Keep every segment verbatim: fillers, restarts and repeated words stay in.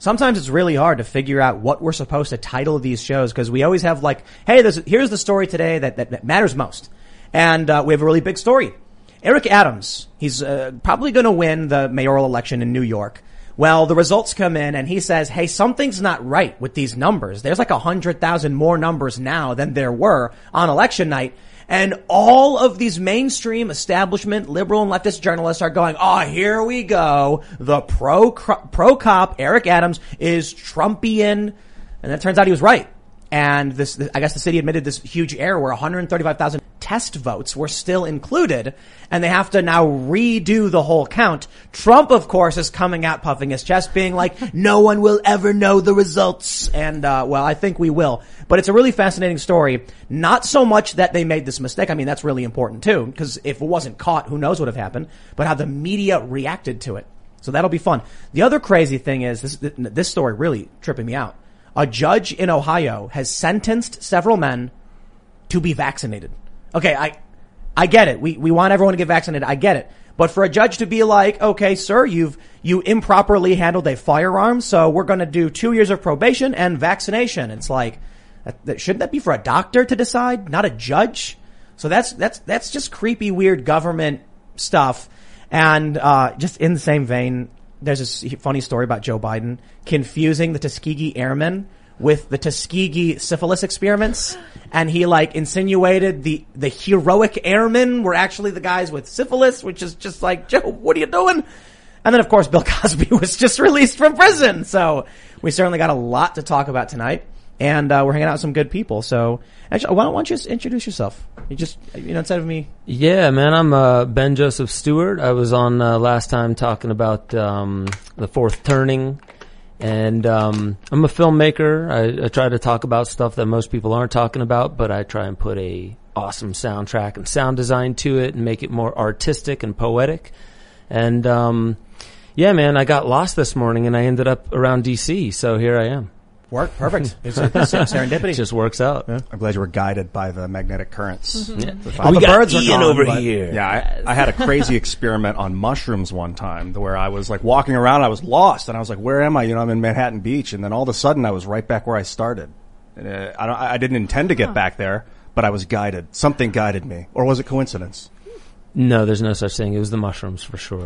sometimes it's really hard to figure out what we're supposed to title these shows because we always have like, hey, there's, here's the story today that, that, that matters most. And uh, we have a really big story. Eric Adams, he's uh, probably going to win the mayoral election in New York. Well, the results come in and he says, hey, something's not right with these numbers. There's like one hundred thousand more numbers now than there were on election night. And all of these mainstream establishment liberal and leftist journalists are going, oh, here we go. The pro, pro cop Eric Adams is Trumpian. And it turns out he was right. And this, I guess the city admitted this huge error where one hundred thirty-five thousand test votes were still included, and they have to now redo the whole count. Trump, of course, is coming out puffing his chest, being like, no one will ever know the results. And, uh, well, I think we will. But it's a really fascinating story. Not so much that they made this mistake. I mean, that's really important too, because if it wasn't caught, who knows what would have happened, but how the media reacted to it. So that'll be fun. The other crazy thing is, this, this story really tripping me out. A judge in Ohio has sentenced several men to be vaccinated. Okay, I, I get it. We, we want everyone to get vaccinated. I get it. But for a judge to be like, okay, sir, you've, you improperly handled a firearm, so we're going to do two years of probation and vaccination. It's like, that, that, shouldn't that be for a doctor to decide, not a judge? So that's, that's, that's just creepy, weird government stuff. And, uh, just in the same vein, there's this funny story about Joe Biden confusing the Tuskegee Airmen with the Tuskegee syphilis experiments. And he like insinuated the, the heroic airmen were actually the guys with syphilis, which is just like, Joe, what are you doing? And then of course Bill Cosby was just released from prison. So we certainly got a lot to talk about tonight. And, uh, we're hanging out with some good people. So actually, why don't, why don't you just introduce yourself? You just, you know, instead of me. Yeah, man, I'm, uh, Ben Joseph Stewart. I was on, uh, last time talking about, um, the fourth turning. And, um, I'm a filmmaker. I, I try to talk about stuff that most people aren't talking about, but I try and put a awesome soundtrack and sound design to it and make it more artistic and poetic. And, um, yeah, man, I got lost this morning and I ended up around D C, so here I am. Work. Perfect. It's a, it's a serendipity. It just works out. Yeah. I'm glad you were guided by the magnetic currents. Mm-hmm. Yeah. The, Oh, we the got birds Ian are gone, over but, here. Yeah, I, I had a crazy experiment on mushrooms one time where I was like walking around, I was lost, and I was like, where am I? You know, I'm in Manhattan Beach, and then all of a sudden I was right back where I started. And, uh, I, don't, I didn't intend to get Huh. back there, but I was guided. Something guided me. Or was it coincidence? No, there's no such thing. It was the mushrooms for sure.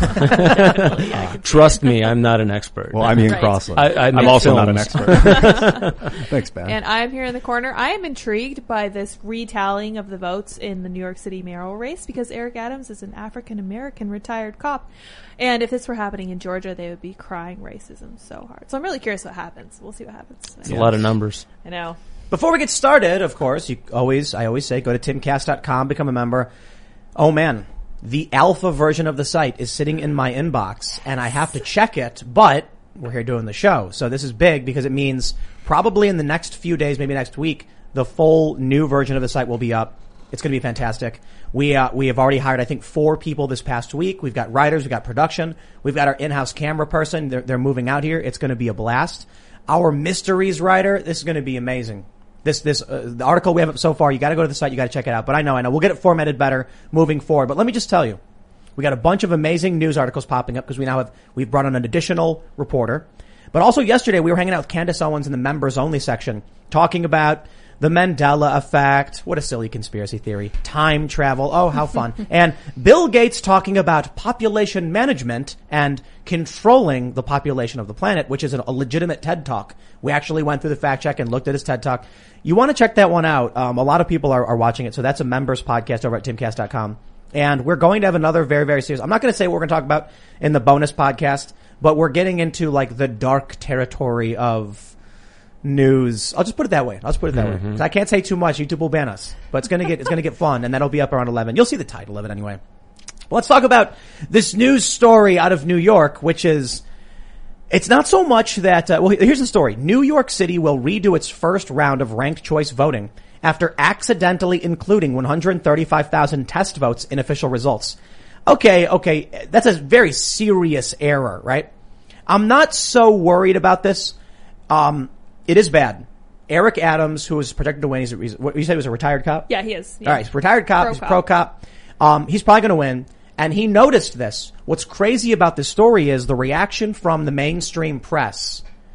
uh, trust me, I'm not an expert. Well, I'm Ian Right. Crossland. I, I I'm make also films. not an expert. Thanks, Ben. And I'm here in the corner. I am intrigued by this retallying of the votes in the New York City mayoral race because Eric Adams is an African-American retired cop. And if this were happening in Georgia, they would be crying racism so hard. So I'm really curious what happens. We'll see what happens. It's a lot of numbers. I know. Before we get started, of course, you always, I always say, go to timcast dot com, become a member. Oh man, the alpha version of the site is sitting in my inbox and I have to check it, but we're here doing the show. So this is big because it means probably in the next few days, maybe next week, the full new version of the site will be up. It's going to be fantastic. We, uh, we have already hired, I think, four people this past week. We've got writers, we've got production, we've got our in-house camera person. They're, they're moving out here. It's going to be a blast. Our mysteries writer, this is going to be amazing. This, this, uh, the article we have up so far, you gotta go to the site, you gotta check it out. But I know, I know, we'll get it formatted better moving forward. But let me just tell you, we got a bunch of amazing news articles popping up because we now have, we've brought on an additional reporter. But also yesterday we were hanging out with Candace Owens in the members only section, talking about the Mandela effect. What a silly conspiracy theory. Time travel. Oh, how fun. And Bill Gates talking about population management and controlling the population of the planet, which is a legitimate TED Talk. We actually went through the fact check and looked at his TED Talk. You want to check that one out. Um, a lot of people are, are watching it. So that's a members podcast over at timcast dot com. And we're going to have another very, very serious, I'm not going to say what we're going to talk about in the bonus podcast, but we're getting into like the dark territory of news. I'll just put it that way. I'll just put it that Mm-hmm. way. 'Cause I can't say too much. YouTube will ban us, but it's going to get, it's going to get fun. And that'll be up around eleven. You'll see the title of it anyway. But let's talk about this news story out of New York, which is, it's not so much that, uh, well, here's the story. New York City will redo its first round of ranked choice voting after accidentally including one hundred thirty-five thousand test votes in official results. Okay, okay, that's a very serious error, right? I'm not so worried about this. Um, it is bad. Eric Adams, who is projected to win, he's, he's what you said he was a retired cop? Yeah, he is. Yeah. All right, he's a retired cop, Pro he's a cop. pro cop. Um, he's probably going to win. And he noticed this. What's crazy about this story is the reaction from the mainstream press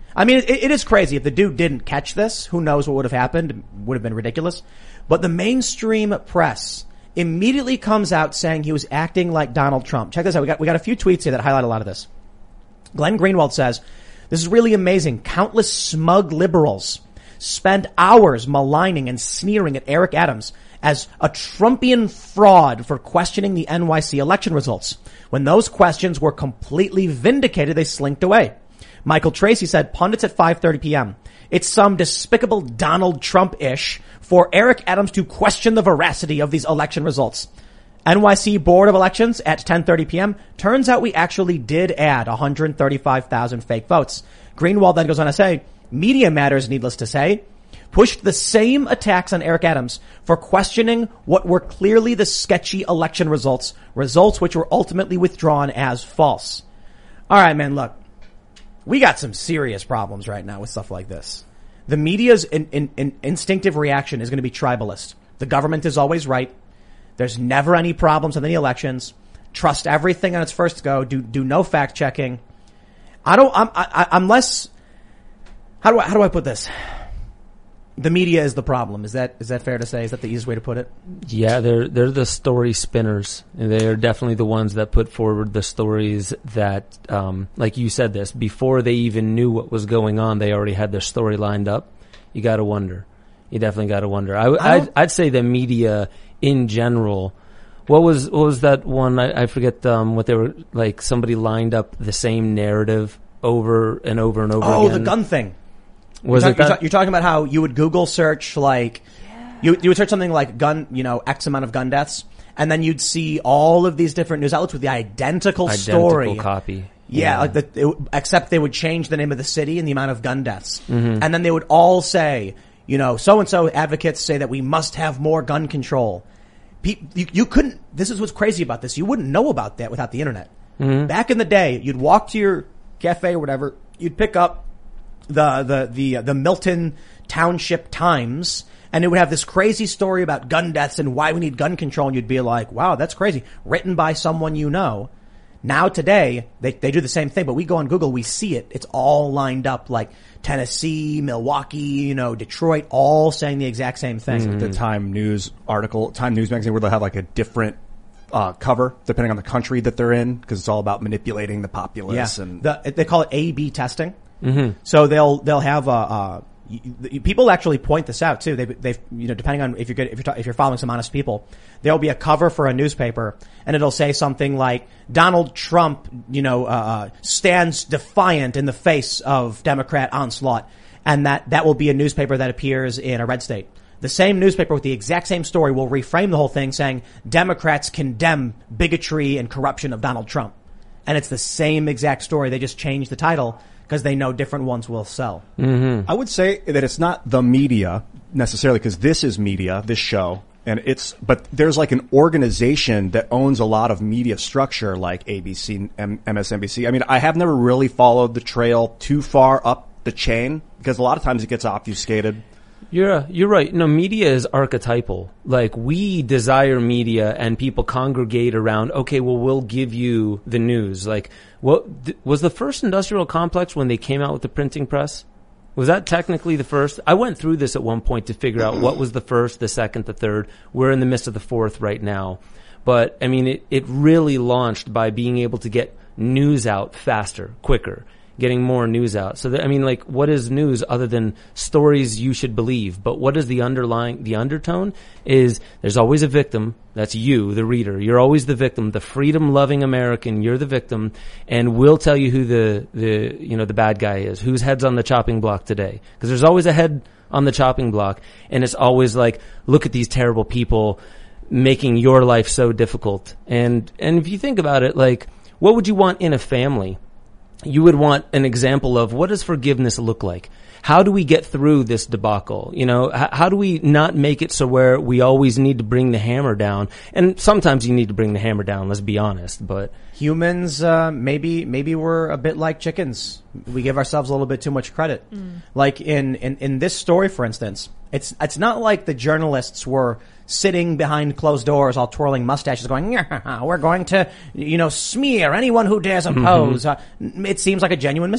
I mean, it, it is crazy. If the dude didn't catch this, who knows what would have happened? It would have been ridiculous. But the mainstream press immediately comes out saying he was acting like Donald Trump. Check this out. We got, we got a few tweets here that highlight a lot of this. Glenn Greenwald says, this is really amazing. Countless smug liberals spend hours maligning and sneering at Eric Adams as a Trumpian fraud for questioning the N Y C election results. When those questions were completely vindicated, they slinked away. Michael Tracy said, pundits at five thirty p.m. It's some despicable Donald Trump-ish for Eric Adams to question the veracity of these election results. N Y C Board of Elections at ten thirty p.m. Turns out we actually did add one hundred thirty-five thousand fake votes. Greenwald then goes on to say, Media Matters, needless to say, pushed the same attacks on Eric Adams for questioning what were clearly the sketchy election results, results which were ultimately withdrawn as false. All right, man, look. We got some serious problems right now with stuff like this. The media's in, in, in instinctive reaction is going to be tribalist. The government is always right. There's never any problems with any elections. Trust everything on its first go. Do do no fact checking. I don't. I'm. I, I'm less. How do I? How do I put this? The media is the problem. Is that is that fair to say? Is that the easiest way to put it? Yeah, they're they're the story spinners. And they are definitely the ones that put forward the stories that, um, like you said, this before they even knew what was going on. They already had their story lined up. You got to wonder. You definitely got to wonder. I, I I'd, I'd say the media in general. What was what was that one? I, I forget um, what they were like. Somebody lined up the same narrative over and over and over oh, again. the gun thing. Was you're, it talk, that? you're, ta- you're talking about how you would Google search like Yeah. you you would search something like gun, you know, X amount of gun deaths, and then you'd see all of these different news outlets with the identical, Identical story. copy. Yeah, Yeah. like the, it, except they would change the name of the city and the amount of gun deaths, Mm-hmm. and then they would all say, you know, so and so advocates say that we must have more gun control. Pe- you, you couldn't. This is what's crazy about this. You wouldn't know about that without the internet. Mm-hmm. Back in the day, you'd walk to your cafe or whatever, you'd pick up the the the uh, the Milton Township Times, and it would have this crazy story about gun deaths and why we need gun control, and you'd be like, wow, that's crazy, written by someone you know. Now today they they do the same thing, but we go on Google, we see it, it's all lined up, like Tennessee, Milwaukee, you know, Detroit, all saying the exact same thing. Mm-hmm. The Time News article, Time News magazine, where they'll have like a different uh cover depending on the country that they're in, because it's all about manipulating the populace. Yeah, and the, they call it A B testing. Mm-hmm. So So they'll they'll have uh, uh y- y- people actually point this out too. They they you know, depending on if you're good, if you're ta- if you're following some honest people, there'll be a cover for a newspaper and it'll say something like Donald Trump, you know, uh stands defiant in the face of Democrat onslaught, and that that will be a newspaper that appears in a red state. The same newspaper with the exact same story will reframe the whole thing saying Democrats condemn bigotry and corruption of Donald Trump. And it's the same exact story. They just change the title because they know different ones will sell. Mm-hmm. I would say that it's not the media necessarily, because this is media, this show, and it's, but there's like an organization that owns a lot of media structure like A B C, M- M S N B C. I mean, I have never really followed the trail too far up the chain because a lot of times it gets obfuscated. You're uh, you're right. No, media is archetypal. Like, we desire media, and people congregate around. Okay, well, we'll give you the news. Like, what th- was the first industrial complex when they came out with the printing press? Was that technically the first? I went through this at one point to figure out what was the first, the second, the third. We're in the midst of the fourth right now, but I mean, it it really launched by being able to get news out faster, quicker. Getting more news out. So that, I mean, like, what is news other than stories you should believe? But what is the underlying, the undertone is there's always a victim. That's you, the reader. You're always the victim, the freedom-loving American. You're the victim, and we'll tell you who the, the, you know, the bad guy is, whose head's on the chopping block today. Because there's always a head on the chopping block, and it's always like, look at these terrible people making your life so difficult. And, and if you think about it, like, what would you want in a family? You would want an example of what does forgiveness look like? How do we get through this debacle? You know, h- how do we not make it so where we always need to bring the hammer down? And sometimes you need to bring the hammer down, let's be honest, but Humans, uh, maybe, maybe we're a bit like chickens. We give ourselves a little bit too much credit. Mm. Like in, in, in this story, for instance, it's, it's not like the journalists were sitting behind closed doors, all twirling mustaches going, we're going to, you know, smear anyone who dares oppose. Mm-hmm. Uh, it seems like a genuine mistake.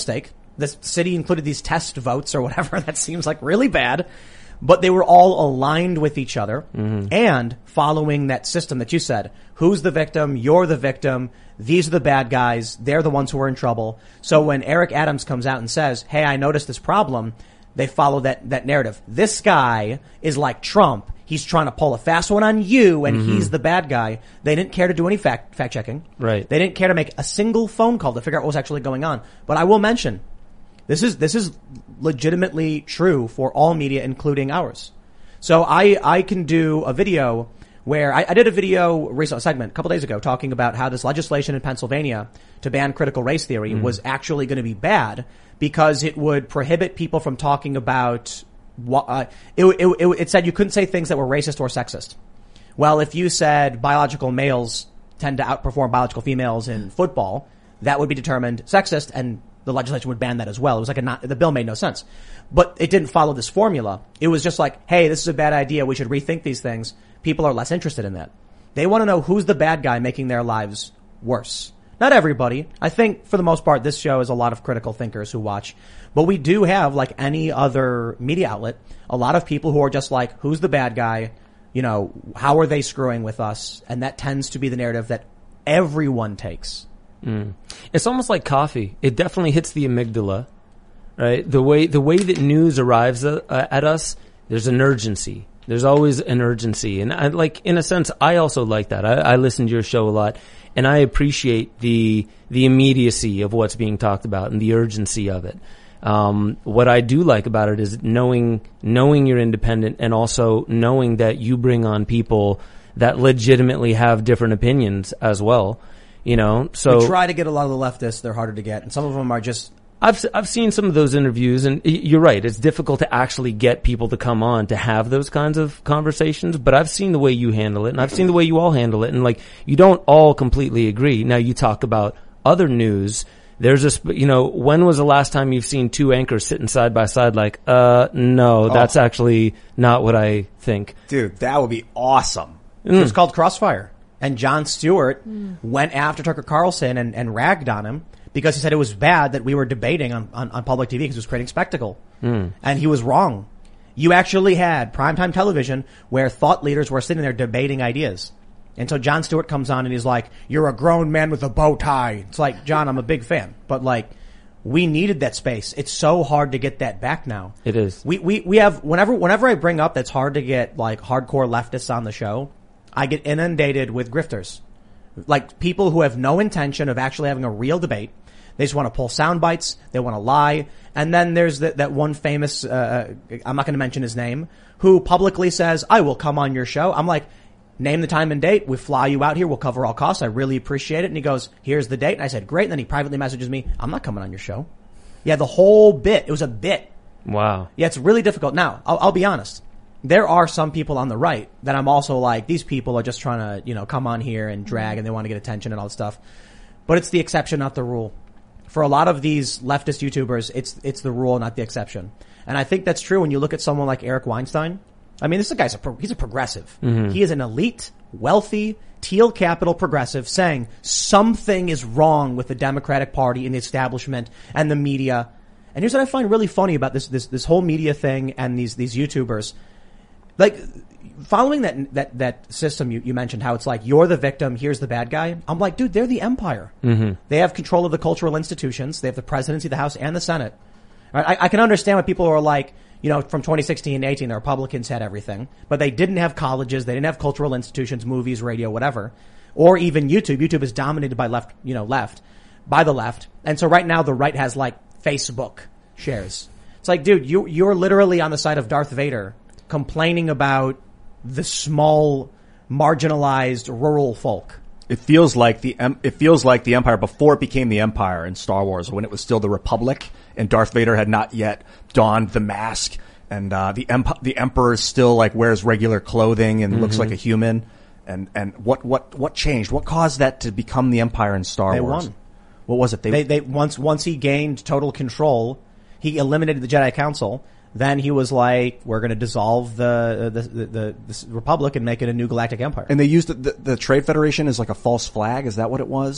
This city included these test votes or whatever. That seems like really bad. But they were all aligned with each other mm-hmm. and following that system that you said. Who's the victim? You're the victim. These are the bad guys. They're the ones who are in trouble. So when Eric Adams comes out and says, hey, I noticed this problem, they follow that, that narrative. This guy is like Trump. He's trying to pull a fast one on you, and mm-hmm. he's the bad guy. They didn't care to do any fact, fact checking. Right. They didn't care to make a single phone call to figure out what was actually going on. But I will mention, This is, this is legitimately true for all media, including ours. So I, I can do a video where I, I did a video recent a segment a couple days ago talking about how this legislation in Pennsylvania to ban critical race theory mm. was actually going to be bad because it would prohibit people from talking about what, uh, it, it, it, it said you couldn't say things that were racist or sexist. Well, if you said biological males tend to outperform biological females in football, that would be determined sexist, and the legislation would ban that as well. It was like a not, the bill made no sense. But it didn't follow this formula. It was just like, hey, this is a bad idea. We should rethink these things. People are less interested in that. They want to know who's the bad guy making their lives worse. Not everybody. I think for the most part, this show is a lot of critical thinkers who watch. But we do have, like any other media outlet, a lot of people who are just like, who's the bad guy? You know, how are they screwing with us? And that tends to be the narrative that everyone takes. Mm. It's almost like coffee. It definitely hits the amygdala, right? The way the way that news arrives uh, at us, there's an urgency. There's always an urgency, and I, like in a sense, I also like that. I, I listen to your show a lot, and I appreciate the the immediacy of what's being talked about and the urgency of it. Um, what I do like about it is knowing knowing you're independent, and also knowing that you bring on people that legitimately have different opinions as well. You know, so we try to get a lot of the leftists. They're harder to get, and some of them are just. I've I've seen some of those interviews, and you're right. It's difficult to actually get people to come on to have those kinds of conversations. But I've seen the way you handle it, and I've seen the way you all handle it, and like you don't all completely agree. Now you talk about other news. There's this, you know, when was the last time you've seen two anchors sitting side by side? Like, uh, no, that's oh. actually not what I think. Dude, that would be awesome. Mm. It was called Crossfire. And Jon Stewart mm. went after Tucker Carlson and, and ragged on him because he said it was bad that we were debating on, on, on public T V because it was creating spectacle. Mm. And he was wrong. You actually had primetime television where thought leaders were sitting there debating ideas. And so Jon Stewart comes on and he's like, you're a grown man with a bow tie. It's like, John, I'm a big fan. But like, we needed that space. It's so hard to get that back now. It is. We, we, we have, whenever, whenever I bring up that's hard to get like hardcore leftists on the show, I get inundated with grifters. Like people who have no intention of actually having a real debate. They just want to pull sound bites. They want to lie. And then there's the, that one famous, uh, I'm not going to mention his name, who publicly says, I will come on your show. I'm like, name the time and date. We fly you out here. We'll cover all costs. I really appreciate it. And he goes, here's the date. And I said, great. And then he privately messages me, I'm not coming on your show. Yeah, the whole bit. It was a bit. Wow. Yeah, it's really difficult. Now, I'll, I'll be honest. There are some people on the right that I'm also like, these people are just trying to, you know, come on here and drag and they want to get attention and all that stuff. But it's the exception, not the rule. For a lot of these leftist YouTubers, it's, it's the rule, not the exception. And I think that's true when you look at someone like Eric Weinstein. I mean, this guy's a, pro- he's a progressive. Mm-hmm. He is an elite, wealthy, teal capital progressive saying something is wrong with the Democratic Party and the establishment and the media. And here's what I find really funny about this, this, this whole media thing and these, these YouTubers. Like, following that, that, that system you, you mentioned, how it's like, you're the victim, here's the bad guy. I'm like, dude, they're the empire. Mm-hmm. They have control of the cultural institutions. They have the presidency, the House, and the Senate. I, I can understand why people are like, you know, from twenty sixteen to eighteen, the Republicans had everything, but they didn't have colleges, they didn't have cultural institutions, movies, radio, whatever, or even YouTube. YouTube is dominated by left, you know, left, by the left. And so right now the right has like Facebook shares. It's like, dude, you, you're literally on the side of Darth Vader complaining about the small, marginalized rural folk. It feels like the it feels like the Empire before it became the Empire in Star Wars, when it was still the Republic and Darth Vader had not yet donned the mask, and uh the emp- the Emperor still like wears regular clothing and mm-hmm. looks like a human. And and what what what changed? What caused that to become the Empire in Star they Wars? Won. What was it? They, they they once once he gained total control, he eliminated the Jedi Council. Then he was like, we're going to dissolve the the, the the the Republic and make it a new galactic empire. And they used the, the, the Trade Federation as like a false flag. Is that what it was?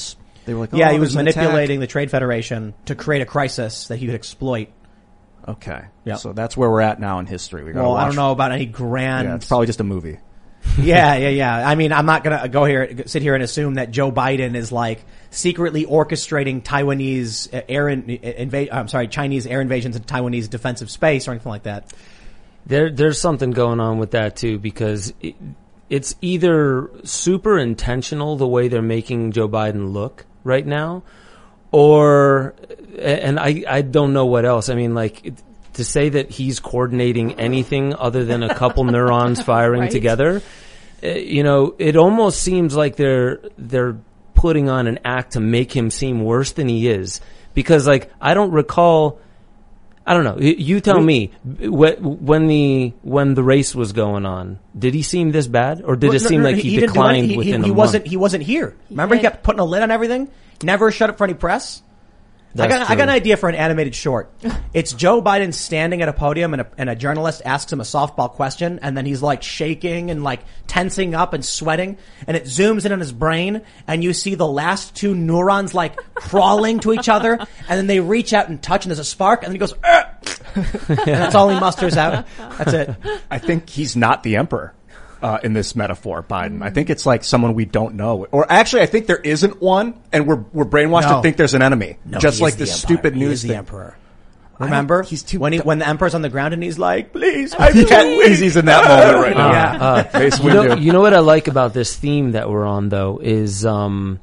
They were like, yeah, oh, he was there's an attack. manipulating the Trade Federation to create a crisis that he could exploit. Okay. Yeah. So that's where we're at now in history. We gotta Well, watch. I don't know about any grand. Yeah, it's probably just a movie. yeah, yeah, yeah. I mean, I'm not gonna go here, sit here and assume that Joe Biden is like secretly orchestrating Taiwanese air in, inva- I'm sorry, Chinese air invasions into Taiwanese defensive space or anything like that. There, there's something going on with that too, because it, it's either super intentional the way they're making Joe Biden look right now, or, and I, I don't know what else. I mean, like, it, to say that he's coordinating anything other than a couple neurons firing Right. together, uh, you know, it almost seems like they're, they're putting on an act to make him seem worse than he is. Because, like, I don't recall, I don't know, y- you tell me, wh- when the, when the race was going on, did he seem this bad? Or did Well, it no, seem no, like he, didn't do declined anything. he, within he, he a wasn't, month? He wasn't here. Remember, he did. kept putting a lid on everything. Never shut up for any press. I That's got, I got an true. idea for an animated short. It's Joe Biden standing at a podium and a, and a journalist asks him a softball question, and then he's like shaking and like tensing up and sweating, and it zooms in on his brain, and you see the last two neurons like crawling to each other, and then they reach out and touch, and there's a spark, and then he goes, "Ugh!" And that's all he musters out. That's it. I think he's not the emperor uh, in this metaphor, Biden. I think it's like someone we don't know. Or actually, I think there isn't one, and we're we're brainwashed No. to think there's an enemy. No, just he like is the this empire. stupid He news is the thing. emperor. I Remember? don't- he's too when he, dumb. when the emperor's on the ground and he's like, "Please, I can't. He's in that moment right now. Yeah. Uh, Face you, know, window. you know what I like about this theme that we're on, though, is um,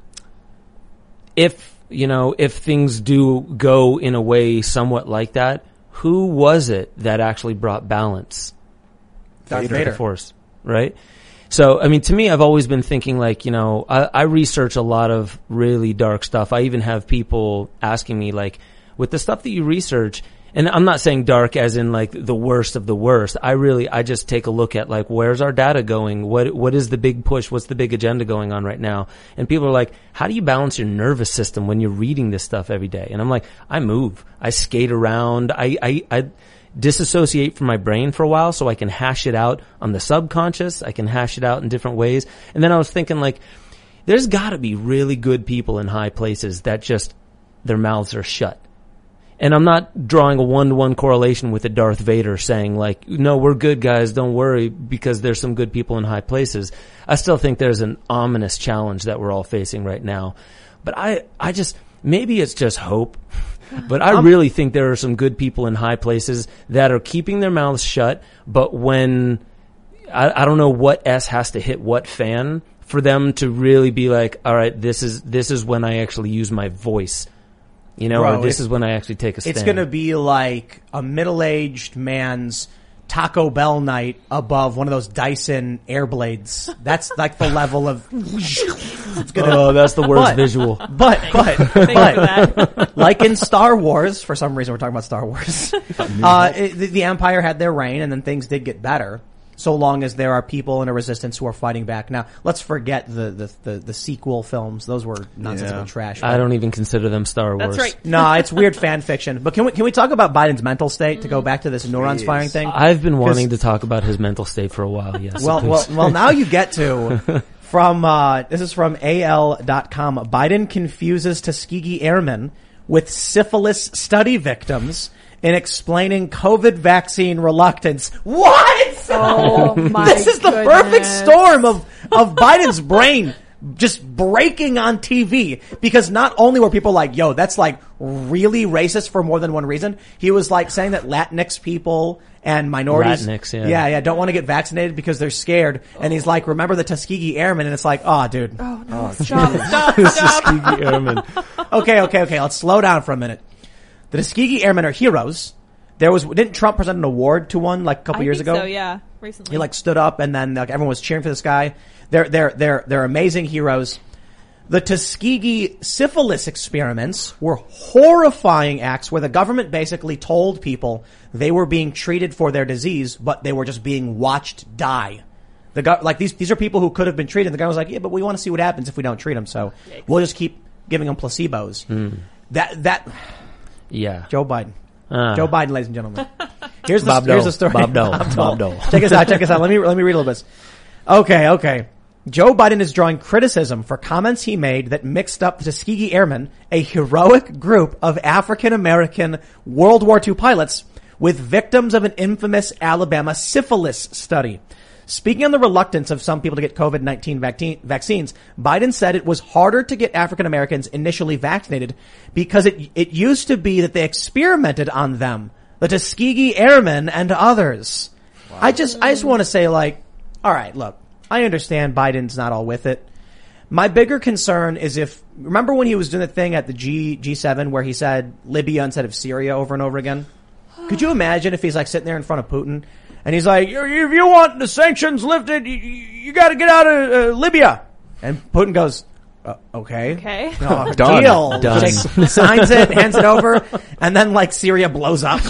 if you know if things do go in a way somewhat like that, who was it that actually brought balance Darth to the Vader. Force, right? So, I mean, to me, I've always been thinking like, you know, I, I research a lot of really dark stuff. I even have people asking me like, with the stuff that you research, and I'm not saying dark as in like the worst of the worst. I really, I just take a look at like, where's our data going? What, what is the big push? What's the big agenda going on right now? And people are like, how do you balance your nervous system when you're reading this stuff every day? And I'm like, I move, I skate around, I, I, I disassociate from my brain for a while so I can hash it out on the subconscious. I can hash it out in different ways. And then I was thinking like, there's gotta be really good people in high places that just, their mouths are shut. And I'm not drawing a one-to-one correlation with the Darth Vader saying like, no, we're good guys, don't worry, because there's some good people in high places. I still think there's an ominous challenge that we're all facing right now. But I, I just, maybe it's just hope. But I really think there are some good people in high places that are keeping their mouths shut, but when, I, I don't know what S has to hit what fan for them to really be like, all right, this is, this is when I actually use my voice. You know, Bro, or this it's- is when I actually take a stand. It's going to be like a middle-aged man's Taco Bell night above one of those Dyson air blades. That's like the level of. It's gonna, Oh, that's the worst But- visual. But but Thank but you for that. like in Star Wars, for some reason we're talking about Star Wars. uh, it, the, the Empire had their reign, and then things did get better. So long as there are people in a resistance who are fighting back. Now, let's forget the the the, the sequel films; those were nonsensical Yeah. trash. I don't even consider them Star Wars. That's right. No, it's weird fan fiction. But can we can we talk about Biden's mental state to go back to this neurons Please. firing thing? I've been wanting to talk about his mental state for a while, yes. Well, well, well. Now you get to from uh, this is from A L dot com. Biden confuses Tuskegee Airmen with syphilis study victims in explaining COVID vaccine reluctance. What? Oh my This is the goodness. perfect storm of of Biden's brain just breaking on T V, because not only were people like, yo, that's like really racist for more than one reason. He was like saying that Latinx people and minorities, Latinx, yeah. yeah, yeah, don't want to get vaccinated because they're scared. And he's like, remember the Tuskegee Airmen? And it's like, oh, dude. Oh no! Stop! Stop! Stop! Tuskegee Airmen. Okay, okay, okay. Let's slow down for a minute. The Tuskegee Airmen are heroes. There was, didn't Trump present an award to one like a couple I years think ago? So yeah, recently. He like stood up and then like everyone was cheering for this guy. They're, they're, they're, they're amazing heroes. The Tuskegee syphilis experiments were horrifying acts where the government basically told people they were being treated for their disease, but they were just being watched die. The go- like these, these are people who could have been treated. The guy was like, yeah, but we want to see what happens if we don't treat them. So we'll just keep giving them placebos. That, that, Yeah. Joe Biden. Ah. Joe Biden, ladies and gentlemen. Here's the, Bob here's Dole. the story. Bob Dole. Bob Dole. Check this out. Check this out. Let me let me read a little bit. Okay, okay. Joe Biden is drawing criticism for comments he made that mixed up the Tuskegee Airmen, a heroic group of African-American World War Two pilots, with victims of an infamous Alabama syphilis study. Speaking on the reluctance of some people to get COVID nineteen vaccine, vaccines, Biden said it was harder to get African Americans initially vaccinated because it it used to be that they experimented on them, the Tuskegee Airmen and others. Wow. I just I just want to say, like, all right, look, I understand Biden's not all with it. My bigger concern is if, remember when he was doing the thing at the G G7 where he said Libya instead of Syria over and over again? Could you imagine if he's like sitting there in front of Putin and he's like, if you want the sanctions lifted, you, you got to get out of uh, Libya. And Putin goes, uh, okay. Okay. No, Done. deal. Done. Takes, signs it, hands it over, and then like Syria blows up.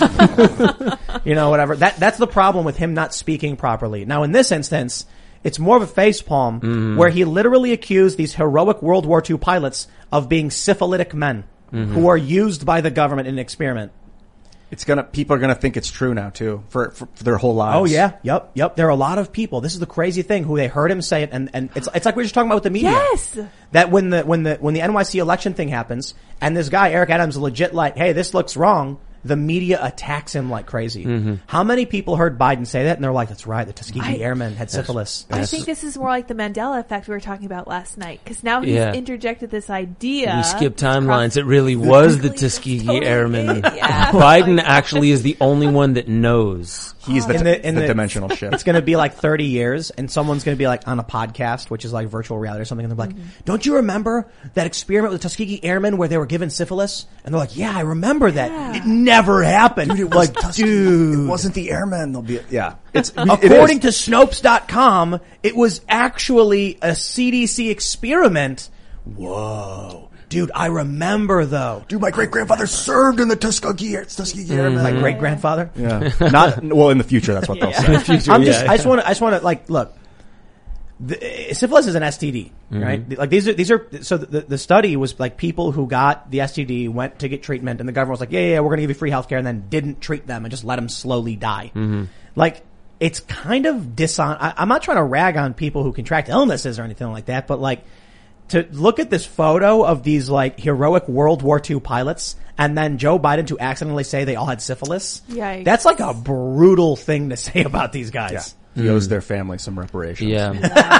You know, whatever. That That's the problem with him not speaking properly. Now, in this instance, it's more of a facepalm mm-hmm. where he literally accused these heroic World War Two pilots of being syphilitic men mm-hmm. who are used by the government in an experiment. It's gonna, people are gonna think it's true now too, for, for, for their whole lives. Oh yeah, yep, yep. There are a lot of people. This is the crazy thing who they heard him say it, and, and it's, it's like we were just talking about with the media. Yes! That when the, when the, when the N Y C election thing happens, and this guy, Eric Adams, legit like, hey, this looks wrong, the media attacks him like crazy. Mm-hmm. How many people heard Biden say that and they're like, that's right, the Tuskegee I, Airmen had syphilis. I think this is more like the Mandela effect we were talking about last night, because now he's yeah. interjected this idea. We skip timelines. It really was the Tuskegee totally Airmen. Yeah. Biden actually is the only one that knows. He's the, In the- in the the- dimensional shift. It's going to be like thirty years, and someone's going to be like on a podcast, which is like virtual reality or something, and they're like, mm-hmm. don't you remember that experiment with the Tuskegee Airmen where they were given syphilis? And they're like, yeah, I remember that. Yeah. It never happened. Dude, it was like, dude, it wasn't the airmen. They'll be, yeah. It's, According it to Snopes dot com, it was actually a C D C experiment. Whoa. Dude, I remember though. Dude, my great grandfather served in the Tuskegee, Tuskegee Airmen. My great grandfather? Yeah. Not, well, in the future, that's what they'll say. Future, I'm just, yeah. I just want to, I just want to like, look, the, syphilis is an S T D, mm-hmm. right? Like these are, these are, so the, the study was like people who got the S T D went to get treatment and the government was like, yeah, yeah, yeah we're going to give you free healthcare, and then didn't treat them and just let them slowly die. Mm-hmm. Like, it's kind of dishon, I, I'm not trying to rag on people who contract illnesses or anything like that, but like, to look at this photo of these like heroic World War Two pilots and then Joe Biden to accidentally say they all had syphilis. Yikes. That's like a brutal thing to say about these guys. Yeah. He owes their family some reparations. Yeah.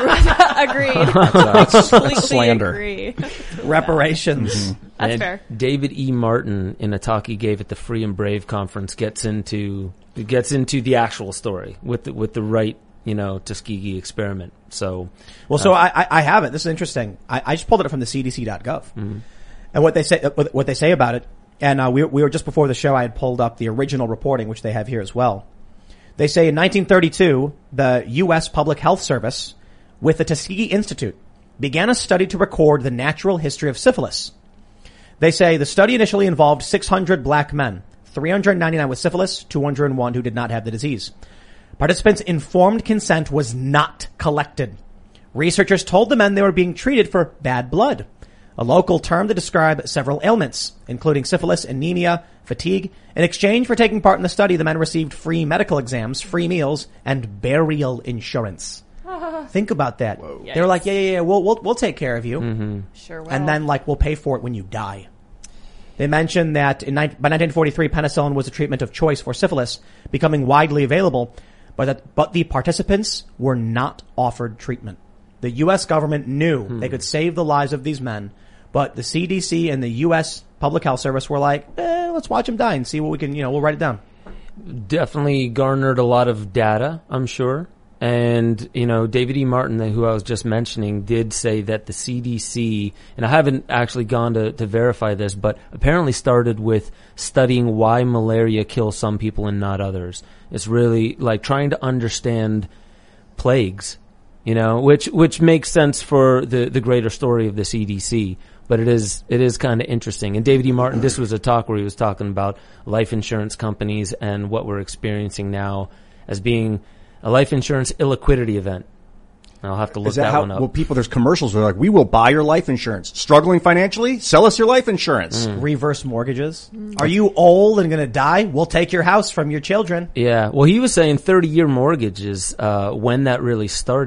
Agreed. That's Completely slander. agree. Reparations. Mm-hmm. That's And fair. David E. Martin, in a talk he gave at the Free and Brave conference, gets into gets into the actual story with the, with the right, you know, Tuskegee experiment. So, Well, so I, I I have it. This is interesting. I, I just pulled it from the C D C dot gov. Mm-hmm. And what they say, what they say about it, and uh, we, we were just before the show, I had pulled up the original reporting, which they have here as well. They say in nineteen thirty-two, the U S Public Health Service, with the Tuskegee Institute, began a study to record the natural history of syphilis. They say the study initially involved six hundred black men, three hundred ninety-nine with syphilis, two hundred one who did not have the disease. Participants' informed consent was not collected. Researchers told the men they were being treated for bad blood, a local term to describe several ailments, including syphilis, anemia, fatigue. In exchange for taking part in the study, the men received free medical exams, free meals, and burial insurance. Think about that. They were like, yeah, yeah, yeah, we'll, we'll, we'll take care of you. mm-hmm. Sure will. And then, like, we'll pay for it when you die. They mentioned that in, by nineteen forty-three, penicillin was a treatment of choice for syphilis, becoming widely available, but that, but the participants were not offered treatment. The U S government knew hmm. they could save the lives of these men, but the C D C and the U S Public Health Service were like, eh, let's watch them die and see what we can, you know, we'll write it down. Definitely garnered a lot of data, I'm sure. And, you know, David E. Martin, who I was just mentioning, did say that the C D C, and I haven't actually gone to, to verify this, but apparently started with studying why malaria kills some people and not others. It's really like trying to understand plagues, you know, which, which makes sense for the, the greater story of the C D C. But it is, it is kind of interesting. And David E. Martin, this was a talk where he was talking about life insurance companies and what we're experiencing now as being a life insurance illiquidity event. I'll have to look Is that, that how, one up. well, people, there's commercials where they're like, we will buy your life insurance. Struggling financially? Sell us your life insurance. Mm. Reverse mortgages. Mm. Are you old and going to die? We'll take your house from your children. Yeah. Well, he was saying thirty-year mortgages, uh, when that really started.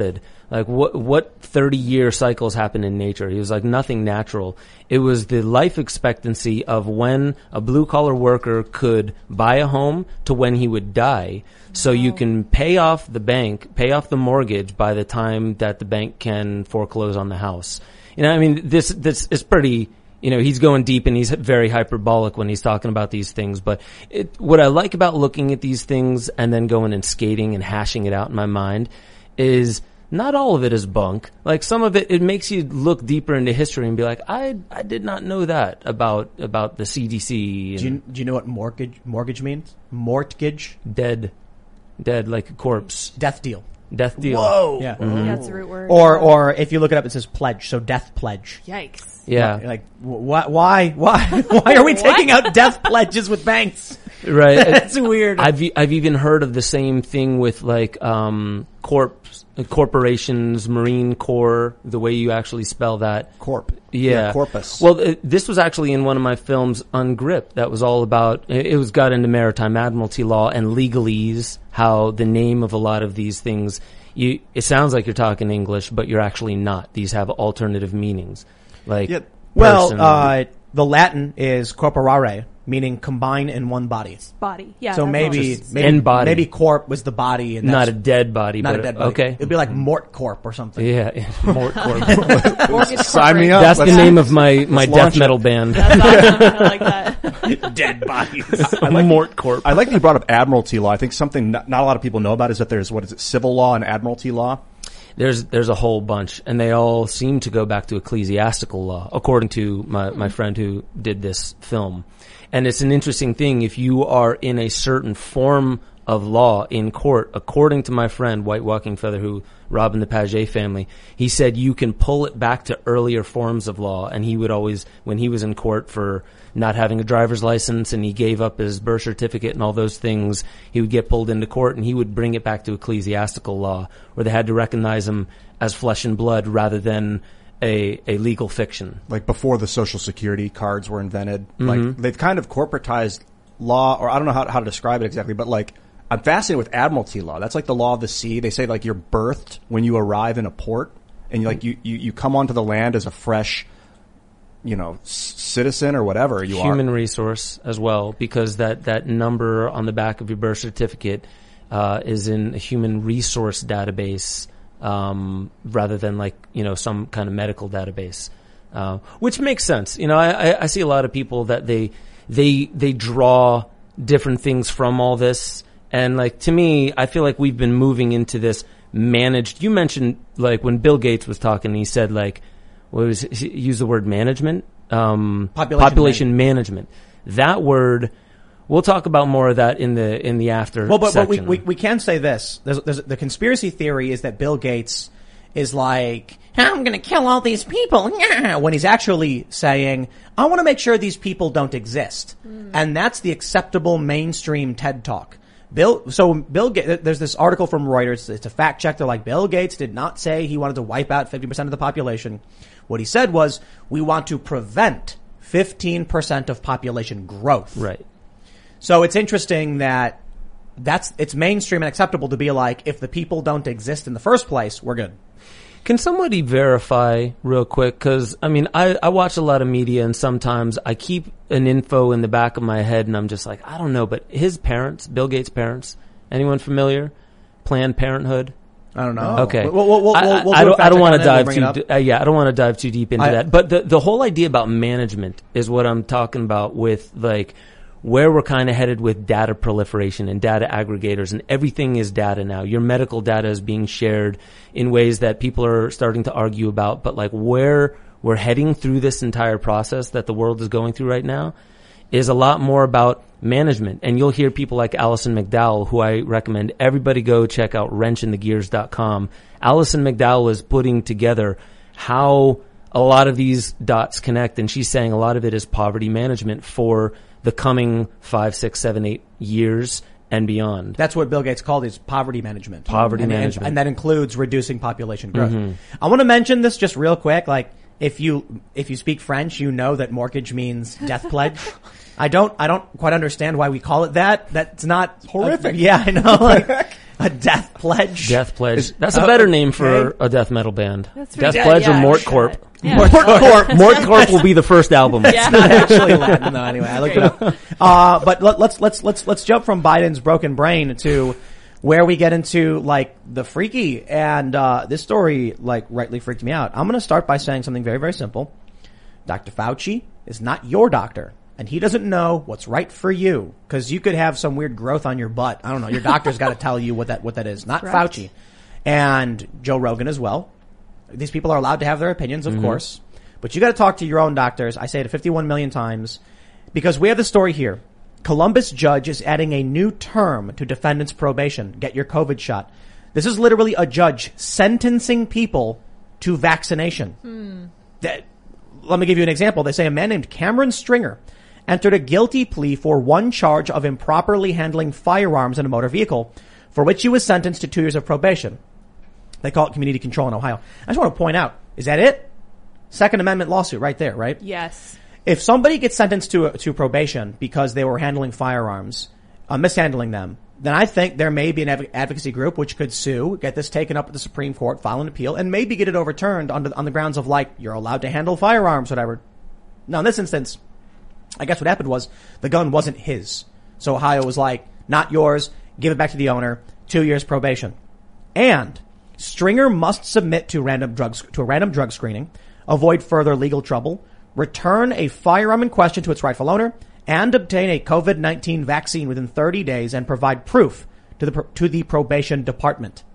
Like what what thirty year cycles happen in nature? He was like, nothing natural. It was the life expectancy of when a blue collar worker could buy a home to when he would die. So you can pay off the bank, pay off the mortgage by the time that the bank can foreclose on the house. You know, I mean, this this is pretty. You know, he's going deep and he's very hyperbolic when he's talking about these things. But it, what I like about looking at these things and then going and skating and hashing it out in my mind is not all of it is bunk. Like some of it, it makes you look deeper into history and be like, I I did not know that about about the C D C. And Do you, do you know what mortgage mortgage means? Mortgage? dead, dead like a corpse, Death deal. death deal. Whoa. Yeah. Yeah, that's the root word. Or or if you look it up, it says pledge. So death pledge. Yikes. Yeah, Like wh- why why why why are we taking out death pledges with banks? right. That's weird. I've e- I've even heard of the same thing with like um corp corporations, Marine Corps, the way you actually spell that. Corp. Yeah. corpus. Well, it, this was actually in one of my films, Ungripped. That was all about, it, it was got into maritime admiralty law and legalese, how the name of a lot of these things, you, it sounds like you're talking English, but you're actually not. These have alternative meanings. Like, Yeah. well, person. uh the Latin is corporare, meaning combine in one body. Body. Yeah. So that's maybe all. maybe, Embody. maybe corp was the body and not that's a dead body, not but a dead body. okay. It'd be like Mort Corp or something. Yeah, Mort Corp. Mortgage Sign me corporate. up. That's the Let's- name of my, my launch death it. metal band. That's awesome. I like that. Dead bodies. Mort Corp. I like that you brought up admiralty law. I think something not, not a lot of people know about is that there's, what is it, civil law and admiralty law? There's there's a whole bunch, and they all seem to go back to ecclesiastical law, according to my, my friend who did this film. And it's an interesting thing. If you are in a certain form of law in court, according to my friend, White Walking Feather, who Robin the Paget family, he said you can pull it back to earlier forms of law. And he would always, when he was in court for not having a driver's license and he gave up his birth certificate and all those things, he would get pulled into court and he would bring it back to ecclesiastical law, where they had to recognize him as flesh and blood rather than a, a legal fiction. Like before the Social Security cards were invented. Like they've kind of corporatized law, or I don't know how, how to describe it exactly, but like I'm fascinated with admiralty law. That's like the law of the sea. They say like you're birthed when you arrive in a port, and you like you, you, you come onto the land as a fresh, you know, c- citizen or whatever you Human are. resource as well, because that, that number on the back of your birth certificate uh, is in a human resource database, um, rather than like, you know, some kind of medical database, uh, which makes sense. You know, I, I, I see a lot of people that they they they draw different things from all this, and like to me, I feel like we've been moving into this managed. You mentioned like when Bill Gates was talking, he said like, what was he used the word management, um, Population population management. That word. We'll talk about more of that in the in the after. Well, but, but we, section. we we can say this. There's, there's, the conspiracy theory is that Bill Gates is like, I'm going to kill all these people, when he's actually saying, I want to make sure these people don't exist. Mm. And that's the acceptable mainstream TED Talk. Bill, so Bill Gates, there's this article from Reuters. It's a fact check. They're like, Bill Gates did not say he wanted to wipe out fifty percent of the population. What he said was, we want to prevent fifteen percent of population growth. Right. So it's interesting that that's, it's mainstream and acceptable to be like, if the people don't exist in the first place, we're good. Can somebody verify real quick? Because, I mean, I, I watch a lot of media and sometimes I keep an info in the back of my head and I'm just like, I don't know, but his parents, Bill Gates' parents, anyone familiar? Planned Parenthood? I don't know. Okay. We'll, we'll, we'll, I, we'll, we'll I do a don't, fact I don't check want on to that and dive bring too, it up. d- uh, yeah, I don't want to dive too deep into I- that. But the, the whole idea about management is what I'm talking about with like, where we're kind of headed with data proliferation and data aggregators, and everything is data now. Your medical data is being shared in ways that people are starting to argue about, but like where we're heading through this entire process that the world is going through right now is a lot more about management. And you'll hear people like Alison McDowell, who I recommend everybody go check out wrench in the gears dot com. Alison McDowell is putting together how a lot of these dots connect, and she's saying a lot of it is poverty management for the coming five, six, seven, eight years and beyond. That's what Bill Gates called his poverty management. Poverty and, management. And, and that includes reducing population growth. Mm-hmm. I want to mention this just real quick. Like, if you, if you speak French, you know that mortgage means death pledge. I don't, I don't quite understand why we call it that. That's not horrific. Uh, yeah, I know. Like, A death pledge. Death Pledge. Is- That's a Oh, better name for okay. a death metal band. That's Death ridiculous. Pledge Yeah, or Mort shut. Corp. Yeah. Mort Corp. Mort Corp will be the first album. Yeah. Not actually Latin though. Anyway, I looked it up. Uh, but let, let's let's let's let's jump from Biden's broken brain to where we get into like the freaky. And uh, this story like rightly freaked me out. I'm going to start by saying something very very simple. Doctor Fauci is not your doctor, and he doesn't know what's right for you because you could have some weird growth on your butt. I don't know. Your doctor's got to tell you what that what that is. Not Correct. Fauci, and Joe Rogan as well. These people are allowed to have their opinions, of mm-hmm. course, but you got to talk to your own doctors. I say it fifty-one million times because we have the story here. Columbus judge is adding a new term to defendant's probation. Get your COVID shot. This is literally a judge sentencing people to vaccination. Hmm. That, let me give you an example. They say a man named Cameron Stringer entered a guilty plea for one charge of improperly handling firearms in a motor vehicle, for which he was sentenced to two years of probation. They call it community control in Ohio. I just want to point out, is that it? Second Amendment lawsuit right there, right? Yes. If somebody gets sentenced to to probation because they were handling firearms, uh, mishandling them, then I think there may be an adv- advocacy group which could sue, get this taken up at the Supreme Court, file an appeal, and maybe get it overturned on the, on the grounds of like, you're allowed to handle firearms, whatever. Now in this instance, I guess what happened was the gun wasn't his. So Ohio was like, not yours, give it back to the owner, two years probation. And Stringer must submit to random drugs, to a random drug screening, avoid further legal trouble, return a firearm in question to its rightful owner, and obtain a COVID nineteen vaccine within thirty days and provide proof to the, to the probation department.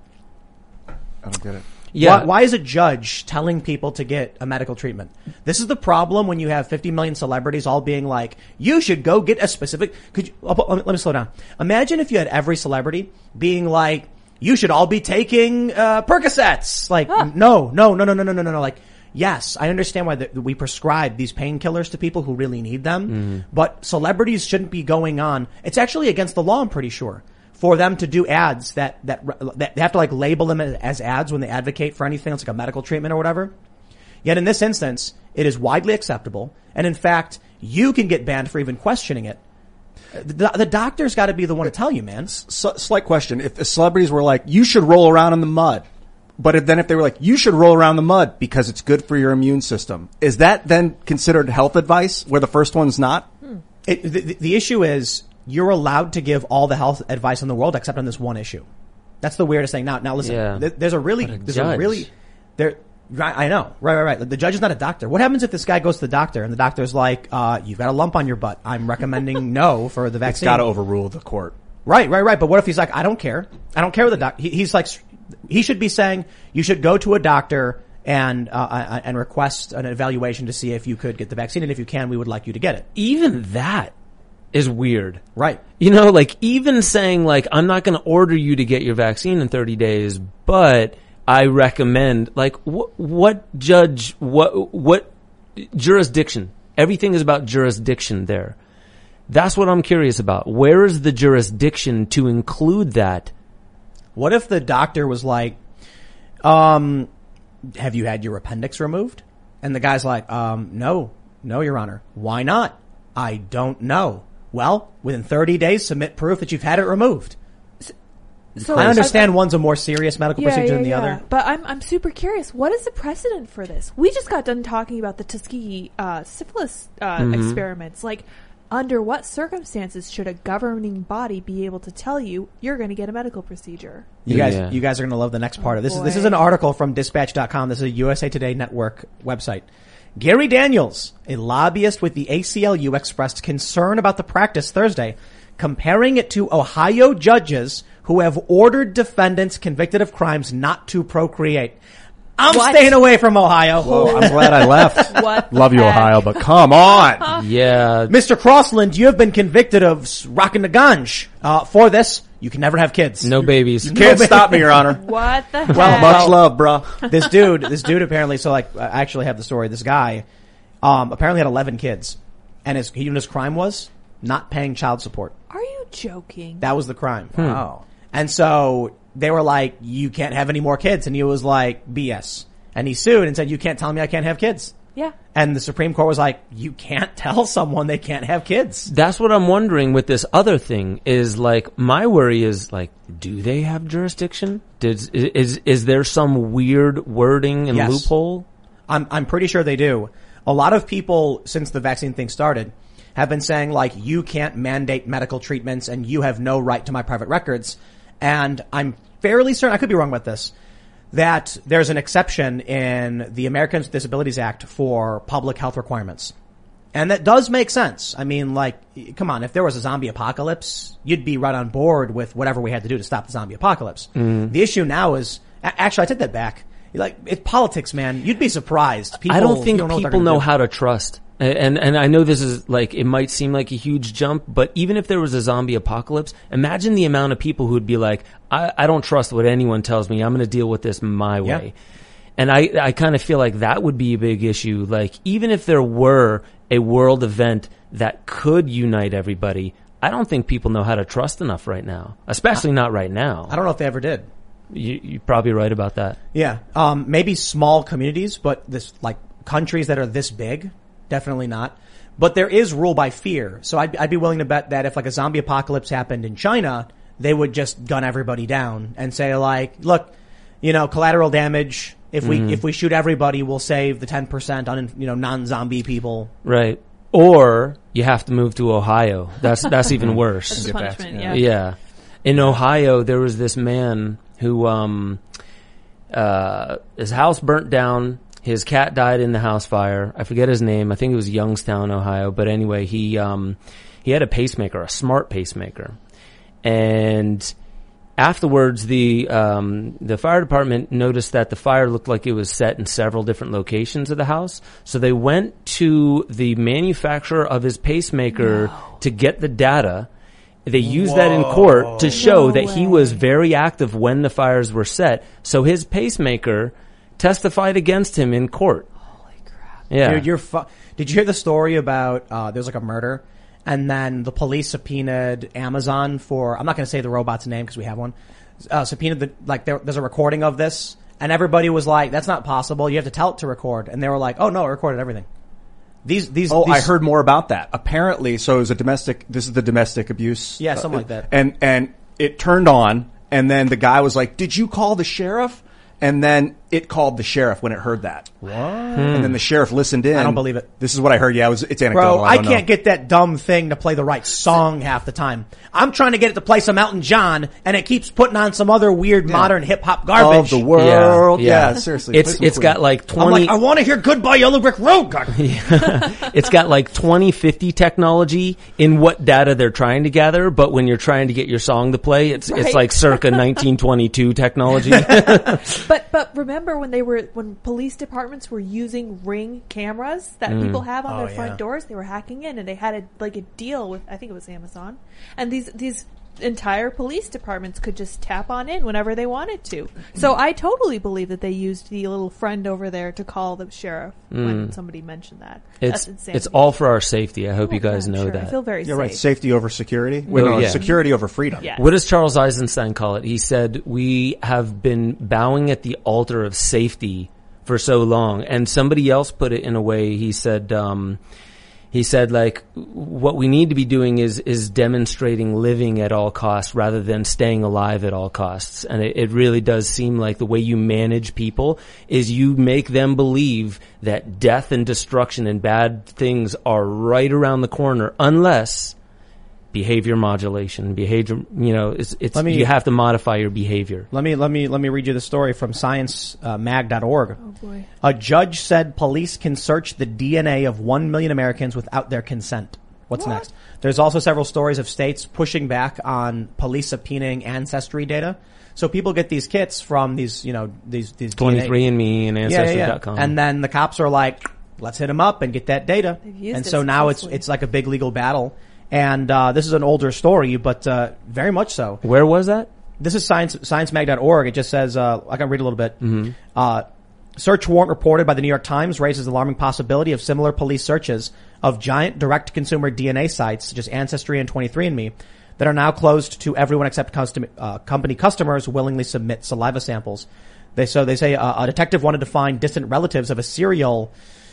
I don't get it. Yeah. Why, why is a judge telling people to get a medical treatment? This is the problem when you have fifty million celebrities all being like, you should go get a specific, could you, let me, let me slow down. Imagine if you had every celebrity being like, you should all be taking, uh, Percocets. Like, Huh. no, no, no, no, no, no, no, no. Like, yes, I understand why the, we prescribe these painkillers to people who really need them, Mm-hmm. but celebrities shouldn't be going on. It's actually against the law, I'm pretty sure, for them to do ads that, that, that they have to like label them as ads when they advocate for anything that's like a medical treatment or whatever. Yet in this instance, it is widely acceptable. And in fact, you can get banned for even questioning it. The, the doctor's got to be the one to tell you, man. S- slight question. If the celebrities were like, you should roll around in the mud, but if, then if they were like, you should roll around in the mud because it's good for your immune system, is that then considered health advice where the first one's not? It, the, the issue is you're allowed to give all the health advice in the world except on this one issue. That's the weirdest thing. Now, now listen, Yeah. th- there's a really, But a there's judge. a really, there, right, I know, right, right, right. The judge is not a doctor. What happens if this guy goes to the doctor and the doctor's like, uh, you've got a lump on your butt. I'm recommending no for the It's vaccine. got to overrule the court. Right, right, right. But what if he's like, I don't care. I don't care what the doc, he, he's like, he should be saying you should go to a doctor and, uh, and request an evaluation to see if you could get the vaccine. And if you can, we would like you to get it. Even that is weird. Right. You know, like even saying like, I'm not going to order you to get your vaccine in thirty days, but I recommend, like, what, what judge, what, what jurisdiction? Everything is about jurisdiction there. That's what I'm curious about. Where is the jurisdiction to include that? What if the doctor was like, um, have you had your appendix removed? And the guy's like, um, no, no, Your Honor. Why not? I don't know. Well, within thirty days, submit proof that you've had it removed. So I understand I- one's a more serious medical Yeah, procedure yeah, than the yeah. other. But I'm I'm super curious. What is the precedent for this? We just got done talking about the Tuskegee uh, syphilis uh, Mm-hmm. experiments. Like, under what circumstances should a governing body be able to tell you you're going to get a medical procedure? You guys, Yeah. you guys are going to love the next part Oh, of this. Is boy. This is an article from dispatch dot com. This is a U S A Today Network website. Gary Daniels, a lobbyist with the A C L U, expressed concern about the practice Thursday, comparing it to Ohio judges who have ordered defendants convicted of crimes not to procreate. I'm What? staying away from Ohio. Whoa, I'm glad I left. What Love you, the heck? Ohio, but come on. Yeah. Mister Crossland, you have been convicted of s- rocking the ganj. Uh, for this, you can never have kids. No babies. Can't stop me, Your Honor. What the heck? Well, Much love, bruh. this dude, this dude apparently, so like, I actually have the story. This guy, um, apparently had eleven kids. And his, you know what his crime was? Not paying child support. Are you joking? That was the crime. Wow. And so they were like, you can't have any more kids. And he was like, B S. And he sued and said, you can't tell me I can't have kids. Yeah. And the Supreme Court was like, you can't tell someone they can't have kids. That's what I'm wondering with this other thing is like, my worry is like, do they have jurisdiction? Does, is, is there some weird wording and Yes. loophole? I'm, I'm pretty sure they do. A lot of people, since the vaccine thing started, have been saying like, you can't mandate medical treatments and you have no right to my private records. And I'm fairly certain, I could be wrong about this, that there's an exception in the Americans with Disabilities Act for public health requirements. And that does make sense. I mean, like, come on, if there was a zombie apocalypse, you'd be right on board with whatever we had to do to stop the zombie apocalypse. Mm. The issue now is, actually, I take that back. Like, it's politics, man. You'd be surprised. People, I don't think don't know people know do. how to trust. And and I know this is like, it might seem like a huge jump, but even if there was a zombie apocalypse, imagine the amount of people who'd be like, I, I don't trust what anyone tells me. I'm going to deal with this my way. Yeah. And I, I kind of feel like that would be a big issue. Like, even if there were a world event that could unite everybody, I don't think people know how to trust enough right now, especially not right now. I don't know if they ever did. You, you're probably right about that. Yeah. Um, maybe small communities, but this, like, countries that are this big, definitely not. But there is rule by fear. So I'd, I'd be willing to bet that if like a zombie apocalypse happened in China, they would just gun everybody down and say like, look, you know, collateral damage. If we, Mm-hmm. if we shoot everybody, we'll save the ten percent on, you know, non-zombie people. Right. Or you have to move to Ohio. That's, that's even worse. That's the Get back to- punishment, yeah. yeah. Yeah. In Ohio, there was this man who, um, uh, his house burnt down. His cat died in the house fire. I forget his name. I think it was Youngstown, Ohio. But anyway, he, um, he had a pacemaker, a smart pacemaker. And afterwards, the, um, the fire department noticed that the fire looked like it was set in several different locations of the house. So they went to the manufacturer of his pacemaker to get the data. They used that in court to show No that he way. was very active when the fires were set. So his pacemaker testified against him in court. Holy crap. Yeah. Dude, you're fu- Did you hear the story about, uh, there's like a murder and then the police subpoenaed Amazon for, I'm not going to say the robot's name because we have one, uh, subpoenaed the, like there, there's a recording of this and everybody was like, that's not possible. You have to tell it to record. And they were like, oh no, it recorded everything. These, these, Oh, these, I heard more about that. Apparently, so it was a domestic, this is the domestic abuse. Yeah, something like that. And, and it turned on, and then the guy was like, did you call the sheriff? And then it called the sheriff when it heard that. What? And then the sheriff listened in. I don't believe it. This is what I heard. Yeah, it was, it's anecdotal. Bro, I, I don't can't know. get that dumb thing to play the right song half the time. I'm trying to get it to play some Elton John, and it keeps putting on some other weird modern hip hop garbage. Of the world. Yeah, Yeah, yeah. seriously. play It's some it's Queen. got like I'm twenty. like, I want to hear Goodbye Yellow Brick Road. God. It's got like twenty fifty technology in what data they're trying to gather, but when you're trying to get your song to play, it's it's Right. like circa nineteen twenty-two technology. But but remember when they were when police departments were using Ring cameras that Mm. people have on Oh, their front yeah. doors, they were hacking in and they had a like a deal with I think it was Amazon, and these these entire police departments could just tap on in whenever they wanted to. So I totally believe that they used the little friend over there to call the sheriff when somebody mentioned that. It's That's insane. it's all for our safety. I hope you Oh, guys God, know sure. that. I feel very You're safe. right. Safety over security. Wait, Oh, no, yeah. security over freedom. Yeah. What does Charles Eisenstein call it? He said, we have been bowing at the altar of safety for so long. And somebody else put it in a way, he said, um, he said like, what we need to be doing is, is demonstrating living at all costs rather than staying alive at all costs. And it, it really does seem like the way you manage people is you make them believe that death and destruction and bad things are right around the corner unless behavior modulation, behavior, you know, it's, it's, Let me- you have to modify your behavior. Let me let me let me read you the story from science mag dot org. Oh boy. A judge said police can search the D N A of one million Americans without their consent. What's What? next? There's also several stories of states pushing back on police subpoenaing ancestry data. So people get these kits from these, you know, these these D N A twenty-three and me and Yeah, Ancestry yeah, dot yeah. com. And then the cops are like, let's hit them up and get that data. They've used And it so now it's successfully. it's like a big legal battle. And uh this is an older story, but uh very much so. Where was that? This is science science mag dot org. It just says, uh, I can read a little bit. Mm-hmm. Uh, search warrant reported by the New York Times raises alarming possibility of similar police searches of giant direct-to-consumer D N A sites, such as Ancestry and twenty-three and me, that are now closed to everyone except custom, uh, company customers who willingly submit saliva samples. They, so they say uh, a detective wanted to find distant relatives of a serial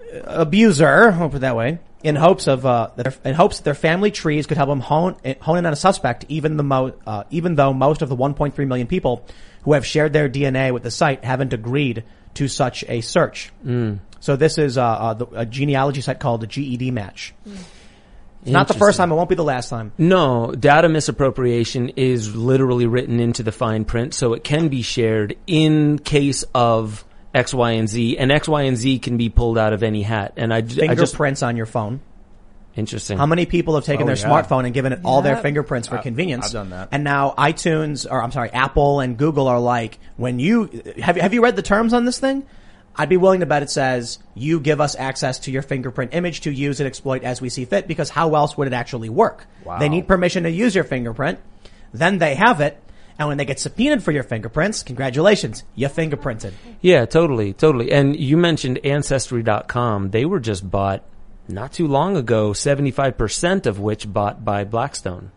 abuser, I'll put it that way, in hopes of uh, that their, in hopes that their family trees could help them hone hone in on a suspect, even the mo- uh, even though most of the one point three million people who have shared their D N A with the site haven't agreed to such a search. Mm. So this is uh, uh, the, a genealogy site called the G E D Match. Mm. It's not the first time. It won't be the last time. No, data misappropriation is literally written into the fine print, so it can be shared in case of X, Y, and Z, and X, Y, and Z can be pulled out of any hat. And I, I just fingerprints on your phone. Interesting. How many people have taken oh, their yeah. smartphone and given it all their Yeah. fingerprints for I- convenience? I've done that. And now iTunes, or I'm sorry, Apple and Google are like, when you have have you read the terms on this thing? I'd be willing to bet it says you give us access to your fingerprint image to use and exploit as we see fit, because how else would it actually work? Wow. They need permission to use your fingerprint. Then they have it. And when they get subpoenaed for your fingerprints, congratulations, you fingerprinted. Yeah, totally, totally. And you mentioned Ancestry dot com. They were just bought not too long ago, seventy-five percent of which bought by Blackstone.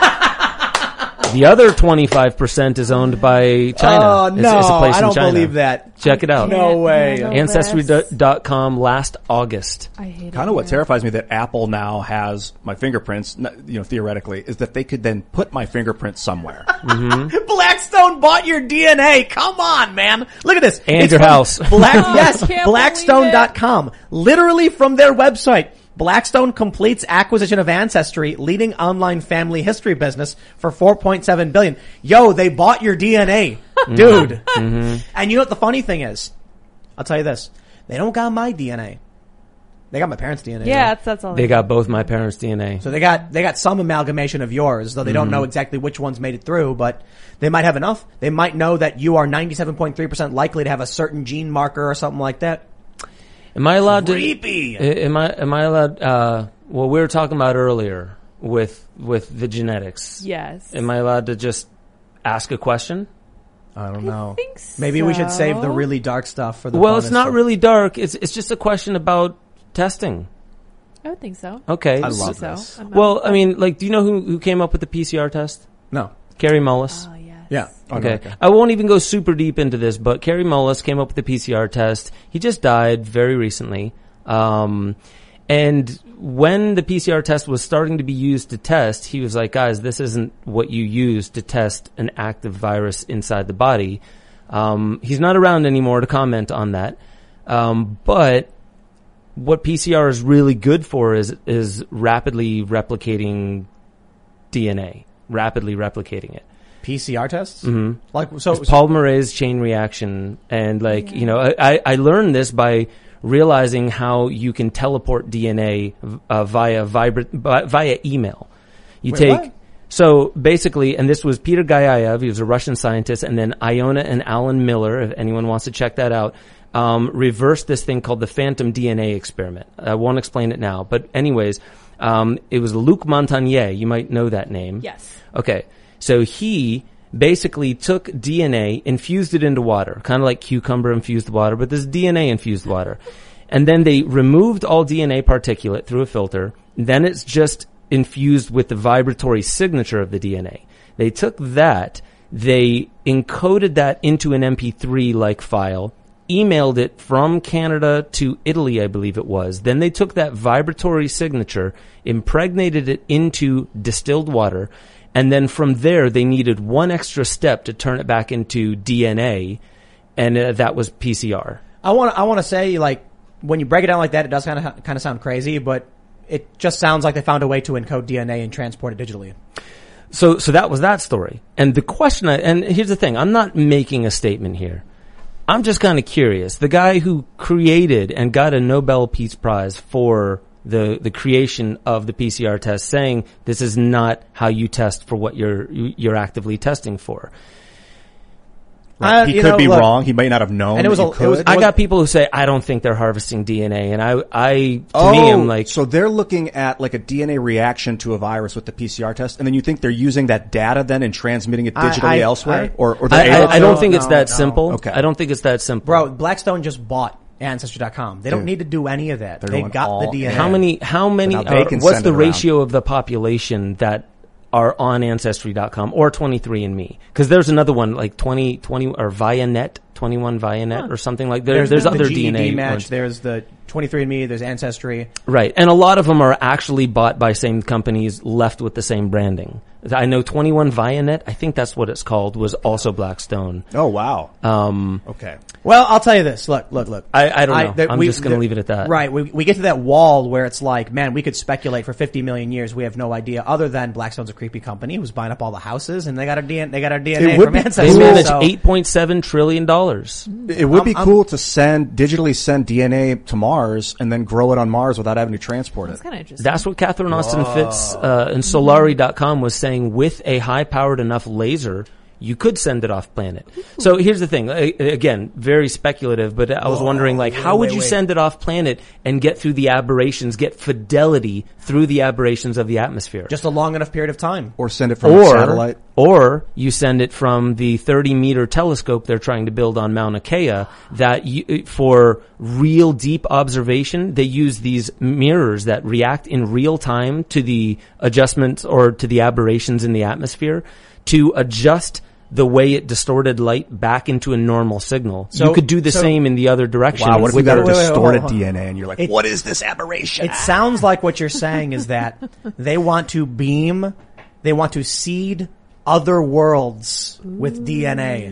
The other twenty-five percent is owned by China. Oh, It's- no, it's a place I in don't China. believe that. Check it out. No way. handle Ancestry this. dot com last August. I hate it. Kind of what here. terrifies me that Apple now has my fingerprints, n- you know, theoretically, is that they could then put my fingerprints somewhere. Blackstone bought your D N A. Come on, man. Look at this. And It's your from house. Black, Oh, yes, I can't Blackstone dot com. Literally from their website. Blackstone completes acquisition of Ancestry, leading online family history business, for four point seven billion dollars. Yo, they bought your D N A. Dude. Mm-hmm. And you know what the funny thing is? I'll tell you this. They don't got my D N A. They got my parents' D N A. Yeah, though. that's, that's all. They got both my parents' D N A. So they got they got some amalgamation of yours, though they don't know exactly which ones made it through, but they might have enough. They might know that you are ninety-seven point three percent likely to have a certain gene marker or something like that. Am I allowed Creepy. to? Am I? Am I allowed? Uh, well, we were talking about earlier with with the genetics. Yes. Am I allowed to just ask a question? I don't know. I think Maybe we should save the so. really dark stuff for the Well, bonus it's not stuff. really dark. It's it's just a question about testing. I would think so. Okay. I so- love so. this. I'm Well, not- I mean, like, do you know who who came up with the P C R test? No. Kerry Mullis. Oh, yes. Yeah. Oh, no, Okay. okay. I won't even go super deep into this, but Kerry Mullis came up with the P C R test. He just died very recently. Um, and when the P C R test was starting to be used to test, he was like, guys, this isn't what you use to test an active virus inside the body. Um, he's not around anymore to comment on that. Um, but what P C R is really good for is, is rapidly replicating D N A, rapidly replicating it. P C R tests? Mm-hmm. Like, so, It's polymerase chain reaction. And like, Yeah. you know, I, I learned this by realizing how you can teleport D N A uh, via vibra- vi- via email. You Wait, take, what? so basically, and this was Peter Gayayev, he was a Russian scientist, and then Iona and Alan Miller, if anyone wants to check that out, um, reversed this thing called the phantom D N A experiment. I won't explain it now, but anyways, um, it was Luc Montagnier. You might know that name. Yes. Okay. So he basically took D N A, infused it into water, kind of like cucumber infused water, but this is D N A infused water. And then they removed all D N A particulate through a filter. Then it's just infused with the vibratory signature of the D N A. They took that, they encoded that into an M P three like file, emailed it from Canada to Italy, I believe it was. Then they took that vibratory signature, impregnated it into distilled water, and then from there they needed one extra step to turn it back into D N A, and uh, that was P C R. I want I want to say, like, when you break it down like that, it does kind of kind of sound crazy, but it just sounds like they found a way to encode D N A and transport it digitally. So, so that was that story. And the question, I, and here's the thing, I'm not making a statement here. I'm just kind of curious. The guy who created and got a Nobel Peace Prize for the, the creation of the P C R test, saying this is not how you test for what you're, you're actively testing for. Right. Uh, he you could know, be look, wrong. He might not have known. and it was that a- you it could. was- I got people who say, I don't think they're harvesting D N A. And I, I, to oh, me, I'm like, so they're looking at like a D N A reaction to a virus with the P C R test, and then you think they're using that data then and transmitting it I- digitally I- elsewhere, I- or or I, they're I, able I don't to? think it's no, that no. simple. Okay. I don't think it's that simple. Bro, Blackstone just bought Ancestry dot com. They don't Dude. need to do any of that. They're They going got all the D N A. How many, how many, now they uh, can what's send the it around. ratio of the population that are on Ancestry dot com or twenty-three and me? Because there's another one like twenty, twenty, or ViaNet, twenty-one ViaNet or something like that. There's, there's the other G E D D N A match. ones. There's the twenty-three and me, there's Ancestry. Right. And a lot of them are actually bought by same companies, left with the same branding. I know twenty-one Vianet, I think that's what it's called, was also Blackstone. Oh, wow. Um, okay. Well, I'll tell you this. Look, look, look. I, I don't know. there- I'm we- just going to there- leave it at that. Right. We, we get to that wall where it's like, man, we could speculate for fifty million years. We have no idea other than Blackstone's a creepy company who's buying up all the houses and they got our D N A, they got our D N A It would from be Ancestry. They cool. manage So- eight point seven trillion dollars. It would be I'm- cool to send, digitally send D N A to Mars and then grow it on Mars without having to transport That's it. kind of interesting. That's what Catherine Austin Fitz uh, and Solari dot com was saying. With a high-powered enough laser, you could send it off planet. So here's the thing. A- Again, very speculative, but I was wondering, like, how would wait, you wait. send it off planet and get through the aberrations, get fidelity through the aberrations of the atmosphere? Just a long enough period of time. Or send it from a or, satellite. or you send it from the thirty meter telescope they're trying to build on Mauna Kea that you, for real deep observation, they use these mirrors that react in real time to the adjustments or to the aberrations in the atmosphere to adjust the way it distorted light back into a normal signal. So- you could do the so- same in the other direction. Wow, what if we with got a wait, wait, wait, distorted hold on. D N A and you're like, It- what is this aberration? It sounds like what you're saying is that they want to beam, they want to seed other worlds with D N A.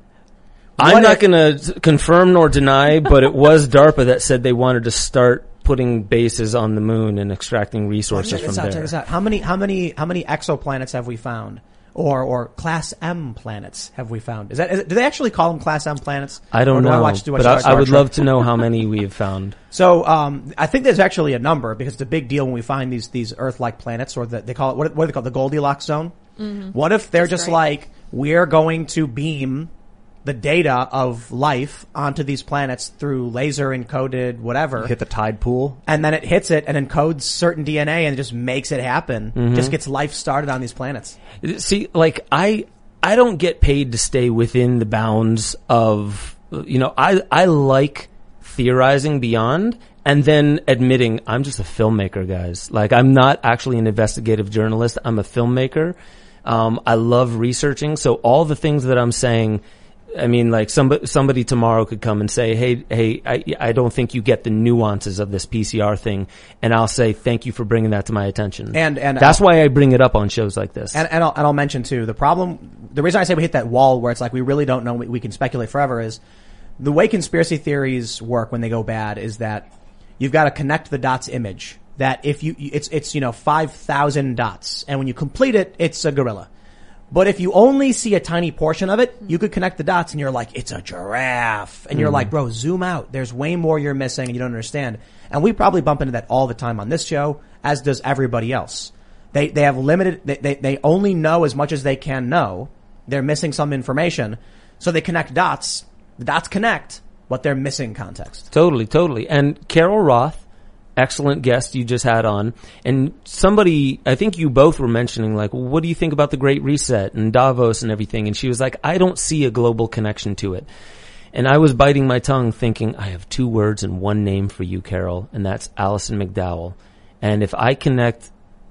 I'm What not if- going to confirm nor deny, but it was DARPA that said they wanted to start putting bases on the moon and extracting resources Check from this out, check there. this out. How many, how many, how many exoplanets have we found? Or, or Class M planets have we found? Is that, is it, do they actually call them Class M planets? I don't Or do know, I watch, do I but watch I, I would Star Trek? love to know how many we've found. So, um, I think there's actually a number because it's a big deal when we find these, these Earth-like planets, or the, they call it, what, what do they call it, the Goldilocks zone? Mm-hmm. What if they're That's just right. like, we're going to beam the data of life onto these planets through laser encoded whatever. Hit the tide pool. And then it hits it and encodes certain D N A and it just makes it happen. Mm-hmm. Just gets life started on these planets. See, like, I, I don't get paid to stay within the bounds of, you know, I, I like theorizing beyond and then admitting I'm just a filmmaker, guys. Like, I'm not actually an investigative journalist. I'm a filmmaker. Um, I love researching. So all the things that I'm saying, I mean, like somebody, somebody tomorrow could come and say, hey, hey, I, I don't think you get the nuances of this P C R thing. And I'll say, thank you for bringing that to my attention. And- and that's why I bring it up on shows like this. And, and, I'll, and I'll mention too, the problem, the reason I say we hit that wall where it's like we really don't know, we, we can speculate forever is the way conspiracy theories work when they go bad is that you've got to connect the dots image. That if you, it's, it's, you know, five thousand dots. And when you complete it, it's a gorilla. But if you only see a tiny portion of it, you could connect the dots and you're like, it's a giraffe. And you're like, bro, zoom out. There's way more you're missing and you don't understand. And we probably bump into that all the time on this show, as does everybody else. They, they have limited, they, they, they only know as much as they can know. They're missing some information. So they connect dots. The dots connect, but they're missing context. Totally, totally. And Carol Roth, excellent guest you just had on, and somebody, I think you both were mentioning, like, well, what do you think about the Great Reset and Davos and everything? And she was like, I don't see a global connection to it. And I was biting my tongue thinking, I have two words and one name for you, Carol, and that's Alison McDowell. And if I connect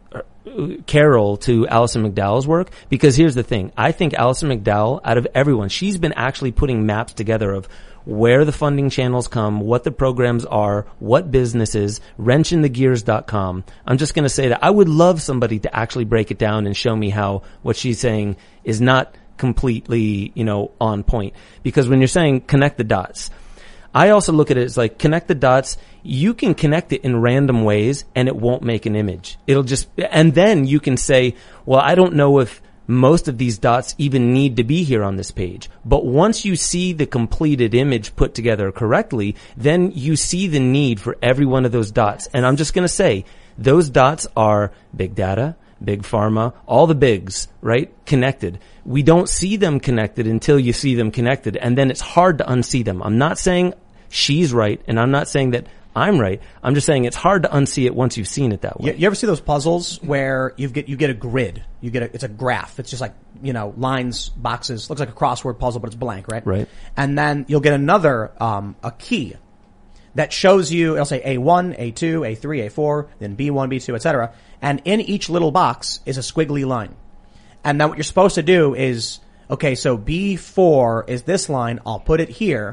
Carol to Alison McDowell's work, because here's the thing, I think Alison McDowell, out of everyone, she's been actually putting maps together of where the funding channels come, what the programs are, what businesses, wrench in the gears dot com. I'm just going to say that I would love somebody to actually break it down and show me how what she's saying is not completely, you know, on point. Because when you're saying connect the dots, I also look at it as like connect the dots. You can connect it in random ways and it won't make an image. It'll just, and then you can say, well, I don't know if most of these dots even need to be here on this page. But once you see the completed image put together correctly, then you see the need for every one of those dots. And I'm just going to say those dots are big data, big pharma, all the bigs, right? Connected. We don't see them connected until you see them connected. And then it's hard to unsee them. I'm not saying she's right. And I'm not saying that I'm right. I'm just saying it's hard to unsee it once you've seen it that way. You, you ever see those puzzles where you get you get a grid? You get a, it's a graph. It's just like, you know, lines, boxes. Looks like a crossword puzzle, but it's blank, right? Right. And then you'll get another um a key that shows you. It'll say A one, A two, A three, A four, then B one, B two, et cetera. And in each little box is a squiggly line. And then what you're supposed to do is, okay, so B four is this line. I'll put it here. And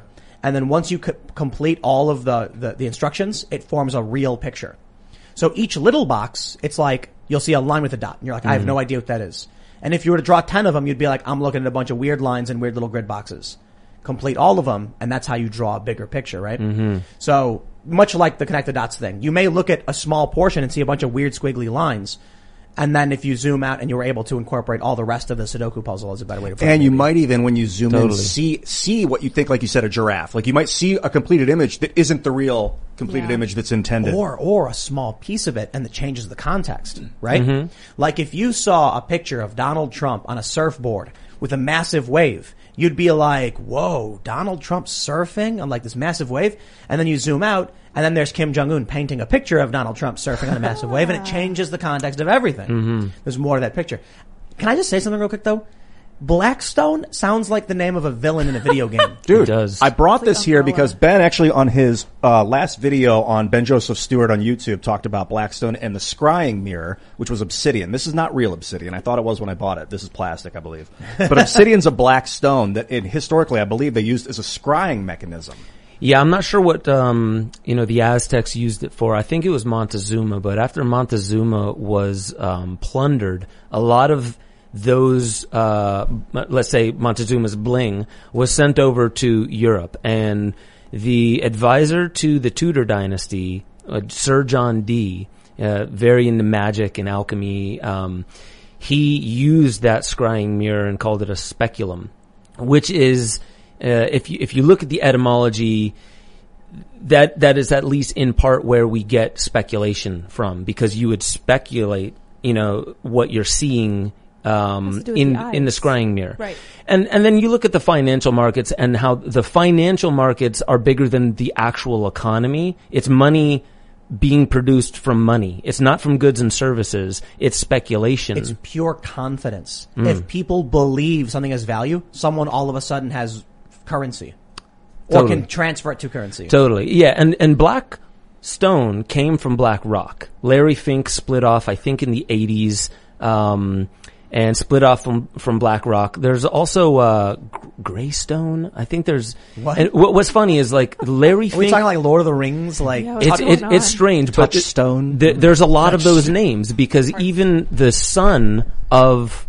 And then once you co- complete all of the, the, the instructions, it forms a real picture. So each little box, it's like, you'll see a line with a dot. And you're like, mm-hmm. I have no idea what that is. And if you were to draw ten of them, you'd be like, I'm looking at a bunch of weird lines and weird little grid boxes. Complete all of them, and that's how you draw a bigger picture, right? Mm-hmm. So much like the connect the dots thing, you may look at a small portion and see a bunch of weird squiggly lines. And then if you zoom out and you were able to incorporate all the rest of the Sudoku puzzle is a better way to put it. And you might even, when you zoom Totally. in, see see what you think, like you said, a giraffe. Like you might see a completed image that isn't the real completed Yeah. image that's intended. Or, or a small piece of it and that changes the context, right? Mm-hmm. Like if you saw a picture of Donald Trump on a surfboard with a massive wave, you'd be like, whoa, Donald Trump surfing on like this massive wave. And then you zoom out and then there's Kim Jong-un painting a picture of Donald Trump surfing on a massive wave, and it changes the context of everything. Mm-hmm. There's more to that picture. Can I just say something real quick though? Blackstone sounds like the name of a villain in a video game. Dude, It does. I brought It's this like here umbrella. because Ben actually on his uh, last video on Ben Joseph Stewart on YouTube talked about Blackstone and the scrying mirror, which was obsidian. This is not real obsidian. I thought it was when I bought it. This is plastic, I believe. But obsidian's a black stone that it, historically I believe they used as a scrying mechanism. Yeah, I'm not sure what, um, you know, the Aztecs used it for. I think it was Montezuma, but after Montezuma was, um, plundered, a lot of those, uh, let's say Montezuma's bling was sent over to Europe, and the advisor to the Tudor dynasty, uh, Sir John Dee, uh, very into magic and alchemy, um, he used that scrying mirror and called it a speculum, which is, Uh, if you, if you look at the etymology, that, that is at least in part where we get speculation from, because you would speculate, you know, what you're seeing, um, Has to do with in, the in the eyes. scrying mirror. Right. And, and then you look at the financial markets and how the financial markets are bigger than the actual economy. It's money being produced from money. It's not from goods and services. It's speculation. It's pure confidence. Mm. If people believe something has value, someone all of a sudden has currency. Or Totally. can transfer it to currency. Totally. Yeah. And, and Blackstone came from BlackRock. Larry Fink split off, I think, in the eighties, um, and split off from, from BlackRock. There's also, uh, G- Greystone. I think there's, What? and what, what's funny is like Larry Are we Fink. talking like Lord of the Rings? Like, Yeah, what's It's, going it, on? it's strange, but th- Touchstone. th- there's a lot of those names, because even the son of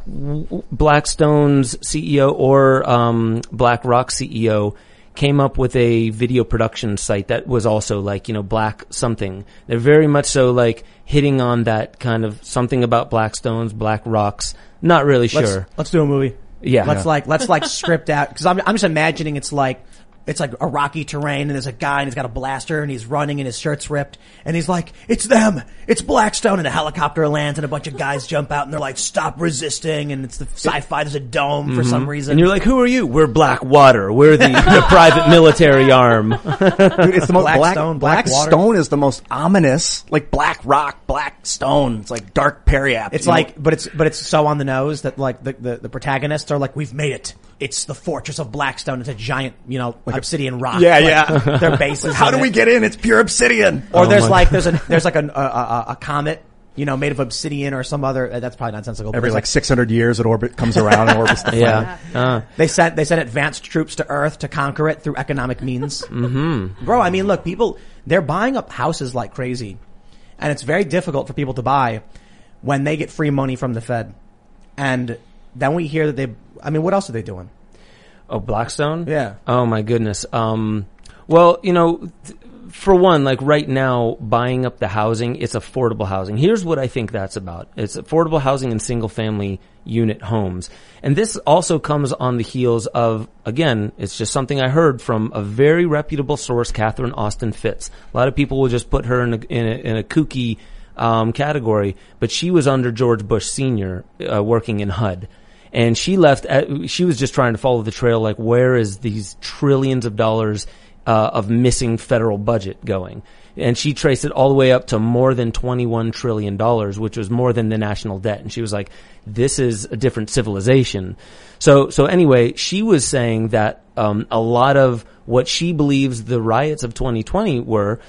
w- Blackstone's C E O or um, BlackRock C E O came up with a video production site that was also like, you know, Black something. They're very much so like hitting on that kind of something about Blackstones, Black Rocks. Not really let's, sure. let's do a movie. Yeah. Let's Yeah. like, let's like script out, cause I'm, I'm just imagining it's like, it's like a rocky terrain and there's a guy and he's got a blaster and he's running and his shirt's ripped and he's like, it's them! It's Blackstone, and a helicopter lands and a bunch of guys jump out and they're like, stop resisting, and it's the sci-fi, there's a dome for some reason. And you're like, who are you? We're Blackwater. We're the, the private military arm. Dude, it's the most Blackstone, black, Black water. Blackstone is the most ominous, like Black Rock, Black Stone. It's like dark periap. It's you know? like, but it's, but it's so on the nose that like the, the, the protagonists are like, we've made it. It's the fortress of Blackstone. It's a giant, you know, obsidian rock. Yeah, Like, yeah. Their bases. How in do it. we get in? It's pure obsidian. Or Oh there's my like, there's a, there's like a, a, a, a comet, you know, made of obsidian or some other, uh, that's probably nonsensical. but Every there's like six hundred years, it orbit comes around and orbits the planet. Yeah. Uh, They sent they sent advanced troops to Earth to conquer it through economic means. Mm-hmm. Bro, I mean, look, people they're buying up houses like crazy, and it's very difficult for people to buy when they get free money from the Fed. And then we hear that they. I mean, what else are they doing? Oh, Blackstone? Yeah. Oh my goodness. Um, well, you know, th- for one, like right now, buying up the housing, it's affordable housing. Here's what I think that's about. It's affordable housing in single family unit homes. And this also comes on the heels of, again, it's just something I heard from a very reputable source, Catherine Austin Fitz. A lot of people will just put her in a, in a, in a kooky, um, category, but she was under George Bush Senior, uh, working in H U D. And she left, at, she was just trying to follow the trail, like where is these trillions of dollars uh, of missing federal budget going? And she traced it all the way up to more than twenty-one trillion dollars, which was more than the national debt. And she was like, this is a different civilization. So, so anyway, she was saying that um, a lot of what she believes the riots of twenty twenty were,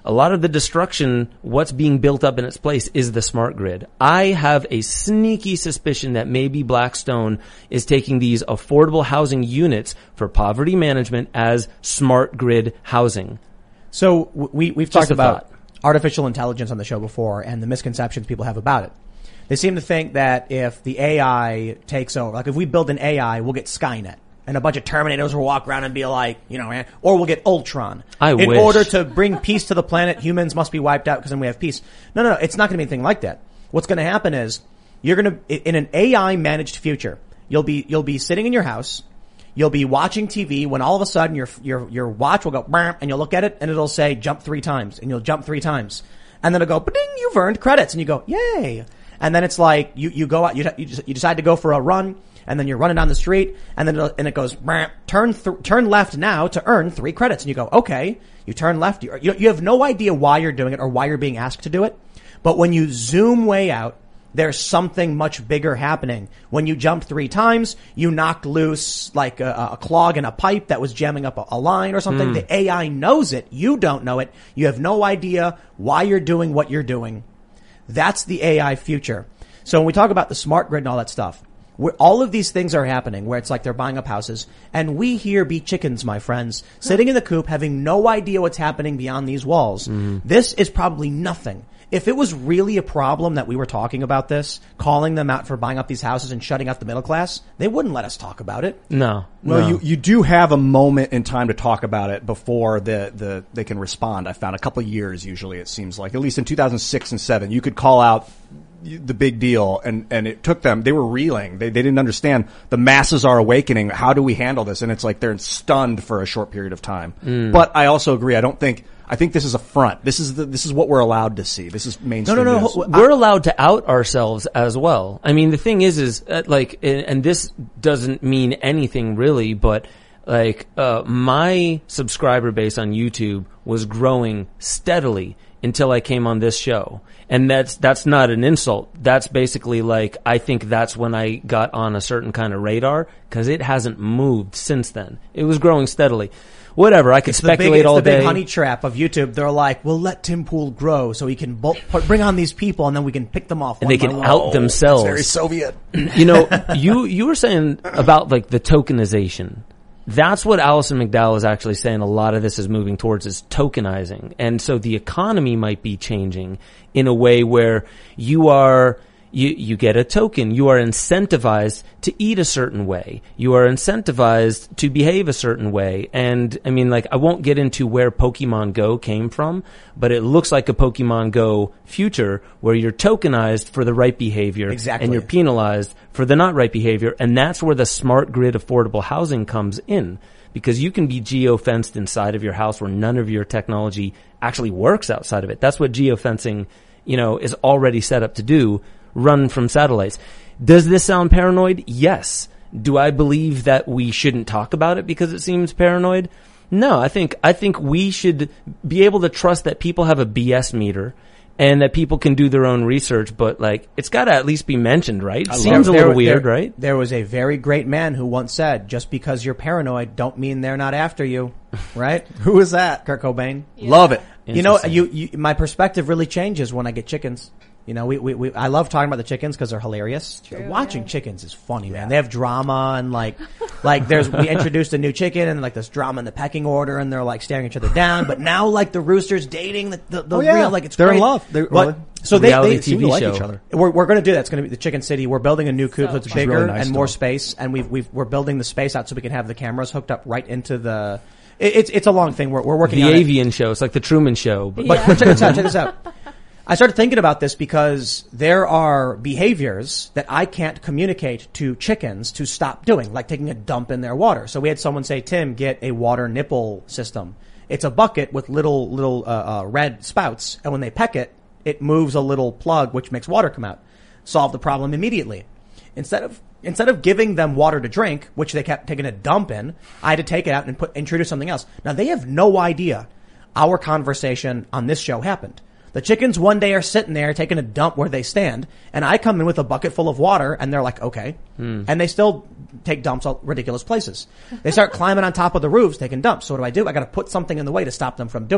a lot of the destruction, what's being built up in its place is the smart grid. I have a sneaky suspicion that maybe Blackstone is taking these affordable housing units for poverty management as smart grid housing. So w- we, we've Just talked a about thought. artificial intelligence on the show before and the misconceptions people have about it. They seem to think that if the A I takes over, like if we build an A I, we'll get Skynet. And a bunch of Terminators will walk around and be like, you know, or we'll get Ultron. I In wish. order to bring peace to the planet, humans must be wiped out because then we have peace. No, no, no. It's not going to be anything like that. What's going to happen is you're going to, in an A I managed future, you'll be, you'll be sitting in your house. You'll be watching T V when all of a sudden your, your, your watch will go, and you'll look at it and it'll say jump three times and you'll jump three times. And then it'll go, ding, you've earned credits. And you go, yay. And then it's like, you, you go out, you, you, just, you decide to go for a run, and then you're running down the street, and then it'll, and it goes, turn, th- turn left now to earn three credits. And you go, okay. You turn left. You, you have no idea why you're doing it or why you're being asked to do it. But when you zoom way out, there's something much bigger happening. When you jumped three times, you knocked loose like a, a clog in a pipe that was jamming up a, a line or something. Mm. The A I knows it. You don't know it. You have no idea why you're doing what you're doing. That's the A I future. So when we talk about the smart grid and all that stuff, where all of these things are happening, where it's like they're buying up houses, and we here be chickens, my friends, sitting in the coop, having no idea what's happening beyond these walls. Mm. This is probably nothing. If it was really a problem that we were talking about this, calling them out for buying up these houses and shutting out the middle class, they wouldn't let us talk about it. No. Well, no. you, you do have a moment in time to talk about it before the, the, they can respond. I found a couple of years usually, it seems like. At least in two thousand six and seven, you could call out the big deal, and, and it took them, they were reeling. They, they didn't understand. The masses are awakening. How do we handle this? And it's like they're stunned for a short period of time. Mm. But I also agree. I don't think, I think this is a front. This is the, this is what we're allowed to see. This is mainstream. No, no, no. news. We're allowed to out ourselves as well. I mean, the thing is, is uh, like, and this doesn't mean anything really, but like, uh, my subscriber base on YouTube was growing steadily until I came on this show. And that's, that's not an insult. That's basically like, I think that's when I got on a certain kind of radar, because it hasn't moved since then. It was growing steadily. Whatever, I could it's speculate the big, it's all the day. big honey trap of YouTube. They're like, we'll let Tim Pool grow so he can bu- bring on these people and then we can pick them off. And one they by can one. out themselves. Very Soviet. You know, you, you were saying about like the tokenization. That's what Alison McDowell is actually saying. A lot of this is moving towards is tokenizing. And so the economy might be changing in a way where you are, you, you get a token. You are incentivized to eat a certain way. You are incentivized to behave a certain way. And I mean, like, I won't get into where Pokemon Go came from, but it looks like a Pokemon Go future where you're tokenized for the right behavior. Exactly. And you're penalized for the not right behavior. And that's where the smart grid affordable housing comes in. Because you can be geo-fenced inside of your house where none of your technology actually works outside of it. That's what geofencing, you know, is already set up to do. Run from satellites. Does this sound paranoid? Yes. Do I believe that we shouldn't talk about it because it seems paranoid? No, I think, I think we should be able to trust that people have a B S meter and that people can do their own research, but like, it's gotta at least be mentioned, right? Seems a little there, weird, there, right? There was a very great man who once said, just because you're paranoid don't mean they're not after you. Right? Who is that? Kurt Cobain. Yeah. Love it. You know, you, you, my perspective really changes when I get chickens. You know, we, we, we, I love talking about the chickens because they're hilarious. True, Watching yeah. chickens is funny, man. They have drama and like, like there's, we introduced a new chicken and like there's drama in the pecking order and they're like staring each other down. But now like the rooster's dating the, the, the Oh, yeah. real, like it's They're in great. love. They're- but, well, so they, reality they T V seem to like show. each other. We're, we're going to do that. It's going to be the Chicken City. We're building a new coop So so it's fun. bigger Really nice and more stuff. space. And we've, we've, we're building the space out so we can have the cameras hooked up right into the, it, it's, it's a long thing. We're, we're working The on it. Avian show. It's like the Truman Show. But But, Yeah. but check this out, check this out. I started thinking about this because there are behaviors that I can't communicate to chickens to stop doing, like taking a dump in their water. So we had someone say, Tim, get a water nipple system. It's a bucket with little, little, uh, uh, red spouts. And when they peck it, it moves a little plug, which makes water come out. Solve the problem immediately. Instead of, instead of giving them water to drink, which they kept taking a dump in, I had to take it out and put, introduce something else. Now they have no idea our conversation on this show happened. The chickens one day are sitting there taking a dump where they stand, and I come in with a bucket full of water, and they're like, okay. Mm. And they still take dumps at ridiculous places. They start climbing on top of the roofs taking dumps. So what do I do? I gotta put something in the way to stop them from doing it.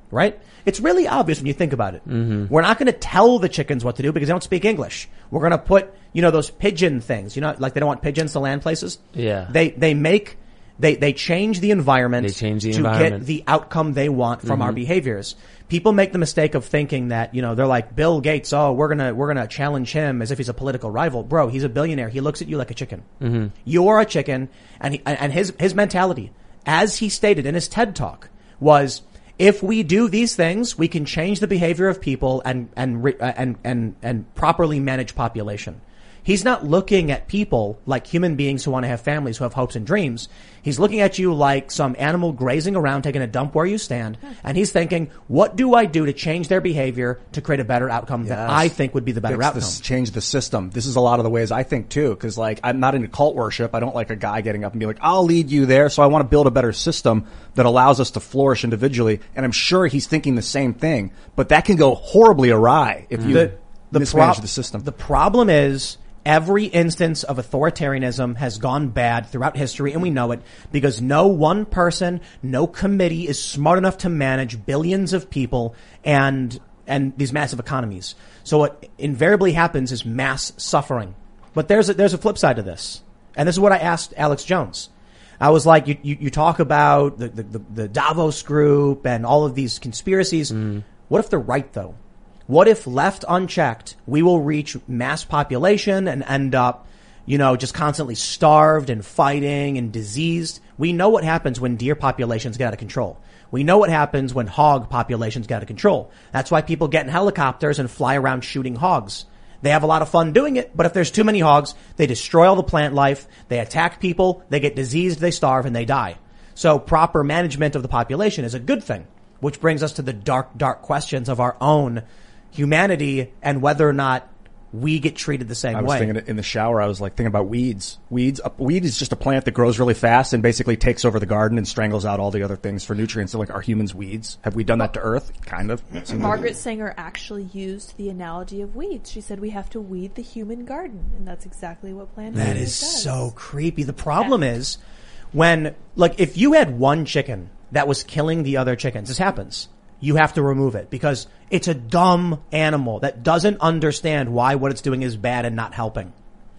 right? It's really obvious when you think about it. Mm-hmm. We're not going to tell the chickens what to do because they don't speak English. We're going to put, you know, those pigeon things, you know, like they don't want pigeons to land places. Yeah. They, they make, they, they change the environment They change the to environment. get the outcome they want from Mm-hmm. our behaviors. People make the mistake of thinking that, you know, they're like, Bill Gates, oh, we're gonna, we're gonna challenge him as if he's a political rival. Bro, he's a billionaire. He looks at you like a chicken. Mm-hmm. You're a chicken. And he, and his, his mentality, as he stated in his TED Talk, was, if we do these things, we can change the behavior of people and, and, uh, and, and, and properly manage population. He's not looking at people like human beings who want to have families, who have hopes and dreams. He's looking at you like some animal grazing around, taking a dump where you stand. And he's thinking, what do I do to change their behavior to create a better outcome Yes. that I think would be the better Fix outcome? this- change the system. This is a lot of the ways I think too, because like I'm not into cult worship. I don't like a guy getting up and be like, "I'll lead you there." So I want to build a better system that allows us to flourish individually. And I'm sure he's thinking the same thing, but that can go horribly awry if you The, the, mismanage prob- the system. the problem is every instance of authoritarianism has gone bad throughout history, and we know it because no one person, no committee is smart enough to manage billions of people and and these massive economies. So what invariably happens is mass suffering. But there's a, there's a flip side to this, and this is what I asked Alex Jones. I was like, you you, you talk about the, the the the Davos group and all of these conspiracies. Mm. What if they're right though? What if left unchecked, we will reach mass population and end up, you know, just constantly starved and fighting and diseased? We know what happens when deer populations get out of control. We know what happens when hog populations get out of control. That's why people get in helicopters and fly around shooting hogs. They have a lot of fun doing it, but if there's too many hogs, they destroy all the plant life, they attack people, they get diseased, they starve, and they die. So proper management of the population is a good thing, which brings us to the dark, dark questions of our own humanity and whether or not we get treated the same I was way. thinking in the shower, I was like thinking about weeds. Weeds, a weed is just a plant that grows really fast and basically takes over the garden and strangles out all the other things for nutrients. So like, are humans weeds? Have we done that to Earth? Kind of. Margaret Sanger actually used the analogy of weeds. She said we have to weed the human garden, and that's exactly what Planned That Parenthood is does. so creepy. The problem is when, like, if you had one chicken that was killing the other chickens, this happens. You have to remove it because it's a dumb animal that doesn't understand why what it's doing is bad and not helping.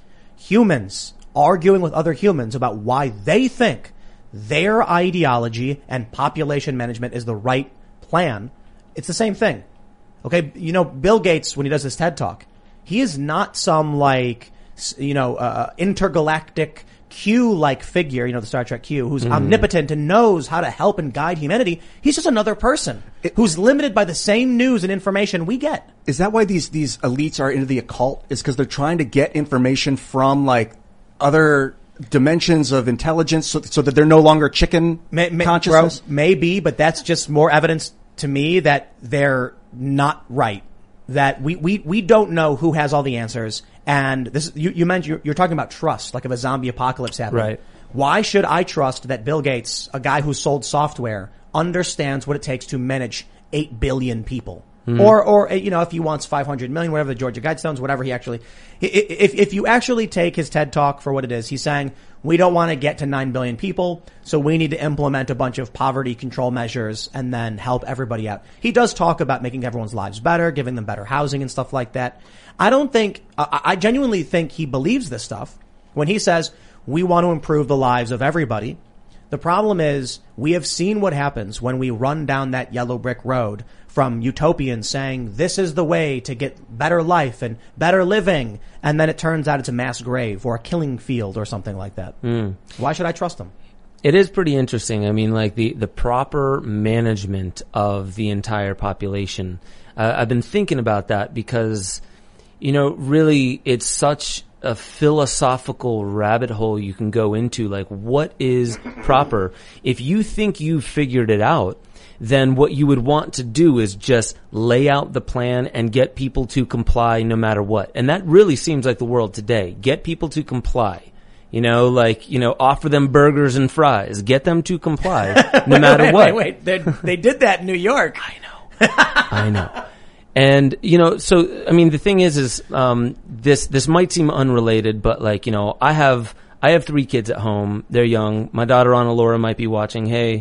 Humans arguing with other humans about why they think their ideology and population management is the right plan. It's the same thing. Okay. You know, Bill Gates, when he does his TED Talk, he is not some like, you know, uh, intergalactic Q-like figure, you know, the Star Trek Q, who's mm. omnipotent and knows how to help and guide humanity. He's just another person it, who's limited by the same news and information we get. Is that why these, these elites are into the occult? Is because they're trying to get information from like other dimensions of intelligence so, so that they're no longer chicken may, may, consciousness? Bro, maybe, but that's just more evidence to me that they're not right. That we, we, we don't know who has all the answers. And this, you, you mentioned, you're, you're talking about trust, like if a zombie apocalypse happened. Right. Why should I trust that Bill Gates, a guy who sold software, understands what it takes to manage eight billion people? Mm. Or, or, you know, if he wants five hundred million, whatever the Georgia Guidestones, whatever he actually, if, if you actually take his TED Talk for what it is, he's saying, we don't want to get to nine billion people, so we need to implement a bunch of poverty control measures and then help everybody out. He does talk about making everyone's lives better, giving them better housing and stuff like that. I don't think, I, I genuinely think he believes this stuff when he says, we want to improve the lives of everybody. The problem is we have seen what happens when we run down that yellow brick road from utopians saying this is the way to get better life and better living. And then it turns out it's a mass grave or a killing field or something like that. Mm. Why should I trust them? It is pretty interesting. I mean, like the, the proper management of the entire population. Uh, I've been thinking about that because, you know, really it's such a philosophical rabbit hole you can go into. Like, what is proper? If you think you've figured it out, then what you would want to do is just lay out the plan and get people to comply no matter what. And that really seems like the world today. Get people to comply. You know, like, you know, offer them burgers and fries. Get them to comply no wait, matter wait, what. Wait, wait, they, they did that in New York. I know. I know. And, you know, so, I mean, the thing is, is, um, this, this might seem unrelated, but like, you know, I have, I have three kids at home. They're young. My daughter Anna Laura might be watching. Hey,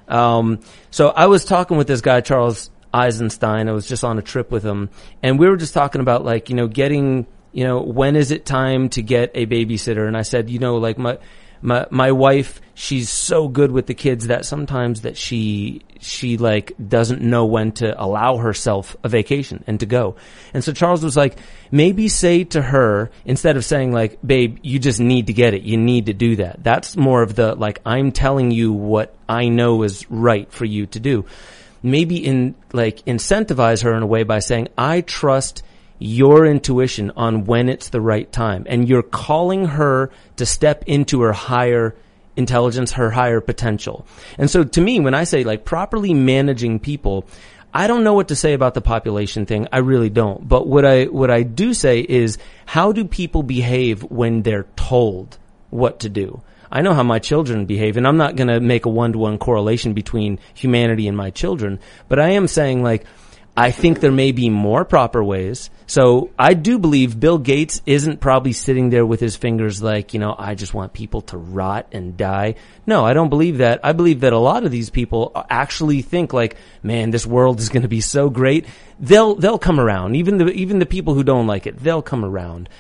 Um, so I was talking with this guy, Charles Eisenstein. I was just on a trip with him, and we were just talking about, like, you know, getting, you know, when is it time to get a babysitter? And I said, you know, like my, my, my wife, she's so good with the kids that sometimes that she, she like doesn't know when to allow herself a vacation and to go. And so Charles was like, maybe say to her, instead of saying like, babe, you just need to get it. You need to do that. That's more of the, like, I'm telling you what I know is right for you to do. Maybe in, like, incentivize her in a way by saying, I trust your intuition on when it's the right time. And you're calling her to step into her higher intelligence, her higher potential. And so to me, when I say, like, properly managing people, I don't know what to say about the population thing. I really don't. But what I, what I do say is, how do people behave when they're told what to do? I know how my children behave, and I'm not going to make a one-to-one correlation between humanity and my children, but I am saying, like, I think there may be more proper ways. So I do believe Bill Gates isn't probably sitting there with his fingers like, you know, I just want people to rot and die. No, I don't believe that. I believe that a lot of these people actually think like, man, this world is going to be so great. They'll, they'll come around. Even the, even the people who don't like it, they'll come around.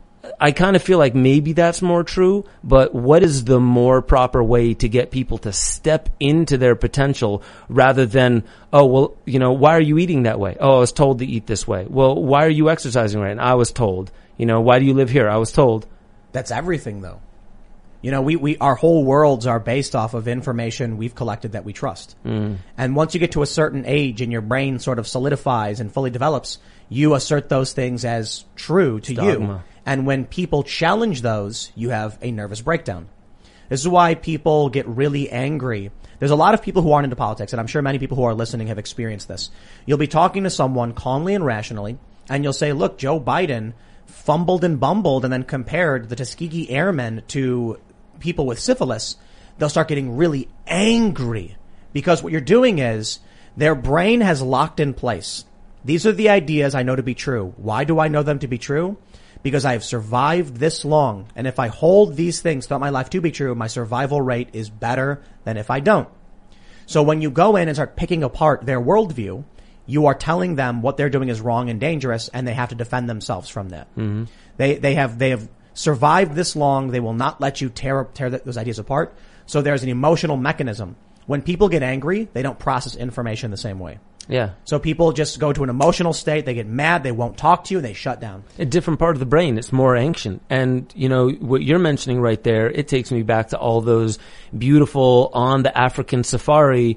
I kind of feel like maybe that's more true, but what is the more proper way to get people to step into their potential rather than, oh, well, you know, why are you eating that way? Oh, I was told to eat this way. Well, why are you exercising right? And I was told. You know, why do you live here? I was told. That's everything, though. You know, we, we, our whole worlds are based off of information we've collected that we trust. Mm. And once you get to a certain age and your brain sort of solidifies and fully develops, you assert those things as true to you. And when people challenge those, you have a nervous breakdown. This is why people get really angry. There's a lot of people who aren't into politics, and I'm sure many people who are listening have experienced this. You'll be talking to someone calmly and rationally, and you'll say, look, Joe Biden fumbled and bumbled and then compared the Tuskegee Airmen to people with syphilis. They'll start getting really angry because what you're doing is their brain has locked in place. These are the ideas I know to be true. Why do I know them to be true? Because I've survived this long. And if I hold these things throughout my life to be true, my survival rate is better than if I don't. So when you go in and start picking apart their worldview, you are telling them what they're doing is wrong and dangerous, and they have to defend themselves from that. Mm-hmm. They, they have, they have survived this long. They will not let you tear, tear those ideas apart. So there's an emotional mechanism. When people get angry, they don't process information the same way. Yeah. So people just go to an emotional state. They get mad. They won't talk to you. And they shut down. A different part of the brain. It's more ancient. And, you know, what you're mentioning right there, it takes me back to all those beautiful on the African safari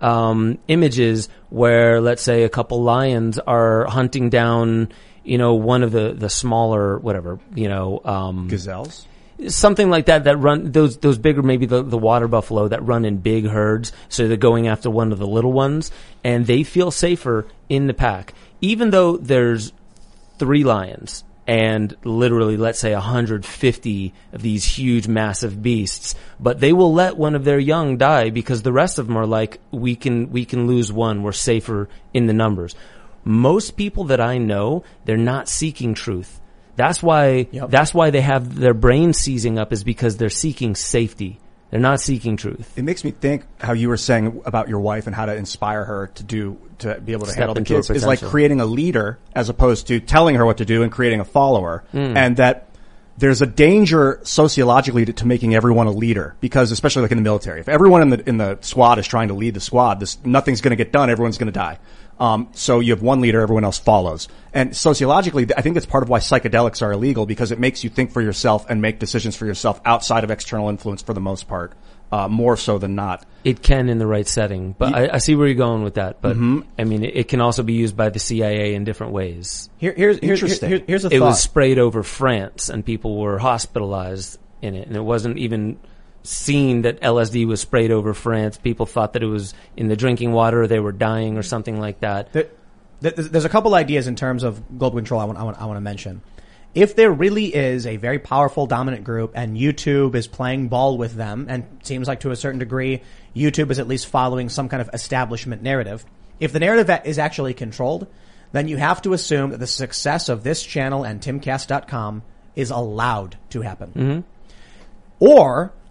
um images where, let's say, a couple lions are hunting down, you know, one of the, the smaller, whatever, you know, um gazelles. Something like that, that run, those, those bigger, maybe the, the water buffalo that run in big herds. So they're going after one of the little ones and they feel safer in the pack. Even though there's three lions and literally, let's say one hundred fifty of these huge, massive beasts, but they will let one of their young die because the rest of them are like, we can, we can lose one. We're safer in the numbers. Most people that I know, they're not seeking truth. That's why, yep. that's why they have their brain seizing up, is because they're seeking safety. They're not seeking truth. It makes me think how you were saying about your wife and how to inspire her to do, to be able to Step handle the into kids her is like creating a leader as opposed to telling her what to do and creating a follower. Mm. And that there's a danger sociologically to, to making everyone a leader, because especially like in the military, if everyone in the, in the squad is trying to lead the squad, this, nothing's going to get done. Everyone's going to die. Um, so you have one leader, everyone else follows. And sociologically, I think that's part of why psychedelics are illegal, because it makes you think for yourself and make decisions for yourself outside of external influence for the most part, uh, more so than not. It can in the right setting, but I, I see where you're going with that. But mm-hmm. I mean, it, it can also be used by the C I A in different ways. Here, here's, here's, Interesting. Here, here's a it thought. was sprayed over France and people were hospitalized in it, and it wasn't even seen that L S D was sprayed over France. People thought that it was in the drinking water, or they were dying or something like that. There, there's a couple ideas in terms of global control I want, I want, I want to mention. If there really is a very powerful dominant group and YouTube is playing ball with them, and it seems like to a certain degree YouTube is at least following some kind of establishment narrative, if the narrative is actually controlled, then you have to assume that the success of this channel and timcast dot com is allowed to happen. Mm-hmm. Or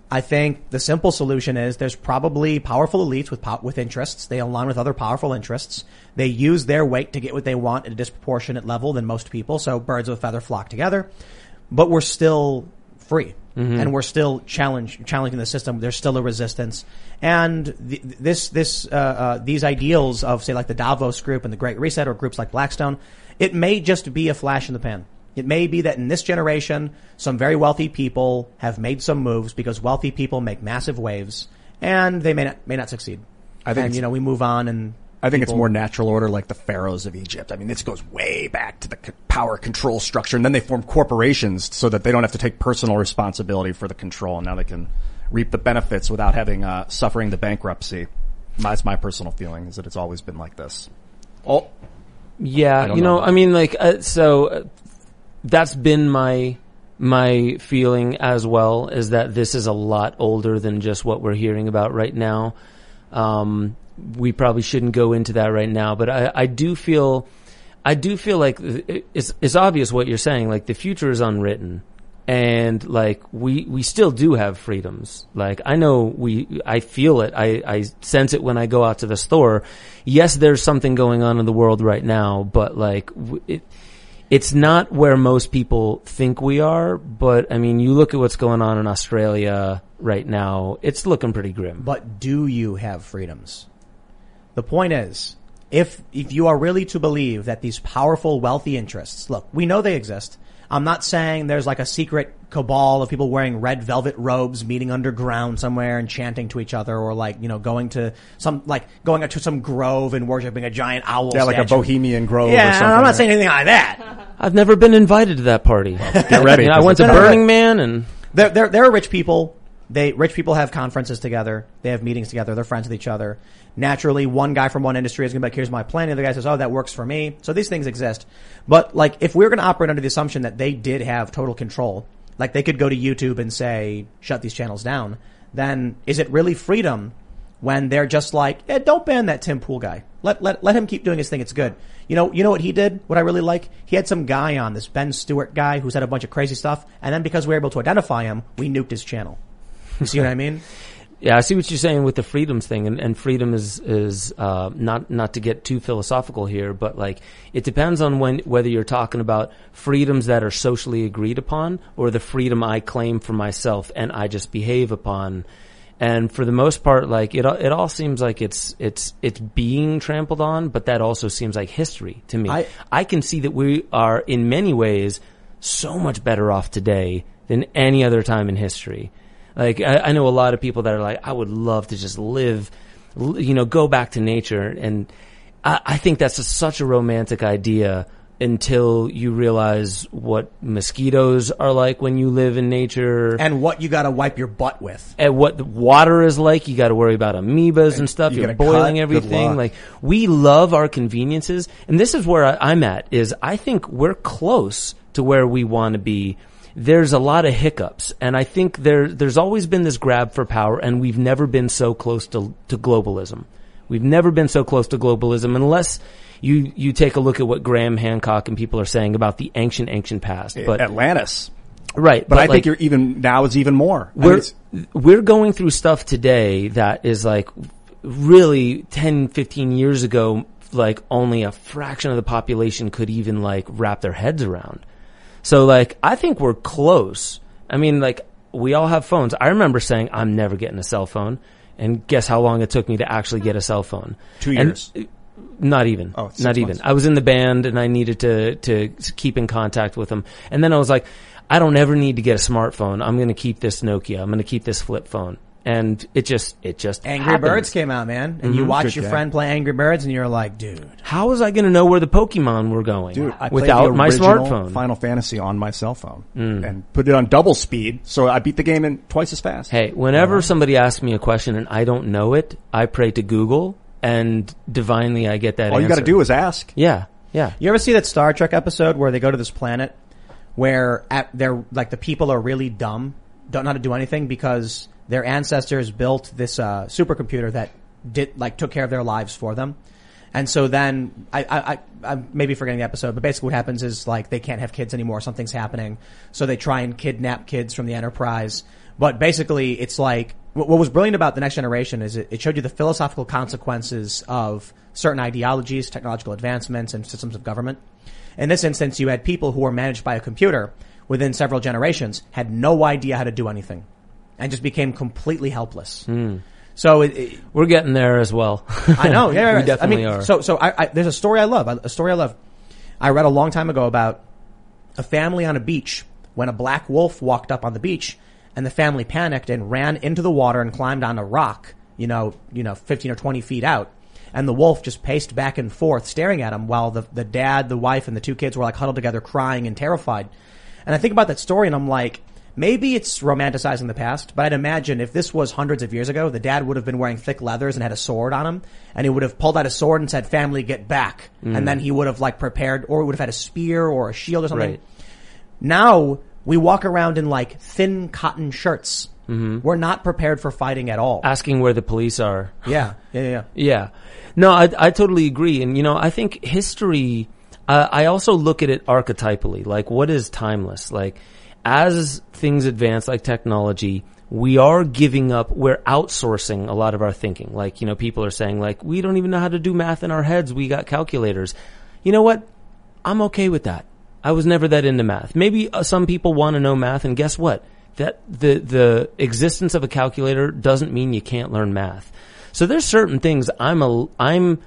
I think the simple solution is there's probably powerful elites with po- with interests. They align with other powerful interests. They use their weight to get what they want at a disproportionate level than most people. So birds of a feather flock together. But we're still free. Mm-hmm. And we're still challenge, challenging the system. There's still a resistance. And th- this, this, uh, uh, these ideals of, say, like the Davos group and the Great Reset or groups like Blackstone, it may just be a flash in the pan. It may be that in this generation, some very wealthy people have made some moves because wealthy people make massive waves, and they may not may not succeed. I think and, you know we move on, and I think people, it's more natural order, like the pharaohs of Egypt. I mean, this goes way back to the c- power control structure, and then they form corporations so that they don't have to take personal responsibility for the control, and now they can reap the benefits without having uh, suffering the bankruptcy. That's my personal feeling, is that it's always been like this. Oh, yeah, you know, know I mean, like, uh, so. Uh, That's been my my feeling as well, is that this is a lot older than just what we're hearing about right now. Um, we probably shouldn't go into that right now, but I, I do feel I do feel like it's it's obvious what you're saying. Like the future is unwritten, and like we we still do have freedoms. Like I know we I feel it. I I sense it when I go out to the store. Yes, there's something going on in the world right now, but like it. It's not where most people think we are, but I mean, you look at what's going on in Australia right now, it's looking pretty grim. But do you have freedoms? The point is, if, if you are really to believe that these powerful, wealthy interests, look, we know they exist. I'm not saying there's like a secret cabal of people wearing red velvet robes meeting underground somewhere and chanting to each other, or like, you know, going to some, like going to some grove and worshiping a giant owl Yeah, statue. like a bohemian grove yeah, or something. I'm not saying anything like that. I've never been invited to that party. Get ready. You know, I went to No, no, no. Burning Man and There, there, there are rich people. They, rich people have conferences together. They have meetings together. They're friends with each other. Naturally, one guy from one industry is going to be like, here's my plan. The other guy says, oh, that works for me. So these things exist. But like, if we're going to operate under the assumption that they did have total control, like they could go to YouTube and say, shut these channels down, then is it really freedom when they're just like, yeah, don't ban that Tim Pool guy. Let, let, let him keep doing his thing. It's good. You know, you know what he did? What I really like? He had some guy on, this Ben Stewart guy who said a bunch of crazy stuff. And then because we were able to identify him, we nuked his channel. You see what I mean? yeah, I see what you're saying with the freedoms thing, and, and freedom is is uh, not not to get too philosophical here, but like it depends on when whether you're talking about freedoms that are socially agreed upon, or the freedom I claim for myself and I just behave upon. And for the most part, like it it all seems like it's it's it's being trampled on, but that also seems like history to me. I, I can see that we are in many ways so much better off today than any other time in history. Like, I, I know a lot of people that are like, I would love to just live, you know, go back to nature. And I, I think that's a, such a romantic idea until you realize what mosquitoes are like when you live in nature. and what you gotta wipe your butt with. And what the water is like. You got to worry about amoebas and, and stuff. you You're gotta boiling cut. everything. Good luck. Like, we love our conveniences. And this is where I, I'm at, is I think we're close to where we want to be. There's a lot of hiccups, and I think there there's always been this grab for power, and we've never been so close to to globalism. We've never been so close to globalism unless you you take a look at what Graham Hancock and people are saying about the ancient ancient past. But Atlantis. right, But, but I like, think you're even now is even more. I mean, we're it's- we're going through stuff today that is like really ten, fifteen years ago, like only a fraction of the population could even like wrap their heads around. So like, I think we're close. I mean, like, we all have phones. I remember saying, I'm never getting a cell phone. And guess how long it took me to actually get a cell phone? Two And- years. Not even. Oh, six not even. months. I was in the band and I needed to, to keep in contact with them. And then I was like, I don't ever need to get a smartphone. I'm going to keep this Nokia. I'm going to keep this flip phone. And it just, it just Angry happens. Birds came out, man. And you watch Good your guy. friend play Angry Birds and you're like, dude. How was I going to know where the Pokemon were going Dude, I played without the my original smartphone? Final Fantasy on my cell phone and put it on double speed, so I beat the game in twice as fast. Hey, whenever somebody asks me a question and I don't know it, I pray to Google, and divinely I get that all answer. you got to do is ask. Yeah, yeah. You ever see that Star Trek episode where they go to this planet where at, they're like the people are really dumb, don't know how to do anything because their ancestors built this uh supercomputer that did like took care of their lives for them. And so then I, I, I, I'm maybe forgetting the episode, but basically what happens is like they can't have kids anymore. Something's happening. So they try and kidnap kids from the Enterprise. But basically, it's like, what was brilliant about The Next Generation is it showed you the philosophical consequences of certain ideologies, technological advancements, and systems of government. In this instance, you had people who were managed by a computer within several generations, had no idea how to do anything, and just became completely helpless. Mm. So it, it, we're getting there as well. I know. Yeah, we definitely I mean, are. So, so I, I, there's a story I love. A story I love. I read a long time ago about a family on a beach when a black wolf walked up on the beach, and the family panicked and ran into the water and climbed on a rock, you know, you know, fifteen or twenty feet out. And the wolf just paced back and forth, staring at him, while the the dad, the wife, and the two kids were like huddled together, crying and terrified. And I think about that story, and I'm like, maybe it's romanticizing the past, but I'd imagine if this was hundreds of years ago, the dad would have been wearing thick leathers and had a sword on him, and he would have pulled out a sword and said, "Family, get back." Mm. And then he would have like prepared, or he would have had a spear or a shield or something. Right. Now we walk around in like thin cotton shirts. Mm-hmm. We're not prepared for fighting at all. Asking where the police are. Yeah, yeah, yeah. Yeah. No, I, I totally agree. And, you know, I think history, uh, I also look at it archetypally. Like, what is timeless? Like, as things advance, like technology, we are giving up, we're outsourcing a lot of our thinking. Like, you know, people are saying, like, we don't even know how to do math in our heads. We got calculators. You know what? I'm okay with that. I was never that into math. Maybe uh, some people want to know math, and guess what? That the the existence of a calculator doesn't mean you can't learn math. So there's certain things I'm a, I'm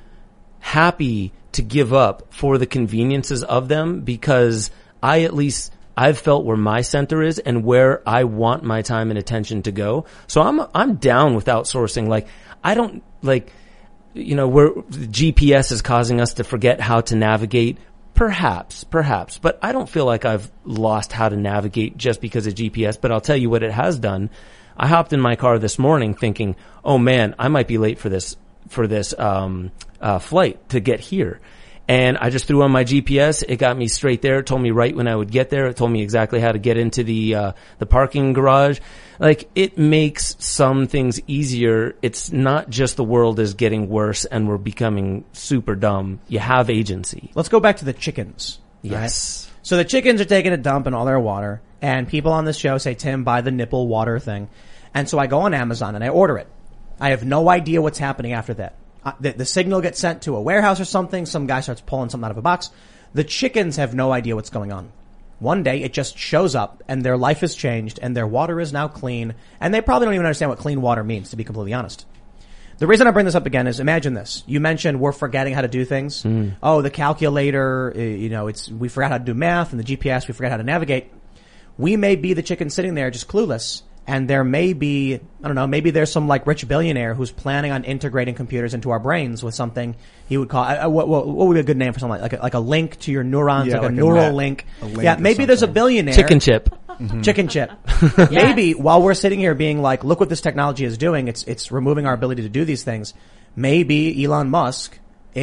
happy to give up for the conveniences of them, because I at least I've felt where my center is and where I want my time and attention to go. So I'm I'm down with outsourcing. Like, I don't like, you know, where G P S is causing us to forget how to navigate. Perhaps, perhaps, but I don't feel like I've lost how to navigate just because of G P S. But I'll tell you what it has done. I hopped in my car this morning thinking, oh man, I might be late for this, for this, um, uh, flight to get here. And I just threw on my G P S. It got me straight there. It told me right when I would get there. It told me exactly how to get into the, uh, the parking garage. Like, it makes some things easier. It's not just the world is getting worse and we're becoming super dumb. You have agency. Let's go back to the chickens. Yes. Right? So the chickens are taking a dump in all their water, and people on this show say, Tim, buy the nipple water thing. And so I go on Amazon and I order it. I have no idea what's happening after that. Uh, the, the signal gets sent to a warehouse or something. Some guy starts pulling something out of a box. The chickens have no idea what's going on. One day it just shows up and their life has changed and their water is now clean, and they probably don't even understand what clean water means, to be completely honest. The reason I bring this up again is, imagine this. You mentioned we're forgetting how to do things. Mm. Oh, the calculator, you know, it's, we forgot how to do math, and the G P S, we forgot how to navigate. We may be the chicken sitting there just clueless. And there may be, I don't know, maybe there's some like rich billionaire who's planning on integrating computers into our brains with something he would call, uh, what, what, what would be a good name for something like, like a, like a link to your neurons, yeah, like, like a a neural net, link. A link. Yeah, maybe there's a billionaire. Chicken chip. Mm-hmm. Chicken chip. Maybe while we're sitting here being like, look what this technology is doing, it's, it's removing our ability to do these things. Maybe Elon Musk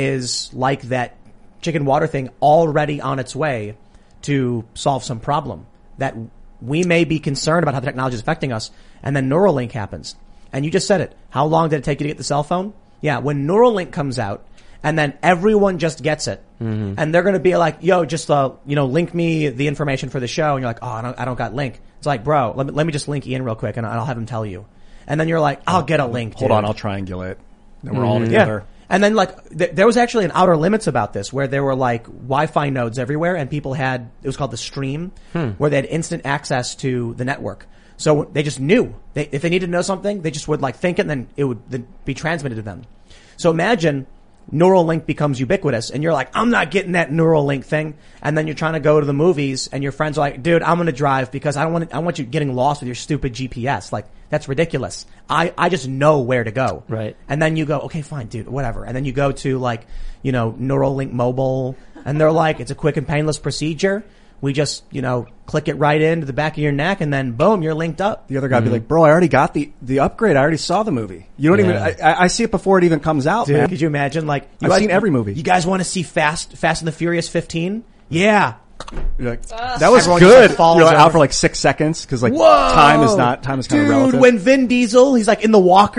is like that chicken water thing, already on its way to solve some problem that we may be concerned about how the technology is affecting us, and then Neuralink happens. And you just said it. How long did it take you to get the cell phone? Yeah, when Neuralink comes out, and then everyone just gets it, mm-hmm. and they're going to be like, yo, just, uh, you know, link me the information for the show, and you're like, oh, I don't, I don't got link. It's like, bro, let me, let me just link Ian real quick, and I'll have him tell you. And then you're like, I'll get a link, Hold dude. on, I'll triangulate. Then we're Mm-hmm. all together. Yeah. And then like, th- there was actually an Outer Limits about this, where there were like Wi-Fi nodes everywhere, and people had, it was called the Stream, hmm. where they had instant access to the network. So they just knew. They, if they needed to know something, they just would like think it, and then it would then be transmitted to them. So imagine Neuralink becomes ubiquitous, and you're like, I'm not getting that Neuralink thing. And then you're trying to go to the movies, and your friends are like, dude, I'm going to drive because I don't want to, I want you getting lost with your stupid G P S. Like, that's ridiculous. I, I just know where to go. Right. And then you go, okay, fine, dude, whatever. And then you go to like, you know, Neuralink Mobile, and they're like, it's a quick and painless procedure. We just, you know, click it right into the back of your neck, and then boom, you're linked up. The other guy Mm-hmm. be like, bro, I already got the, the upgrade. I already saw the movie. You don't Yeah. even, I, I see it before it even comes out, Dude, man. could you imagine? Like, you I've guys, seen every movie. You guys want to see Fast, Fast and the Furious fifteen? Yeah. You're like, that was Everyone good. just falls You're like out over. for like six seconds because like Whoa! time is not, time is kind Dude, of relative. when Vin Diesel, he's like in the walker,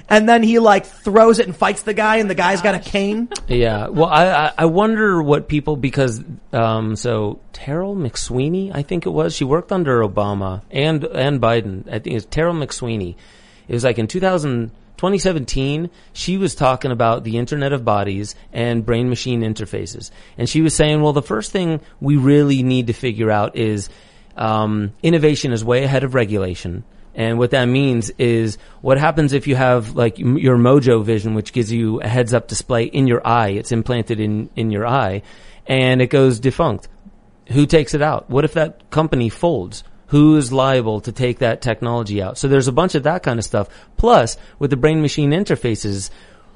and then he like throws it and fights the guy, and the guy's got a cane. Yeah. Well, I, I, I wonder what people, because, um, so Terrell McSweeney, I think it was, she worked under Obama and, and Biden. I think it's Terrell McSweeney. It was like in two thousand, twenty seventeen, she was talking about the Internet of Bodies and brain-machine interfaces. And she was saying, well, the first thing we really need to figure out is, um, innovation is way ahead of regulation. And what that means is what happens if you have like your Mojo Vision, which gives you a heads up display in your eye. It's implanted in, in your eye and it goes defunct. Who takes it out? What if that company folds? Who is liable to take that technology out? So there's a bunch of that kind of stuff. Plus with the brain machine interfaces,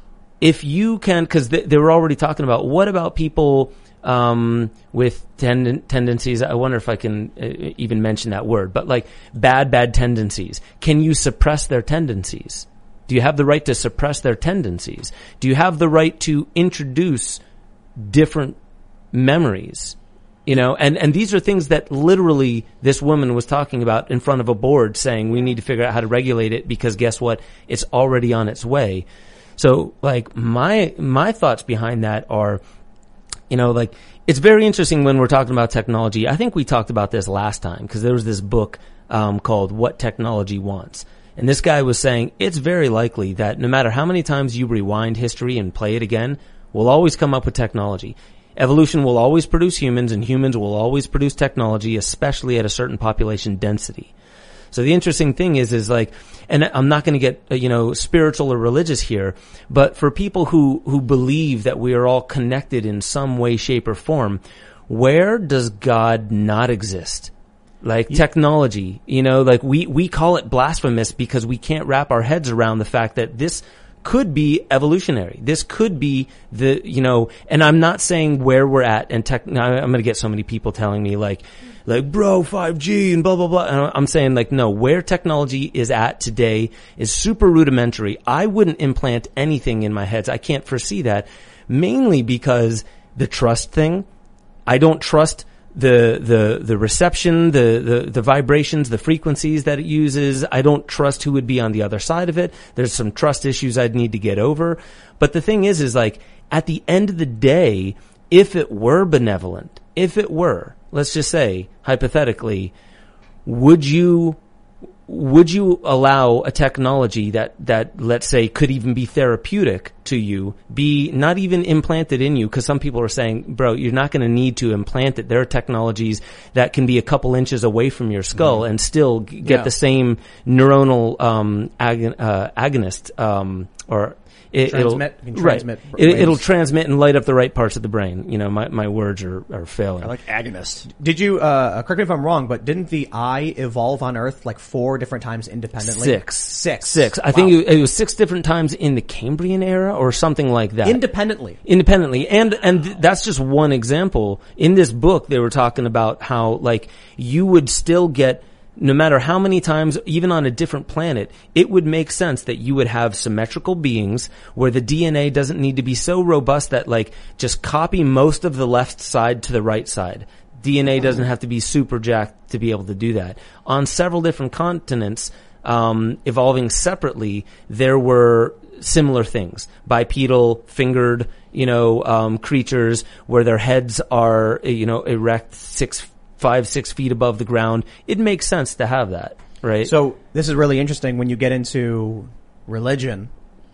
if you can, cause they, they were already talking about what about people um, with tend- tendencies. I wonder if I can uh, even mention that word, but like bad, bad tendencies. Can you suppress their tendencies? Do you have the right to suppress their tendencies? Do you have the right to introduce different memories? You know, and, and these are things that literally this woman was talking about in front of a board saying we need to figure out how to regulate it because guess what? It's already on its way. So like my, my thoughts behind that are, you know, like, it's very interesting when we're talking about technology. I think we talked about this last time because there was this book um, called What Technology Wants. And this guy was saying it's very likely that no matter how many times you rewind history and play it again, we'll always come up with technology. Evolution will always produce humans, and humans will always produce technology, especially at a certain population density. So the interesting thing is, is like, and I'm not going to get, uh, you know, spiritual or religious here, but for people who, who believe that we are all connected in some way, shape, or form, where does God not exist? Like yeah. Technology, you know, like we, we call it blasphemous because we can't wrap our heads around the fact that this could be evolutionary. This could be the, you know, and I'm not saying where we're at and tech, I'm going to get so many people telling me like, like, bro, five G and blah, blah, blah. And I'm saying like, no, where technology is at today is super rudimentary. I wouldn't implant anything in my heads. I can't foresee that, mainly because the trust thing, I don't trust the, the, the reception, the, the, the vibrations, the frequencies that it uses. I don't trust who would be on the other side of it. There's some trust issues I'd need to get over. But the thing is, is like, at the end of the day, if it were benevolent, if it were, let's just say, hypothetically, would you, would you allow a technology that, that, let's say, could even be therapeutic to you, be not even implanted in you? Because some people are saying, bro, you're not going to need to implant it. There are technologies that can be a couple inches away from your skull mm-hmm. and still g- get yeah. the same neuronal, um, agon- uh, agonist, um, or, It, transmit, it'll, can transmit right. it, it'll transmit and light up the right parts of the brain. You know, my, my words are, are failing. I like agonist. Did you, uh, correct me if I'm wrong, but didn't the eye evolve on Earth like four different times independently? Six. Six. Six. I wow. think it, it was six different times in the Cambrian era or something like that. Independently. Independently. And, and th- that's just one example. In this book, they were talking about how, like, you would still get, no matter how many times, even on a different planet, it would make sense that you would have symmetrical beings where the D N A doesn't need to be so robust that like just copy most of the left side to the right side. D N A doesn't have to be super jacked to be able to do that. On several different continents, um, evolving separately, there were similar things. Bipedal, fingered, you know, um, creatures where their heads are, you know, erect six five, six feet above the ground. It makes sense to have that, right? So this is really interesting when you get into religion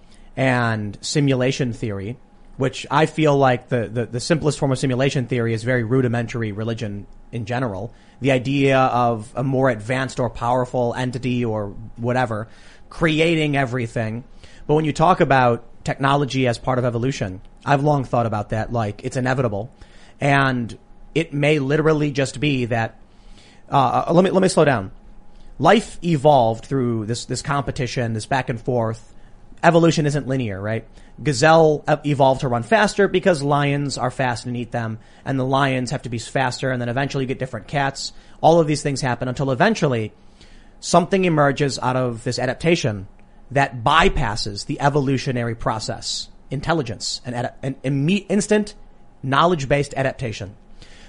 and simulation theory, which I feel like the, the, the simplest form of simulation theory is very rudimentary religion in general. The idea of a more advanced or powerful entity or whatever creating everything. But when you talk about technology as part of evolution, I've long thought about that like it's inevitable. And it may literally just be that, uh, let me, let me slow down. Life evolved through this, this competition, this back and forth. Evolution isn't linear, right? Gazelle evolved to run faster because lions are fast and eat them, and the lions have to be faster, and then eventually you get different cats. All of these things happen until eventually something emerges out of this adaptation that bypasses the evolutionary process, intelligence, and, ad- and imme- instant knowledge-based adaptation.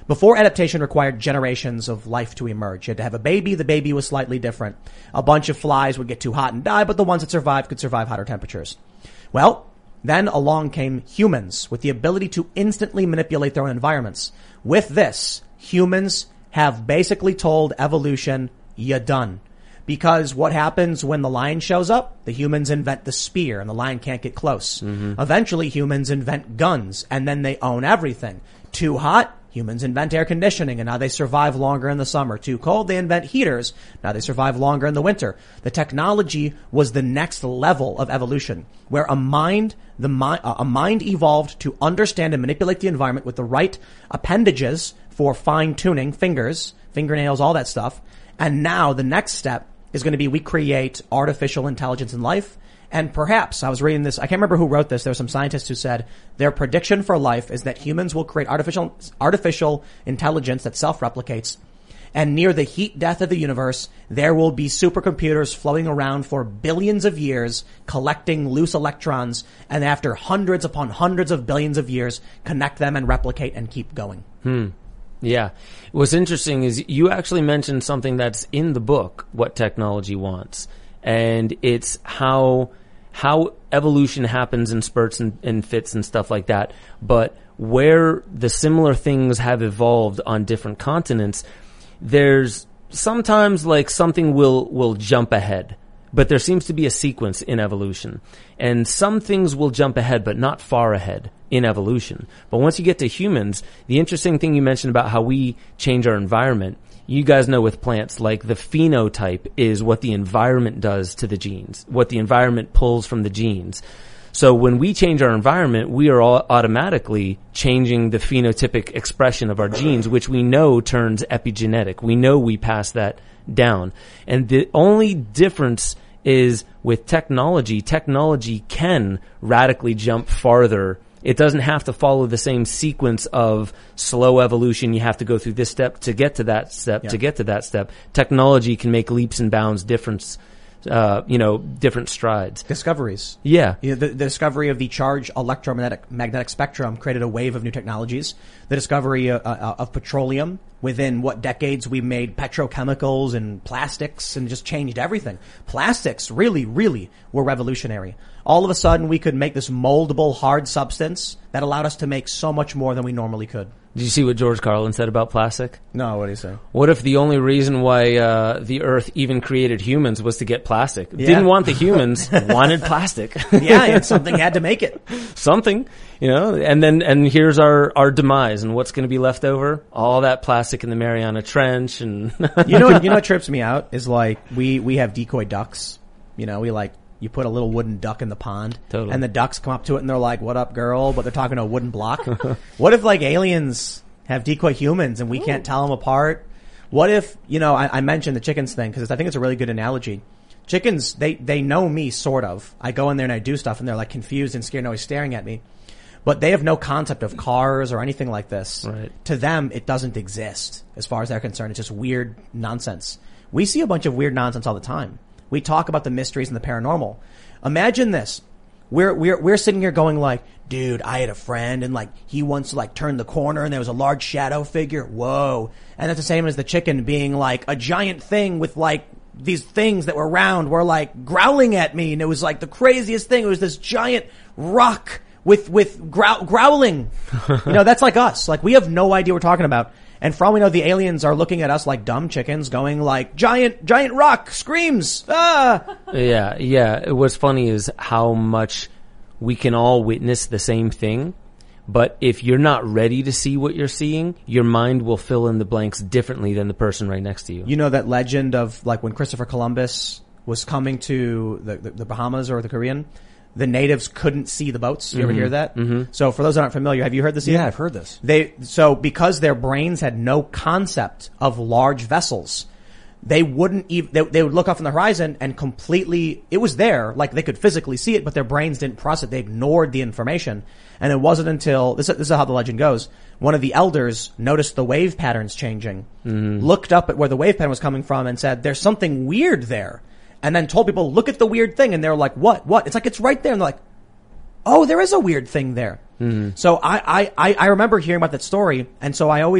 Before adaptation required generations of life to emerge. You had to have a baby. The baby was slightly different. A bunch of flies would get too hot and die, but the ones that survived could survive hotter temperatures. Well, then along came humans with the ability to instantly manipulate their own environments. With this, humans have basically told evolution, you're done. Because what happens when the lion shows up? The humans invent the spear and the lion can't get close. Mm-hmm. Eventually humans invent guns and then they own everything. Too hot? Humans invent air conditioning and now they survive longer in the summer. Too cold? They invent heaters. Now they survive longer in the winter. The technology was the next level of evolution where a mind, the mind, a mind evolved to understand and manipulate the environment with the right appendages for fine tuning, fingers, fingernails, all that stuff. And now the next step is going to be we create artificial intelligence in life. And perhaps, I was reading this, I can't remember who wrote this, there were some scientists who said their prediction for life is that humans will create artificial artificial intelligence that self-replicates. And near the heat death of the universe, there will be supercomputers floating around for billions of years, collecting loose electrons, and after hundreds upon hundreds of billions of years, connect them and replicate and keep going. Hmm. Yeah. What's interesting is you actually mentioned something that's in the book, What Technology Wants. And it's how how evolution happens in spurts and, and fits and stuff like that. But where the similar things have evolved on different continents, there's sometimes like something will will jump ahead. But there seems to be a sequence in evolution. And some things will jump ahead, but not far ahead in evolution. But once you get to humans, the interesting thing you mentioned about how we change our environment, you guys know with plants, like the phenotype is what the environment does to the genes, what the environment pulls from the genes. So when we change our environment, we are all automatically changing the phenotypic expression of our genes, which we know turns epigenetic. We know we pass that down. And the only difference is with technology, technology can radically jump farther. It doesn't have to follow the same sequence of slow evolution. You have to go through this step to get to that step, yeah. to get to that step. Technology can make leaps and bounds, difference, uh, you know, different strides. Discoveries. Yeah. You know, the, the discovery of the charged electromagnetic magnetic spectrum created a wave of new technologies. The discovery uh, uh, of petroleum. Within what decades we made petrochemicals and plastics and just changed everything. Plastics really, really were revolutionary. All of a sudden we could make this moldable hard substance that allowed us to make so much more than we normally could. Did you see what George Carlin said about plastic? No, what did he say? What if the only reason why uh, the Earth even created humans was to get plastic? Yeah. Didn't want the humans, wanted plastic. Yeah, and something had to make it. Something, you know, and then, and here's our, our demise, and what's going to be left over? All that plastic in the Mariana Trench, and you know, you know what trips me out is like we we have decoy ducks. You know, we like you put a little wooden duck in the pond, totally. And the ducks come up to it and they're like, "What up, girl?" But they're talking to a wooden block. What if like aliens have decoy humans and we Ooh. Can't tell them apart? What if, you know, I, I mentioned the chickens thing because I think it's a really good analogy. Chickens, they they know me sort of. I go in there and I do stuff and they're like confused and scared and always staring at me. But they have no concept of cars or anything like this. Right. To them, it doesn't exist as far as they're concerned. It's just weird nonsense. We see a bunch of weird nonsense all the time. We talk about the mysteries and the paranormal. Imagine this. We're, we're, we're sitting here going like, dude, I had a friend and like, he once like turned the corner and there was a large shadow figure. Whoa. And that's the same as the chicken being like a giant thing with like these things that were round were like growling at me. And it was like the craziest thing. It was this giant rock with, with grow- growling. You know, that's like us. Like we have no idea what we're talking about. And for all we know, the aliens are looking at us like dumb chickens going like, giant, giant rock screams. Ah. Yeah. Yeah. What's funny is how much we can all witness the same thing. But if you're not ready to see what you're seeing, your mind will fill in the blanks differently than the person right next to you. You know that legend of like when Christopher Columbus was coming to the, the, the Bahamas or the Caribbean? The natives couldn't see the boats. You mm-hmm. ever hear that? Mm-hmm. So for those that aren't familiar, have you heard this? Yeah, either? I've heard this. They, so because their brains had no concept of large vessels, they wouldn't even, they, they would look off on the horizon and completely, it was there, like they could physically see it, but their brains didn't process it. They ignored the information. And it wasn't until, this, this is how the legend goes, one of the elders noticed the wave patterns changing, mm-hmm. looked up at where the wave pattern was coming from and said, there's something weird there. And then told people, look at the weird thing. And they're like, what? What? It's like, it's right there. And they're like, oh, there is a weird thing there. Mm-hmm. So I, I, I, I remember hearing about that story. And so I always,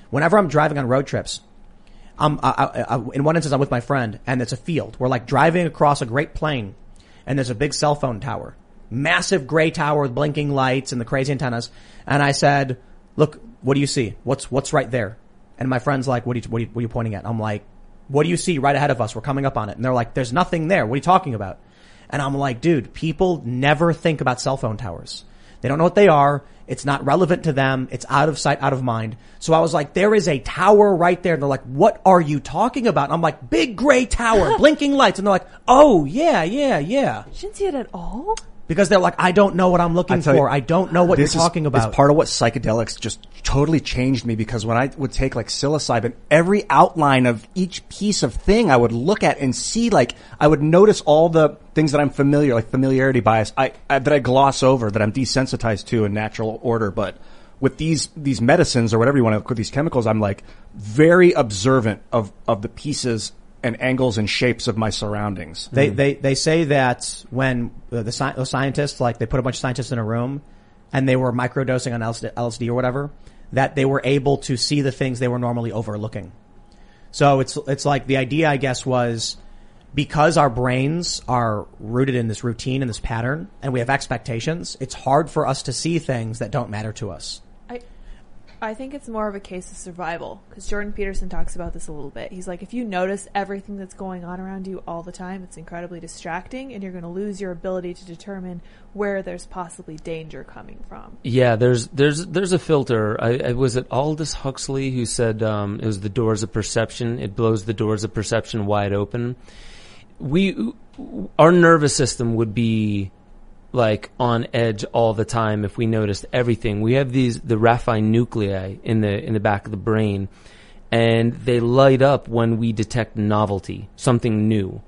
Whenever I'm driving on road trips, I'm, I, I, I, in one instance, I'm with my friend, and it's a field. We're like driving across a great plain, and there's a big cell phone tower. Massive gray tower with blinking lights and the crazy antennas. And I said, look, what do you see? What's, what's right there? And my friend's like, what are you, what are you, what are you pointing at? I'm like, what do you see right ahead of us? We're coming up on it. And they're like, there's nothing there. What are you talking about? And I'm like, dude, people never think about cell phone towers. They don't know what they are. It's not relevant to them. It's out of sight, out of mind. So I was like, there is a tower right there. And they're like, what are you talking about? And I'm like, big gray tower, blinking lights. And they're like, oh, yeah, yeah, yeah. You didn't see it at all? Because they're like, I don't know what I'm looking for. You, I don't know what you're talking is, about. It's part of what psychedelics just totally changed me, because when I would take like psilocybin, every outline of each piece of thing I would look at and see, like, I would notice all the things that I'm familiar, like familiarity bias, I, I that I gloss over, that I'm desensitized to in natural order. But with these, these medicines or whatever you want to call these chemicals, I'm like very observant of, of the pieces and angles and shapes of my surroundings. They, mm. they, they say that when uh, the, sci- the scientists, like they put a bunch of scientists in a room and they were microdosing on L S D or whatever, that they were able to see the things they were normally overlooking. So it's, it's like the idea, I guess, was because our brains are rooted in this routine and this pattern and we have expectations, it's hard for us to see things that don't matter to us. I, I think it's more of a case of survival, because Jordan Peterson talks about this a little bit. He's like, if you notice everything that's going on around you all the time, it's incredibly distracting, and you're going to lose your ability to determine where there's possibly danger coming from. Yeah, there's there's there's a filter. I, I was it Aldous Huxley who said um, it was the doors of perception. It blows the doors of perception wide open. We, our nervous system would be like on edge all the time if we noticed everything. We have these, the raphe nuclei in the, in the back of the brain, and they light up when we detect novelty, something new.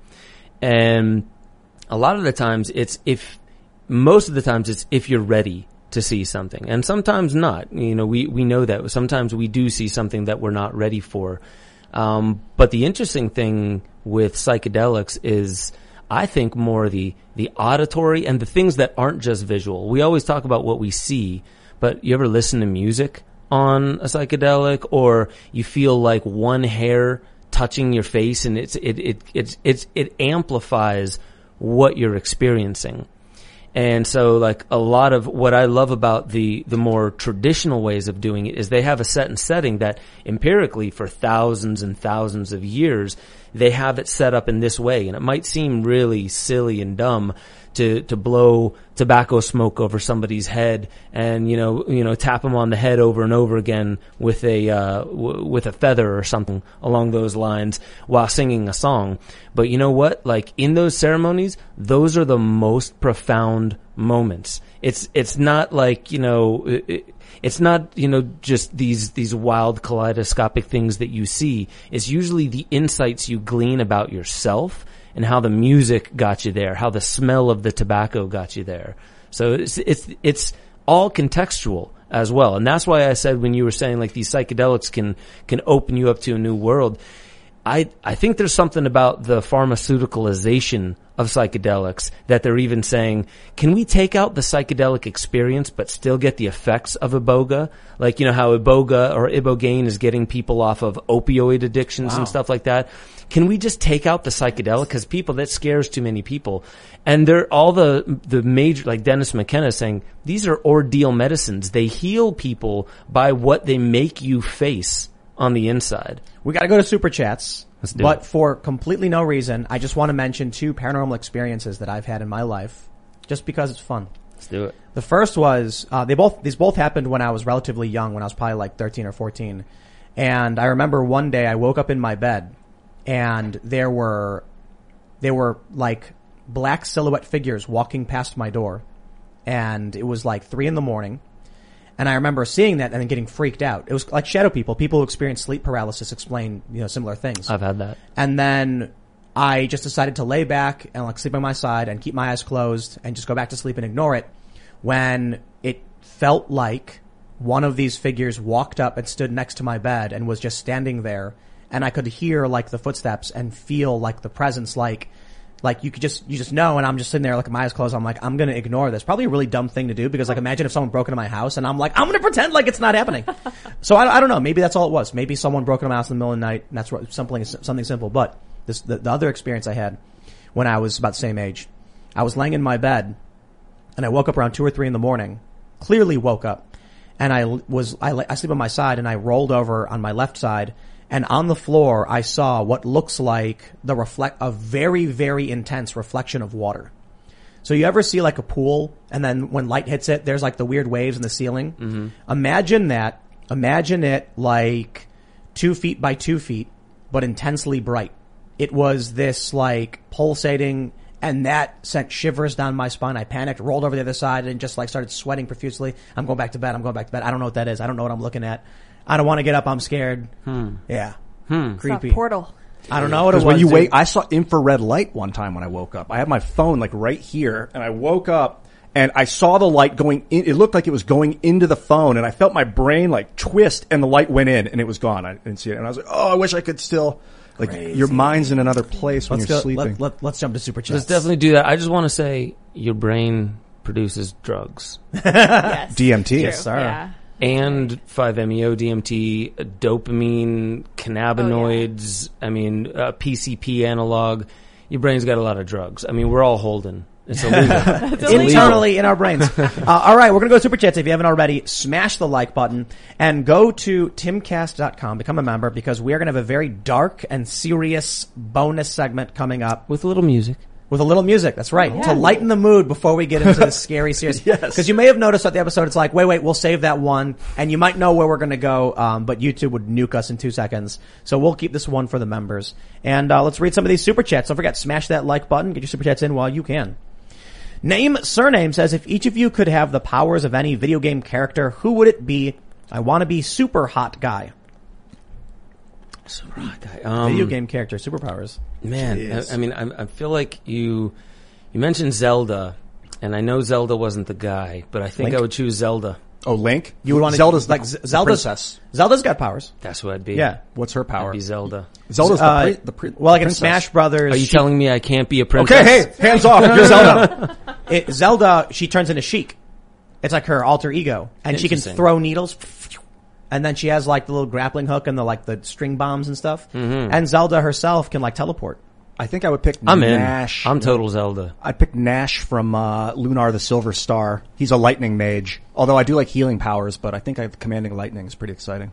And a lot of the times it's if, most of the times it's if you're ready to see something, and sometimes not. You know, we, we know that sometimes we do see something that we're not ready for. Um, but the interesting thing with psychedelics is, I think, more the, the auditory and the things that aren't just visual. We always talk about what we see, but you ever listen to music on a psychedelic, or you feel like one hair touching your face and it's, it, it, it's, it's, it amplifies what you're experiencing. And so, like, a lot of what I love about the, the more traditional ways of doing it is they have a set and setting that empirically for thousands and thousands of years, they have it set up in this way. And it might seem really silly and dumb to, to blow tobacco smoke over somebody's head and, you know, you know, tap them on the head over and over again with a, uh, w- with a feather or something along those lines while singing a song. But you know what? Like, in those ceremonies, those are the most profound moments. It's, it's not like, you know, it, it's not, you know, just these, these wild kaleidoscopic things that you see. It's usually the insights you glean about yourself and how the music got you there, how the smell of the tobacco got you there. So it's, it's, it's all contextual as well. And that's why I said when you were saying like these psychedelics can, can open you up to a new world, I, I think there's something about the pharmaceuticalization of psychedelics that they're even saying, can we take out the psychedelic experience but still get the effects of iboga? Like, you know, how iboga or ibogaine is getting people off of opioid addictions wow. and stuff like that. Can we just take out the psychedelic? Because people, that scares too many people. And they're all the, the major, like Dennis McKenna is saying, these are ordeal medicines. They heal people by what they make you face on the inside. We got to go to Super Chats. Let's do but it. For completely no reason, I just want to mention two paranormal experiences that I've had in my life, just because it's fun. Let's do it. The first was, uh, they both, these both happened when I was relatively young, when I was probably like thirteen or fourteen. And I remember one day I woke up in my bed and there were, there were like black silhouette figures walking past my door. And it was like three in the morning. And I remember seeing that and then getting freaked out. It was like shadow people. People who experience sleep paralysis explain, you know, similar things. I've had that. And then I just decided to lay back and like sleep on my side and keep my eyes closed and just go back to sleep and ignore it, when it felt like one of these figures walked up and stood next to my bed and was just standing there, and I could hear like the footsteps and feel like the presence, like Like you could just, you just know, and I'm just sitting there like my eyes closed. I'm like, I'm gonna ignore this. Probably a really dumb thing to do because like imagine if someone broke into my house and I'm like, I'm gonna pretend like it's not happening. So I, I don't know. Maybe that's all it was. Maybe someone broke into my house in the middle of the night and that's what, something, something simple. But this, the, the other experience I had when I was about the same age, I was laying in my bed and I woke up around two or three in the morning, clearly woke up and I was, I, I sleep on my side and I rolled over on my left side. And on the floor, I saw what looks like the reflect, a very, very intense reflection of water. So you ever see like a pool and then when light hits it, there's like the weird waves in the ceiling? Mm-hmm. Imagine that. Imagine it like two feet by two feet, but intensely bright. It was this like pulsating and that sent shivers down my spine. I panicked, rolled over the other side and just like started sweating profusely. I'm going back to bed. I'm going back to bed. I don't know what that is. I don't know what I'm looking at. I don't want to get up. I'm scared. Hmm. Yeah. Hmm. Creepy. It's a portal. I don't know what it was. When you dude. wake, I saw infrared light one time when I woke up. I had my phone like right here and I woke up and I saw the light going in. It looked like it was going into the phone and I felt my brain like twist and the light went in and it was gone. I didn't see it. And I was like, oh, I wish I could still, like Crazy. Your mind's in another place when let's you're go, sleeping. Let, let, let's jump to super chats. Let's definitely do that. I just want to say your brain produces drugs. Yes. D M T. True. Yes, sir. Yeah. And five M E O D M T, dopamine, cannabinoids, oh, yeah. I mean, uh, P C P analog. Your brain's got a lot of drugs. I mean, we're all holding. It's illegal. It's Internally in our brains. uh, all right, we're going to go to Super Chats. If you haven't already, smash the like button and go to timcast dot com, become a member, because we are going to have a very dark and serious bonus segment coming up. With a little music. With a little music, that's right. Yeah. To lighten the mood before we get into the scary series. Yes. Because you may have noticed at the episode, it's like, wait, wait, we'll save that one. And you might know where we're going to go, um, but YouTube would nuke us in two seconds. So we'll keep this one for the members. And uh, let's read some of these Super Chats. Don't forget, smash that like button. Get your Super Chats in while you can. Name Surname says, if each of you could have the powers of any video game character, who would it be? I want to be super hot guy. Super hot guy. Um, Video game character, superpowers. Man, I, I mean, I, I feel like you you mentioned Zelda, and I know Zelda wasn't the guy, but I think Link? I would choose Zelda. Oh, Link? You would want to, Zelda's like, the, Z- the Zelda's, princess. Zelda's got powers. That's who I'd be. Yeah. What's her I'd power? be Zelda. Zelda's the, Uh, pri- the pri- well, like in princess. Smash Brothers. Are you she- telling me I can't be a princess? Okay, hey, hands off. You're Zelda. It, Zelda, she turns into Sheik. It's like her alter ego. And she can Interesting. throw needles. And then she has like the little grappling hook and the like the string bombs and stuff. Mm-hmm. And Zelda herself can like teleport. I think I would pick I'm Nash. in. I'm total Zelda. I'd pick Nash from uh, Lunar the Silver Star. He's a lightning mage. Although I do like healing powers, but I think I, commanding lightning is pretty exciing.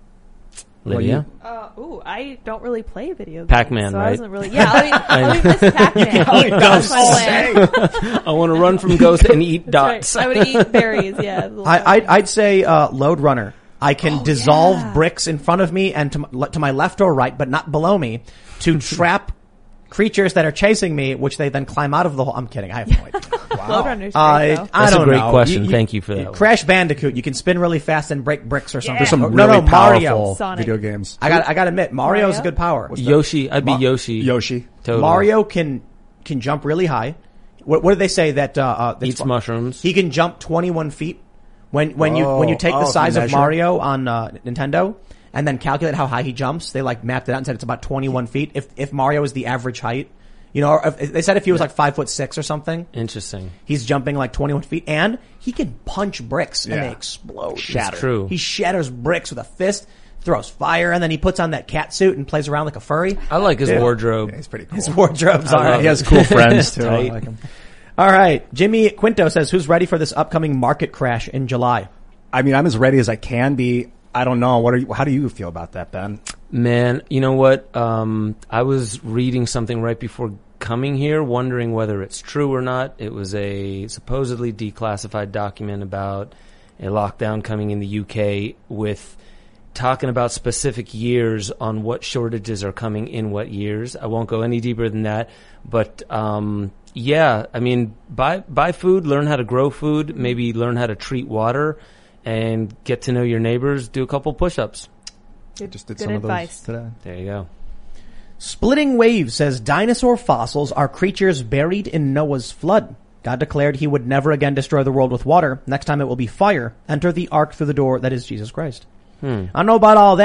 Lydia? Uh, ooh, I don't really play video games. Pac-Man, so right? I wasn't really, yeah, I mean, I mean, this Pac-Man. All he does That's my plan. I want to run from ghosts and eat That's dots. right. I would eat berries, yeah. I, I'd, I'd say uh, Load Runner. I can Oh, dissolve yeah. bricks in front of me and to my, to my left or right, but not below me, to trap creatures that are chasing me, which they then climb out of the hole. I'm kidding. I have no idea. Load Runner's Uh, great, it- though. I That's a don't great know. question. Thank you for that one. Crash Bandicoot. You can spin really fast and break bricks or something. There's some Oh, Really no, no, Mario. powerful Sonic. video games. I got. I got to admit, Mario's Mario? a good power. Yoshi. I'd be Ma- Yoshi. Yoshi. Totally. Mario can can jump really high. What, what did they say that uh, uh that's Eats fu- mushrooms. He can jump twenty-one feet. When when you Oh, when you take oh, the if you size of measure. Mario on uh, Nintendo and then calculate how high he jumps, they like mapped it out and said it's about twenty-one feet. If if Mario is the average height, you know, or if, they said if he was like five foot six or something, Interesting. he's jumping like twenty-one feet, and he can punch bricks and Yeah. they explode. Shatter. It's true. He shatters bricks with a fist, throws fire, and then he puts on that cat suit and plays around like a furry. I like his wardrobe. Yeah, he's pretty cool. His wardrobe's I all love right. He has cool friends too. I Tight. like him. All right. Jimmy Quinto says, who's ready for this upcoming market crash in July? I mean, I'm as ready as I can be. I don't know. What are you, how do you feel about that, Ben? Man, you know what? Um, I was reading something right before coming here, wondering whether it's true or not. It was a supposedly declassified document about a lockdown coming in the U K with talking about specific years on what shortages are coming in what years. I won't go any deeper than that, but um, yeah, I mean, buy buy food, learn how to grow food, maybe learn how to treat water, and get to know your neighbors. Do a couple push-ups. Good, Just did good some advice. of those today. There you go. Splitting Wave says, dinosaur fossils are creatures buried in Noah's flood. God declared he would never again destroy the world with water. Next time it will be fire. Enter the ark through the door that is Jesus Christ. Hmm. I don't know about all that.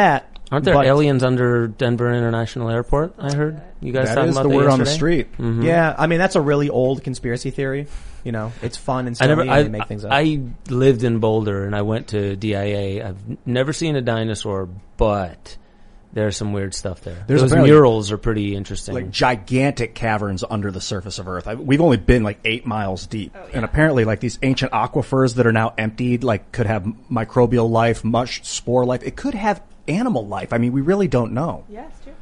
Aren't there But- aliens under Denver International Airport? I heard you guys That talking is about the that word on the yesterday? street. Mhm. Yeah, I mean that's a really old conspiracy theory. You know, it's fun and I silly, never. and I, they make things up. I lived in Boulder and I went to D I A. I've n- never seen a dinosaur, but there's some weird stuff there. There's Those apparently- murals are pretty interesting. Like gigantic caverns under the surface of Earth. I, we've only been like eight miles deep, Oh, yeah. and apparently, like these ancient aquifers that are now emptied, like could have microbial life, much spore life. It could have animal life. I mean, we really don't know. Yeah, it's true.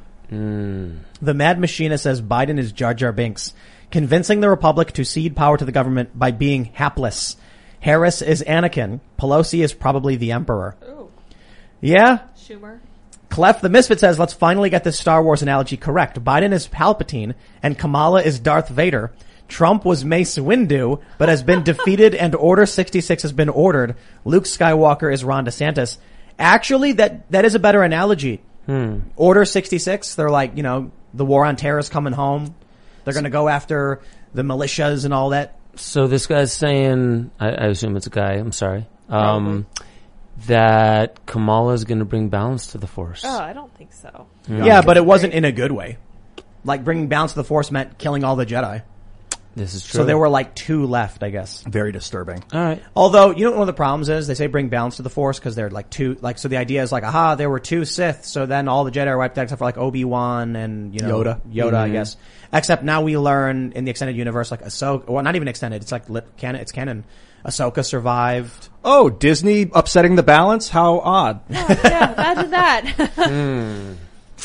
The Mad Machinist says Biden is Jar Jar Binks, convincing the Republic to cede power to the government by being hapless. Harris is Anakin. Pelosi is probably the Emperor. Ooh, Yeah? Schumer. Clef the Misfit says, let's finally get this Star Wars analogy correct. Biden is Palpatine, and Kamala is Darth Vader. Trump was Mace Windu, but has been defeated, and Order sixty-six has been ordered. Luke Skywalker is Ron DeSantis. Actually, that that is a better analogy. Hmm. Order sixty-six, they're like, you know, the war on terror is coming home. They're going to go after the militias and all that. So this guy's saying, I, I assume it's a guy, I'm sorry, um, that Kamala is going to bring balance to the Force. Oh, I don't think so. Yeah, but it wasn't in a good way. Like bringing balance to the Force meant killing all the Jedi. This is true. So there were like two left, I guess. Very disturbing. All right. Although, you know what one of the problems is? They say bring balance to the Force because they're like two, like, so the idea is like, aha, there were two Sith, so then all the Jedi are wiped out except for like Obi-Wan and, you know, Yoda. Yoda, I Mhm. guess. Except now we learn in the extended universe, like Ahsoka, well, not even extended, it's like lit, canon, it's canon. Ahsoka survived. Oh, Disney upsetting the balance? How odd. Yeah, imagine that.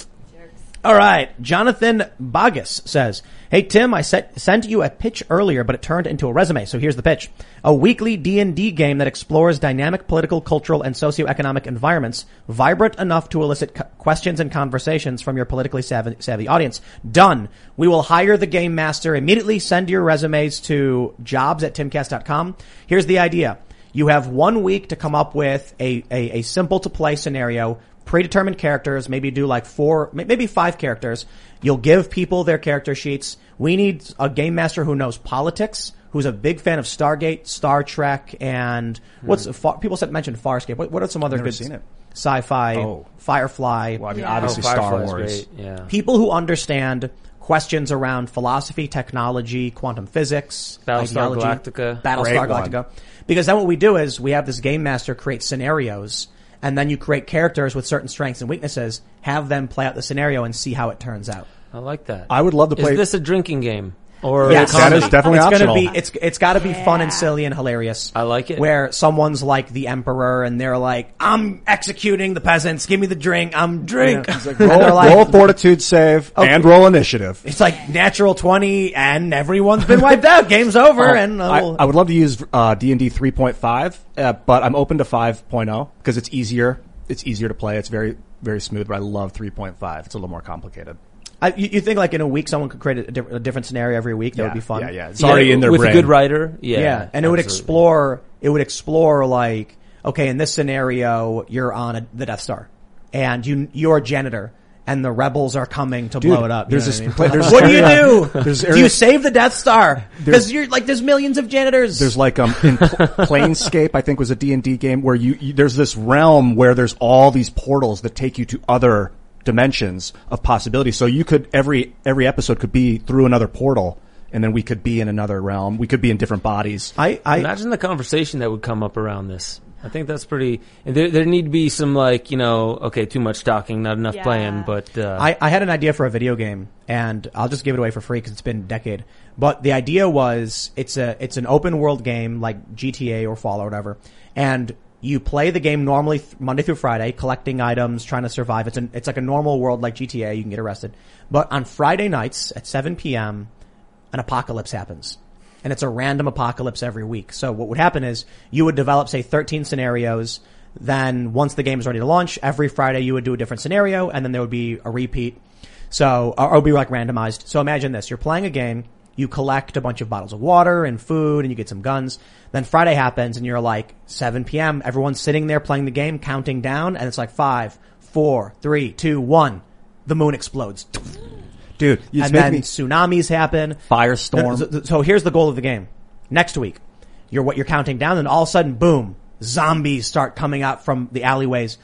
All right. Jonathan Bogus says, hey, Tim, I set, sent you a pitch earlier, but it turned into a resume. So here's the pitch. A weekly D and D game that explores dynamic political, cultural, and socioeconomic environments, vibrant enough to elicit co- questions and conversations from your politically savvy, savvy audience. Done. We will hire the game master immediately. Send your resumes to jobs at timcast dot com. Here's the idea. You have one week to come up with a, a, a simple to play scenario, predetermined characters, maybe do like four, maybe five characters. You'll give people their character sheets. We need a game master who knows politics, who's a big fan of Stargate, Star Trek, and what's far, people said mentioned Farscape. What, what are some other Never good seen it. sci-fi, Oh. Firefly? Well, I mean, Yeah. obviously Oh, Star Firefly's Wars. great, yeah. People who understand questions around philosophy, technology, quantum physics, Battlestar ideology, Galactica. Battlestar Great one. Galactica. Because then what we do is we have this game master create scenarios, and then you create characters with certain strengths and weaknesses, have them play out the scenario and see how it turns out. I like that. I would love to play. Is this a drinking game? Or Yes. a That comedy? is definitely it's optional. Gonna be, it's it's got to be fun and silly and hilarious. I like it. Where someone's like the emperor and they're like, "I'm executing the peasants. Give me the drink. I'm drink." It's like, And roll, they're like- roll fortitude save Okay. and roll initiative. It's like natural twenty, and everyone's been wiped out. Game's over, and I, uh, I would love to use uh, D and D three point five, uh, but I'm open to five point oh because it's easier. It's easier to play. It's very, very smooth, but I love three point five. It's a little more complicated. I, you, you think like in a week someone could create a, diff- a different scenario every week? That yeah, would be fun. Yeah, yeah. It's Yeah, already in their with brain. a good writer. Yeah, Yeah, and it would absolutely. explore. It would explore like, okay, in this scenario, you're on a, the Death Star, and you you're a janitor, and the rebels are coming to Dude, blow it up. You there's know this- what I mean? there's what do you area- do? there's do area- you save the Death Star? There's- Because you're like, there's millions of janitors. There's like um in Pl- Planescape, I think was a D and D game where you, you there's this realm where there's all these portals that take you to other dimensions of possibility. So you could every every episode could be through another portal, and then we could be in another realm. We could be in different bodies. I, I Imagine the conversation that would come up around this. I think that's pretty. And there, there need to be some like you know, okay, too much talking, not enough Yeah. playing. But uh, I, I had an idea for a video game, and I'll just give it away for free because it's been a decade. But the idea was it's a it's an open world game like G T A or Fallout or whatever, and you play the game normally th- Monday through Friday, collecting items, trying to survive. It's an it's like a normal world like G T A. You can get arrested, but on Friday nights at seven p.m., an apocalypse happens. And it's a random apocalypse every week. So what would happen is you would develop, say, thirteen scenarios. Then once the game is ready to launch, every Friday you would do a different scenario, and then there would be a repeat. So, or it would be like randomized. So imagine this. You're playing a game. You collect a bunch of bottles of water and food, and you get some guns. Then Friday happens, and you're like, seven p.m., everyone's sitting there playing the game, counting down, and it's like five, four, three, two, one. The moon explodes. Dude, you And make then me tsunamis happen. firestorm. So, so here's the goal of the game. Next week, you're what you're counting down, and all of a sudden, boom, zombies start coming out from the alleyways.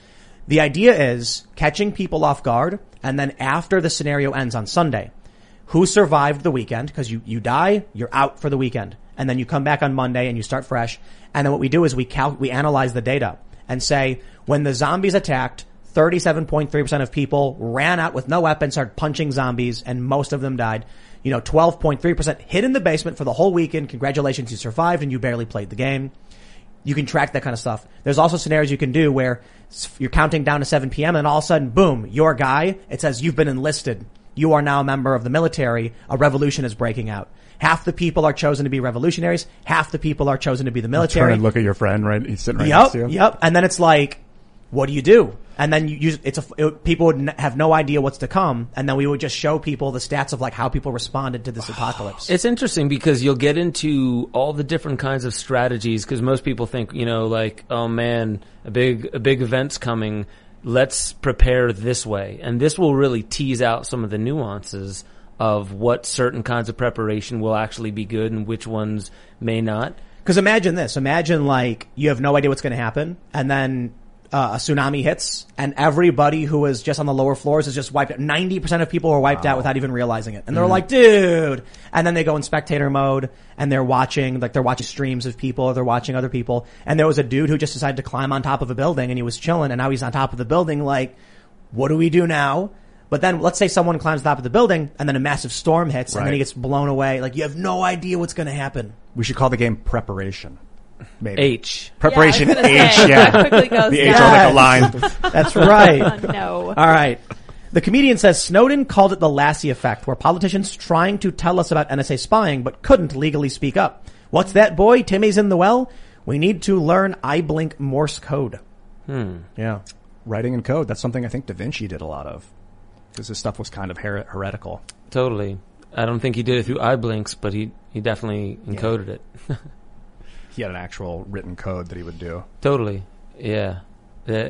The idea is catching people off guard, and then after the scenario ends on Sunday, who survived the weekend, because you, you die, you're out for the weekend. And then you come back on Monday and you start fresh. And then what we do is we cal- we analyze the data and say, when the zombies attacked, thirty-seven point three percent of people ran out with no weapons, started punching zombies, and most of them died. You know, twelve point three percent hid in the basement for the whole weekend. Congratulations, you survived and you barely played the game. You can track that kind of stuff. There's also scenarios you can do where you're counting down to seven p.m. and all of a sudden, boom, your guy, it says you've been enlisted. You are now a member of the military. A revolution is breaking out. Half the people are chosen to be revolutionaries. Half the people are chosen to be the military. Turn and look at your friend, right? He's sitting right yep, next to you. Yep. And then it's like, what do you do? And then you use, it's a, it, people would n- have no idea what's to come. And then we would just show people the stats of like how people responded to this apocalypse. It's interesting because you'll get into all the different kinds of strategies, because most people think, you know, like, oh man, a big, a big event's coming. Let's prepare this way. And this will really tease out some of the nuances of what certain kinds of preparation will actually be good and which ones may not. Because imagine this. Imagine like you have no idea what's going to happen, and then uh, a tsunami hits, and everybody who was just on the lower floors is just wiped out. ninety percent of people are wiped wow. out without even realizing it. And they're mm. like, dude. And then they go in spectator mode, and they're watching, like they're watching streams of people, or they're watching other people. And there was a dude who just decided to climb on top of a building, and he was chilling, and now he's on top of the building like, what do we do now? But then let's say someone climbs the top of the building and then a massive storm hits right. and then he gets blown away. Like you have no idea what's going to happen. We should call the game Preparation. Maybe. H. Preparation yeah, H, say, yeah. Quickly goes the down. H on like a line. That's right. Oh, no. All right. The comedian says Snowden called it the Lassie effect, where politicians trying to tell us about N S A spying but couldn't legally speak up. What's that, boy? Timmy's in the well? We need to learn iBlink Morse code. Hmm. Yeah. Writing in code. That's something I think Da Vinci did a lot of. Because his stuff was kind of her- heretical. Totally. I don't think he did it through iBlinks, but he, he definitely encoded yeah. it. He had an actual written code that he would do. Totally. Yeah. Uh,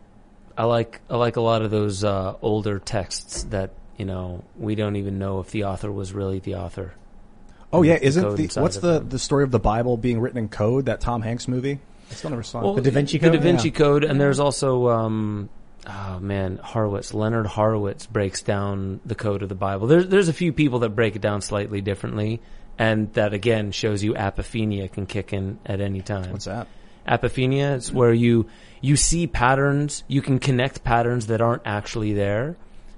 I like I like a lot of those uh, older texts that, you know, we don't even know if the author was really the author. Oh yeah, isn't the what's the, them. the story of the Bible being written in code, that Tom Hanks movie? I still never saw well, it. The Da Vinci Code? The Da Vinci yeah. Code, and there's also um oh man, Horowitz, Leonard Horowitz breaks down the code of the Bible. There's there's a few people that break it down slightly differently, and that again shows you apophenia can kick in at any time. What's that? Apophenia is where you you see patterns, you can connect patterns that aren't actually there.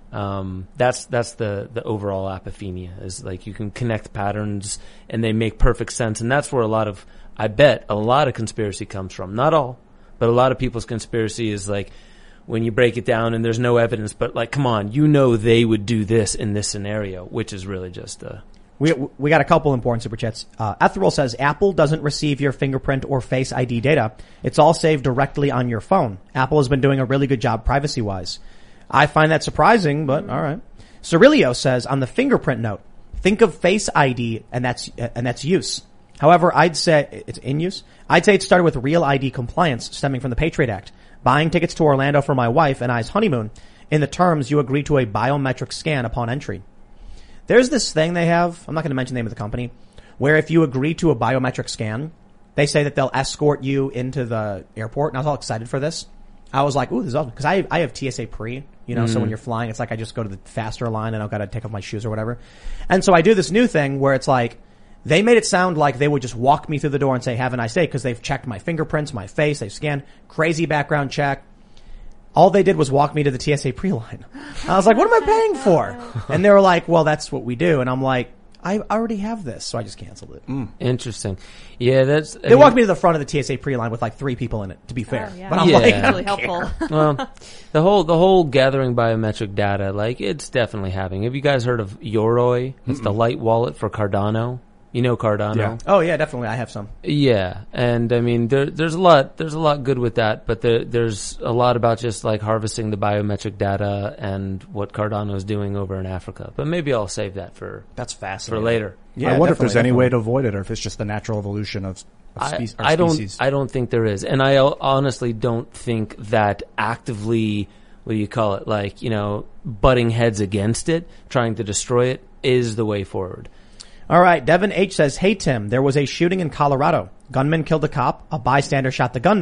Um, that's that's the the overall apophenia, is like you can connect patterns and they make perfect sense, and that's where a lot of I bet a lot of conspiracy comes from. Not all, but a lot of people's conspiracy is like, when you break it down and there's no evidence, but like, come on, you know they would do this in this scenario, which is really just a... We we got a couple important super chats. Uh, Ethereal says, Apple doesn't receive your fingerprint or Face I D data. It's all saved directly on your phone. Apple has been doing a really good job privacy-wise. I find that surprising, but all right. Cirilio says, on the fingerprint note, think of Face I D and that's uh, and that's use. However, I'd say it's in use. I'd say it started with Real I D compliance stemming from the Patriot Act. Buying tickets to Orlando for my wife and I's honeymoon. In the terms, you agree to a biometric scan upon entry. There's this thing they have, I'm not going to mention the name of the company, where if you agree to a biometric scan, they say that they'll escort you into the airport. And I was all excited for this. I was like, ooh, this is awesome. Because I, I have T S A pre, you know, mm-hmm. so when you're flying, it's like I just go to the faster line and I've got to take off my shoes or whatever. And so I do this new thing where it's like, they made it sound like they would just walk me through the door and say, have a nice day, because they've checked my fingerprints, my face, they've scanned, crazy background check. All they did was walk me to the T S A pre-line. I was like, what am I paying for? And they were like, well, that's what we do. And I'm like, I already have this, so I just canceled it. Mm. Interesting. Yeah, that's... I they mean, walked me to the front of the T S A pre-line with like three people in it, to be fair. Oh, yeah. But I'm Yeah. like, It's really helpful. well, the whole the whole gathering biometric data, like, it's definitely having... Have you guys heard of Yoroi? It's Mm-mm. the light wallet for Cardano. You know Cardano? Yeah. oh yeah, definitely. I have some. Yeah, and I mean, there, there's a lot, there's a lot good with that, but there, there's a lot about just like harvesting the biometric data and what Cardano is doing over in Africa. But maybe I'll save that for That's for fascinating. later. Yeah, I wonder if there's definitely, any way definitely. to avoid it, or if it's just the natural evolution of, of I, spe- our I don't, species. I don't think there is, and I honestly don't think that actively, what do you call it, like, you know, butting heads against it, trying to destroy it, is the way forward. All right. Devin H says, hey, Tim, there was a shooting in Colorado. Gunman killed a cop. A bystander shot the gunman.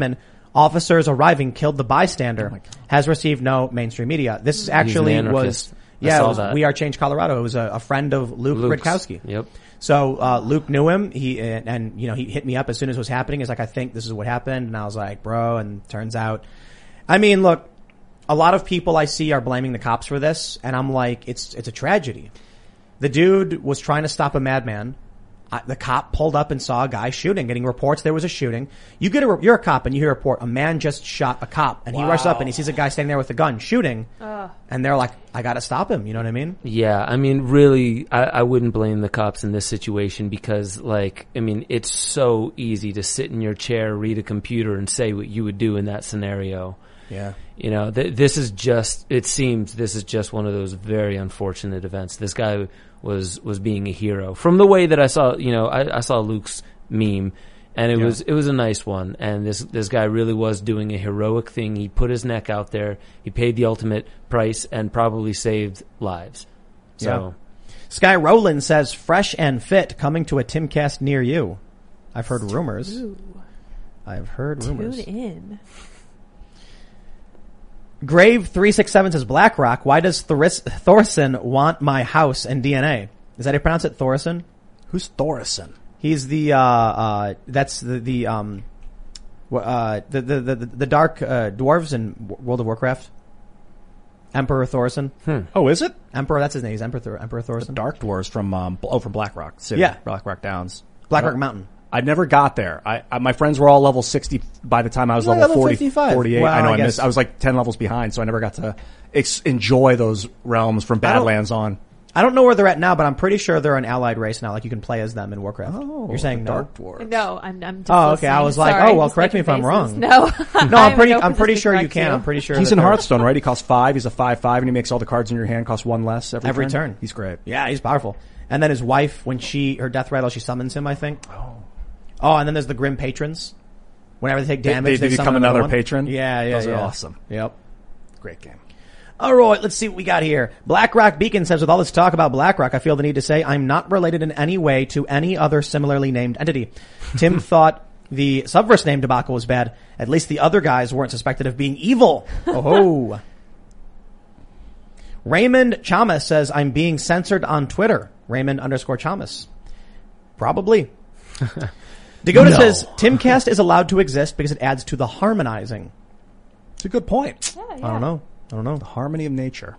Officers arriving killed the bystander. Has received no mainstream media. This actually an was, anarchist. I yeah, saw it was that. We Are Change Colorado. It was a, a friend of Luke Luke's. Brodkowski. Yep. So, uh, Luke knew him. He, and, and, you know, he hit me up as soon as it was happening. He's like, I think this is what happened. And I was like, bro, and turns out, I mean, look, a lot of people I see are blaming the cops for this. And I'm like, it's, it's a tragedy. The dude was trying to stop a madman. I, the cop pulled up and saw a guy shooting, getting reports there was a shooting. You get a, you're a cop and you hear a report, a man just shot a cop, and he rushes up and he sees a guy standing there with a gun shooting, Ugh. and they're like, I gotta stop him, you know what I mean? Yeah, I mean, really, I, I wouldn't blame the cops in this situation because, like, I mean, it's so easy to sit in your chair, read a computer, and say what you would do in that scenario. Yeah. You know, th- this is just, it seems this is just one of those very unfortunate events. This guy was, was being a hero. From the way that I saw, you know, I, I saw Luke's meme, and it Yeah. was, it was a nice one. And this, this guy really was doing a heroic thing. He put his neck out there. He paid the ultimate price and probably saved lives. So. Sky Rowland says, fresh and fit, coming to a Timcast near you. I've heard rumors. Ooh, I've heard rumors. tune in. Grave three six seven says, BlackRock, why does Thoris- Thorson want my house and D N A? Is that how you pronounce it, Thorson? Who's Thorson? He's the, uh, uh, that's the, the, um, wh- uh, the, the, the, the dark, uh, dwarves in W- World of Warcraft. Emperor Thorson. Oh, is it? Emperor, that's his name. He's Emperor, Thor- Emperor Thorson. Dark Dwarves from, um, oh, from Blackrock City. Yeah. Blackrock Downs. Blackrock I- Mountain. I never got there. I, I my friends were all level sixty by the time I was You're level, level forty, fifty-five. forty-eight. Well, I know I I, guess- missed. I was like ten levels behind, so I never got to ex- enjoy those realms from I don't- Badlands on. I don't know where they're at now, but I'm pretty sure they're an allied race now. Like you can play as them in Warcraft. Oh, You're saying no? Dark Dwarves. No, I'm. I'm just Oh, okay. I listening. was like, Sorry, oh, well, just correct me making if I'm faces. wrong. No, No, I'm in pretty. no I'm pretty position to sure you correct can. I'm pretty sure He's that in they're- Hearthstone, right? He costs five. He's a five five, and he makes all the cards in your hand cost one less every, Every turn. turn. He's great. Yeah, he's powerful. And then his wife, when she her death rattle, she summons him. I think. Oh. Oh, and then there's the Grim Patrons. Whenever they take They- damage, they they, become summon another one. patron? Yeah, yeah, Those are yeah. awesome. Yep. Great game. All right, let's see what we got here. BlackRock Beacon says, with all this talk about BlackRock, I feel the need to say I'm not related in any way to any other similarly named entity. Tim thought the Subverse name debacle was bad. At least the other guys weren't suspected of being evil. Oh. Raymond Chamas says, I'm being censored on Twitter. Raymond underscore Chamas. Probably. Dakota No. says, Timcast is allowed to exist because it adds to the harmonizing. It's a good point. Yeah, yeah. I don't know. I don't know. The harmony of nature.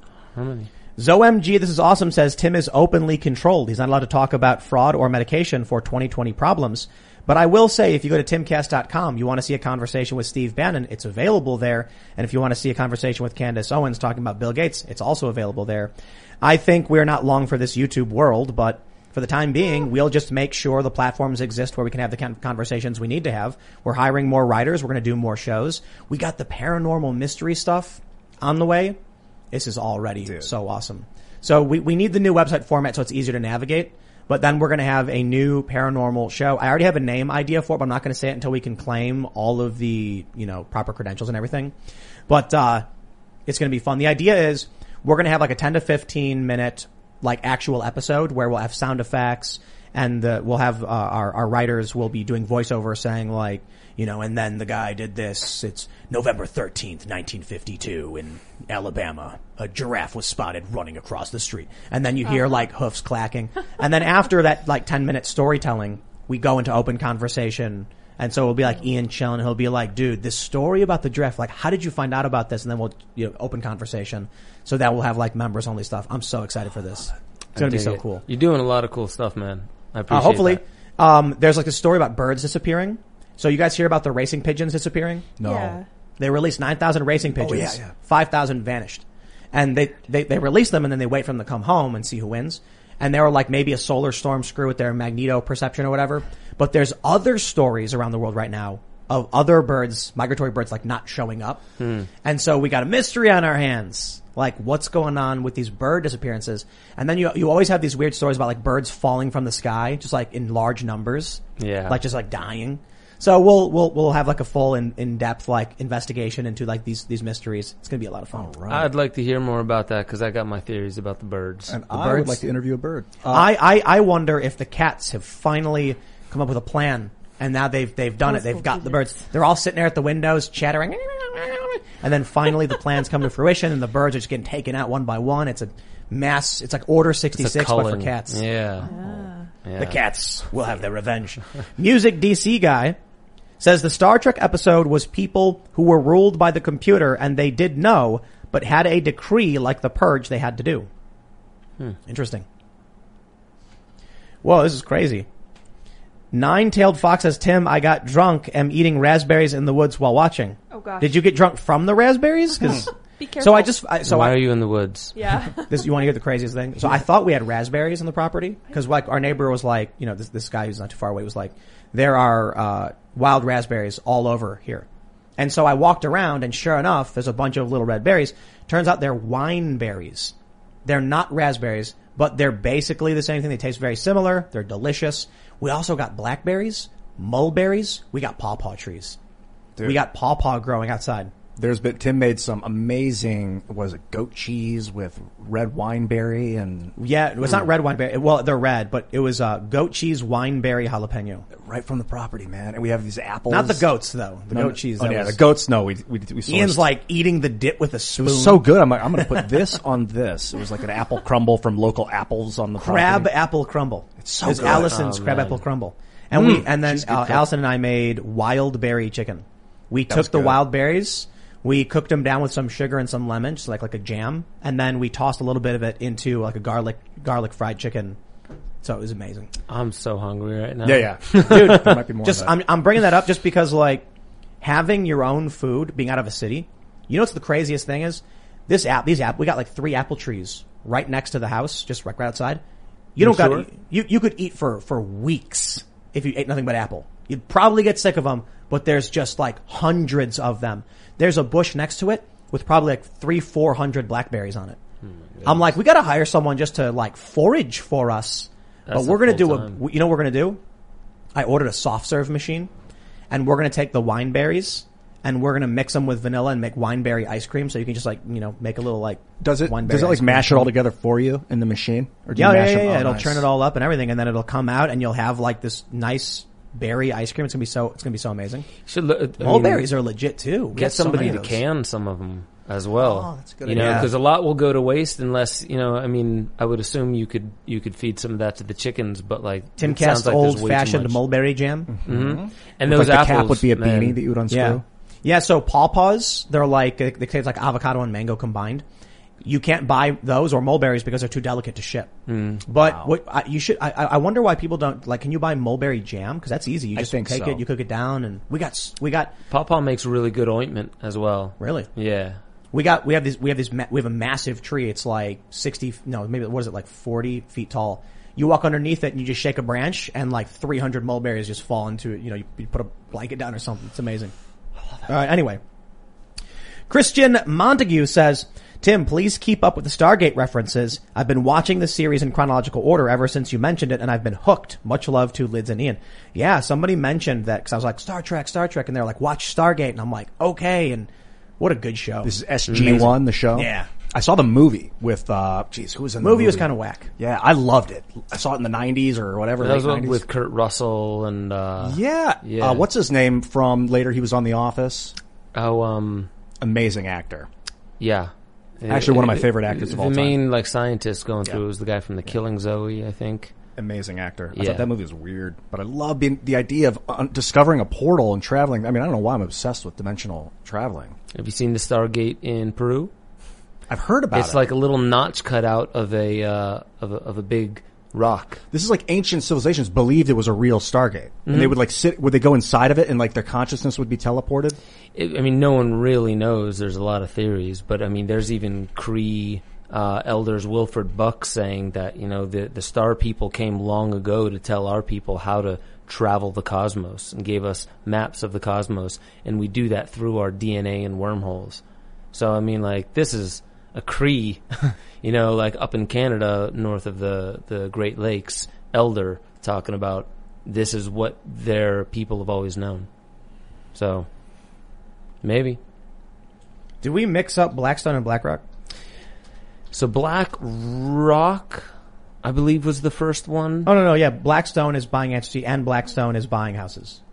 ZoMG, this is awesome, says Tim is openly controlled. He's not allowed to talk about fraud or medication for twenty twenty problems. But I will say, if you go to timcast dot com, you want to see a conversation with Steve Bannon, it's available there. And if you want to see a conversation with Candace Owens talking about Bill Gates, it's also available there. I think we're not long for this YouTube world, but for the time being, we'll just make sure the platforms exist where we can have the kind of conversations we need to have. We're hiring more writers. We're going to do more shows. We got the paranormal mystery stuff on the way. This is already Dude. so awesome. So we, we need the new website format so it's easier to navigate. But then we're going to have a new paranormal show. I already have a name idea for it, but I'm not going to say it until we can claim all of the, you know, proper credentials and everything. But, uh, it's going to be fun. The idea is we're going to have like a ten to fifteen minute, like actual episode where we'll have sound effects and uh, we'll have, uh, our, our writers will be doing voiceover saying like, you know, and then the guy did this. It's November thirteenth, nineteen fifty-two in Alabama. A giraffe was spotted running across the street. And then you hear like hoofs clacking. And then after that like ten minute storytelling, we go into open conversation. And so it'll be like Ian chilling. He'll be like, dude, this story about the giraffe, like, how did you find out about this? And then we'll, you know, open conversation. So that we'll have like members only stuff. I'm so excited for this. It's going to be Dig so it. cool. You're doing a lot of cool stuff, man. I appreciate Uh, hopefully. that. Um, there's like a story about birds disappearing. So you guys hear about the racing pigeons disappearing? No. Yeah. They released nine thousand racing pigeons. yeah, yeah. five thousand vanished. And they, they, they release them and then they wait for them to come home and see who wins. And they were like maybe a solar storm screw with their magneto perception or whatever. But there's other stories around the world right now of other birds, migratory birds, like not showing up. Hmm. And so we got a mystery on our hands. Like what's going on with these bird disappearances? And then you, you always have these weird stories about like birds falling from the sky, just like in large numbers. Yeah. Like just like dying. So we'll, we'll, we'll have like a full in, in-depth like investigation into like these, these mysteries. It's going to be a lot of fun. I'd like to hear more about that because I got my theories about the birds. And The I birds? would like to interview a bird. Uh, I, I, I wonder if the cats have finally come up with a plan And now they've they've done it. Postal They've got the pigeons. birds. They're all sitting there at the windows chattering. And then finally the plans come to fruition and the birds are just getting taken out one by one. It's a mass. It's like Order sixty-six, but for culling. cats. Yeah. Ah. yeah. The cats will have their revenge. Music D C guy says the Star Trek episode was people who were ruled by the computer and they did know, but had a decree like the purge they had to do. Hmm. Interesting. Whoa, this is crazy. Nine-tailed fox says, Tim, I got drunk, am eating raspberries in the woods while watching. Oh gosh. Did you get drunk from the raspberries? 'Cause- Be careful. so I just, I, so Why I, are you in the woods? Yeah. this, you want to hear the craziest thing? So I thought we had raspberries on the property because like our neighbor was like, you know, this, this guy who's not too far away was like, there are, uh, wild raspberries all over here. And so I walked around and sure enough, there's a bunch of little red berries. Turns out they're wine berries. They're not raspberries, but they're basically the same thing. They taste very similar. They're delicious. We also got blackberries, mulberries. We got pawpaw trees. Dude. We got pawpaw growing outside. There's been, Tim made some amazing, was it goat cheese with red wineberry and Yeah, it was not red wineberry. Well, they're red, but it was uh, goat cheese, wineberry, jalapeno. right from the property, man. And we have these apples. Not the goats, though. The No, goat cheese. Oh that yeah, was- the goats. No, we we we. Sourced. Ian's like eating the dip with a spoon. It was so good. I'm like, I'm going to put this on this. It was like an apple crumble from local apples on the crab property. apple crumble. It's so It was good. Allison's Oh, crab man. apple crumble, and we and then She's a good uh, cook. Allison and I made wild berry chicken. We was took the good. wild berries, we cooked them down with some sugar and some lemon, just like like a jam, and then we tossed a little bit of it into like a garlic garlic fried chicken. So it was amazing. I'm so hungry right now. Yeah, yeah, dude. There might be more. Just of that. I'm I'm bringing that up just because like having your own food, being out of a city. You know what's the craziest thing is? This app, these app, we got like three apple trees right next to the house, just right, right outside. You don't You got sure? you you could eat for for weeks if you ate nothing but apple. You'd probably get sick of them, but there's just like hundreds of them. There's a bush next to it with probably like three, four hundred blackberries on it. I'm like, we got to hire someone just to like forage for us. That's but we're a gonna do full a. time. You know what we're gonna do? I ordered a soft serve machine, and we're gonna take the wine berries and we're gonna mix them with vanilla and make wineberry ice cream. So you can just like you know make a little like does it wineberry does it ice like cream. mash it all together for you in the machine? Or do you Yeah, yeah, mash yeah. them? yeah. Oh, It'll nice. turn it all up and everything, and then it'll come out, and you'll have like this nice berry ice cream. It's gonna be so. It's gonna be so amazing. Should look, I mean, Mulberries are legit too. We Get got so somebody many to of those. can some of them as well. Oh, that's a good You know, idea. because a lot will go to waste unless you know. I mean, I would assume you could you could feed some of that to the chickens, but like Tim it sounds Kest's like there's way old too fashioned much. mulberry jam. hmm And Like those the apples cap would be a man, beanie that you would unscrew. Yeah. Yeah, so pawpaws, they're like, they taste like avocado and mango combined. You can't buy those or mulberries because they're too delicate to ship. Mm. But Wow. what I, you should, I, I wonder why people don't, like, can you buy mulberry jam? Cause that's easy. You I just think take so. it, you cook it down, and we got, s- we got, Pawpaw makes really good ointment as well. really? Yeah. We got, we have this, we have this, ma- we have a massive tree. It's like sixty, no, maybe, what is it, like forty feet tall. You walk underneath it and you just shake a branch and like three hundred mulberries just fall into it. You know, you, you put a blanket down or something. It's amazing. All right, anyway. Christian Montague says, Tim, please keep up with the Stargate references. I've been watching the series in chronological order ever since you mentioned it, and I've been hooked. Much love to Lids and Ian. Yeah, somebody mentioned that, because I was like, Star Trek, Star Trek, and they're like, watch Stargate, and I'm like, okay, and what a good show. This is S G one, the show. Yeah. I saw the movie with, uh, geez, who was in the movie movie? was kind of whack. Yeah, I loved it. I saw it in the nineties or whatever. That was late one nineties. with Kurt Russell and uh Yeah. Yeah. Uh, what's his name from later he was on The Office? oh um Amazing actor. yeah. Actually, one of my Uh, favorite actors of all The time. main like scientist going through Yeah. was the guy from The Killing Zoe, I think. Amazing actor. I Yeah. thought that movie was weird, but I love being, the idea of uh, discovering a portal and traveling. I mean, I don't know why I'm obsessed with dimensional traveling. Have you seen the Stargate in Peru? I've heard about It's it. like a little notch cut out of a uh, of a of a big rock. This is like ancient civilizations believed it was a real Stargate, and they would like sit. Would they go inside of it, and like their consciousness would be teleported? It, I mean, no one really knows. There's a lot of theories, but I mean, there's even Cree uh, elders Wilfred Buck saying that you know the the star people came long ago to tell our people how to travel the cosmos and gave us maps of the cosmos, and we do that through our D N A and wormholes. So I mean, like this is a Cree, you know, like up in Canada, north of the the Great Lakes, elder talking about this is what their people have always known. So. Maybe. Did we mix up Blackstone and BlackRock? So Black Rock, I believe, was the first one. Oh, no, no, yeah. Blackstone is buying Entity and Blackstone is buying houses.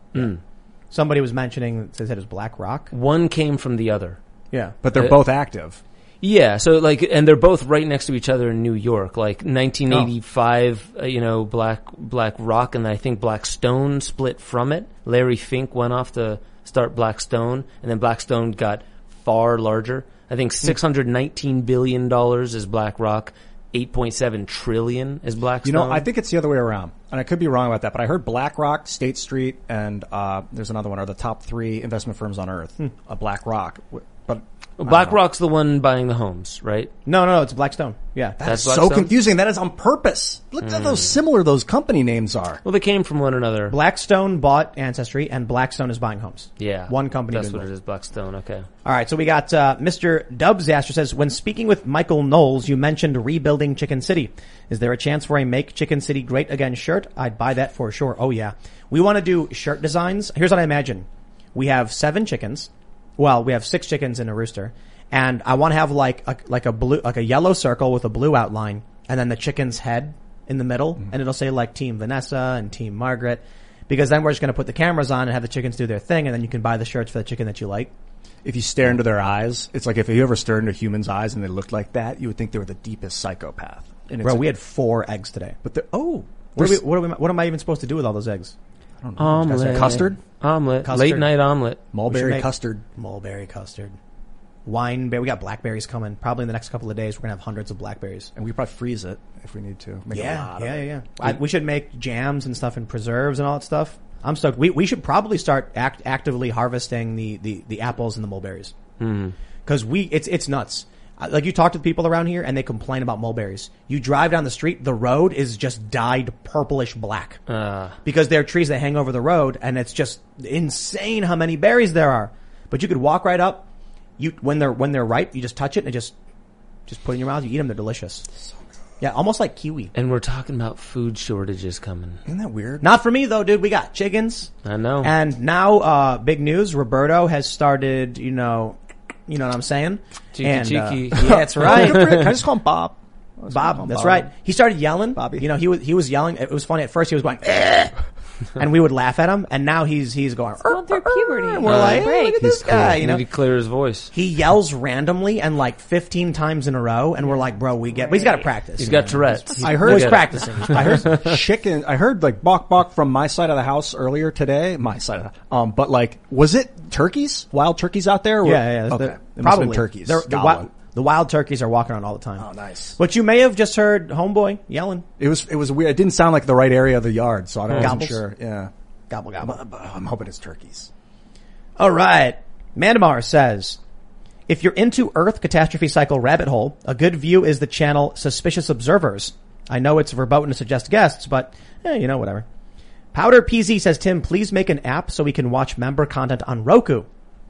Mm. Somebody was mentioning, they said it was Black Rock. One came from the other. Yeah. But they're Uh, both active. Yeah, so like, and they're both right next to each other in New York. Like nineteen eighty-five, uh, you know, Black Black Rock, and I think Black Stone split from it. Larry Fink went off to start Black Stone, and then Black Stone got far larger. I think six hundred nineteen billion dollars is Black Rock. eight point seven trillion is Black You Stone. know, I think it's the other way around. And I could be wrong about that, but I heard BlackRock, State Street, and uh there's another one are the top three investment firms on earth. Hmm. Uh, BlackRock. But Black Rock's the one buying the homes, right? No, no, no, it's Blackstone. Yeah. That's so Blackstone? confusing. That is on purpose. Look at how similar those company names are. Well, they came from one another. Blackstone bought Ancestry, and Blackstone is buying homes. Yeah. One company. That's did what both. it is, Blackstone, okay. All right, so we got uh, Mister Dubsaster says, when speaking with Michael Knowles, you mentioned rebuilding Chicken City. Is there a chance for a Make Chicken City Great Again shirt? I'd buy that for sure. Oh, yeah. We want to do shirt designs. Here's what I imagine. We have seven chickens. Well, we have six chickens and a rooster. And I want to have like a, like a blue, like a yellow circle with a blue outline, and then the chicken's head in the middle, mm-hmm. and it'll say like Team Vanessa and Team Margaret, because then we're just going to put the cameras on and have the chickens do their thing, and then you can buy the shirts for the chicken that you like. If you stare into their eyes, it's like if you ever stared into a human's eyes and they looked like that, you would think they were the deepest psychopath. And Bro, it's we had four eggs today. But the, oh, What, are we, what, are we, what am I even supposed to do with all those eggs? I don't know. Omelet. Custard? Omelet. Custard. Late night omelet. Mulberry make- custard. Mulberry custard. Wine, we got blackberries coming. Probably in the next couple of days, we're going to have hundreds of blackberries. And we probably freeze it if we need to. Make a Yeah, lot yeah, of yeah, it. yeah. I, we should make jams and stuff and preserves and all that stuff. I'm stoked. We we should probably start act, actively harvesting the, the, the apples and the mulberries. Because we, it's it's nuts. Uh, Like you talk to people around here and they complain about mulberries. You drive down the street, the road is just dyed purplish black. Uh, Because there are trees that hang over the road, and it's just insane how many berries there are. But you could walk right up. You when they're when they're ripe, you just touch it and it just just put it in your mouth. You eat them; they're delicious. So good. Yeah, almost like kiwi. and we're talking about food shortages coming. Isn't that weird? Not for me though, dude. We got chickens, I know. and now uh big news. Roberto has started. You know, you know what I'm saying? Cheeky, and, uh, cheeky. yeah, that's right. Can I just call him Bob? Let's call Bob, him that's Bob. right. He started yelling. Bobby. You know, he was he was yelling. It was funny at first. He was going, "Eh," and we would laugh at him. And now he's he's going. Going through puberty. And we're like, hey, look at this guy. You know, Need to clear his voice. he yells randomly and like fifteen times in a row, and we're like, bro, we get. But he's got to practice. He's got Tourette's. I He's heard always Get it. practicing. I heard chicken. I heard like bok bok from my side of the house earlier today. My side of the, um, but like, was it turkeys? Wild turkeys out there? Or- Yeah, yeah. Okay. the- It must have probably been turkeys. They're- The, Goblin. wild, the wild turkeys are walking around all the time. Oh, nice. But you may have just heard homeboy yelling. It was it was weird. It didn't sound like the right area of the yard, so I wasn't Gobbles? sure. Yeah, Gobble gobble. But- but I'm hoping it's turkeys. All right. Mandamar says, if you're into Earth catastrophe cycle rabbit hole, a good view is the channel Suspicious Observers. I know it's verboten to suggest guests, but eh, you know, whatever. Powder P Z says, Tim, please make an app so we can watch member content on Roku.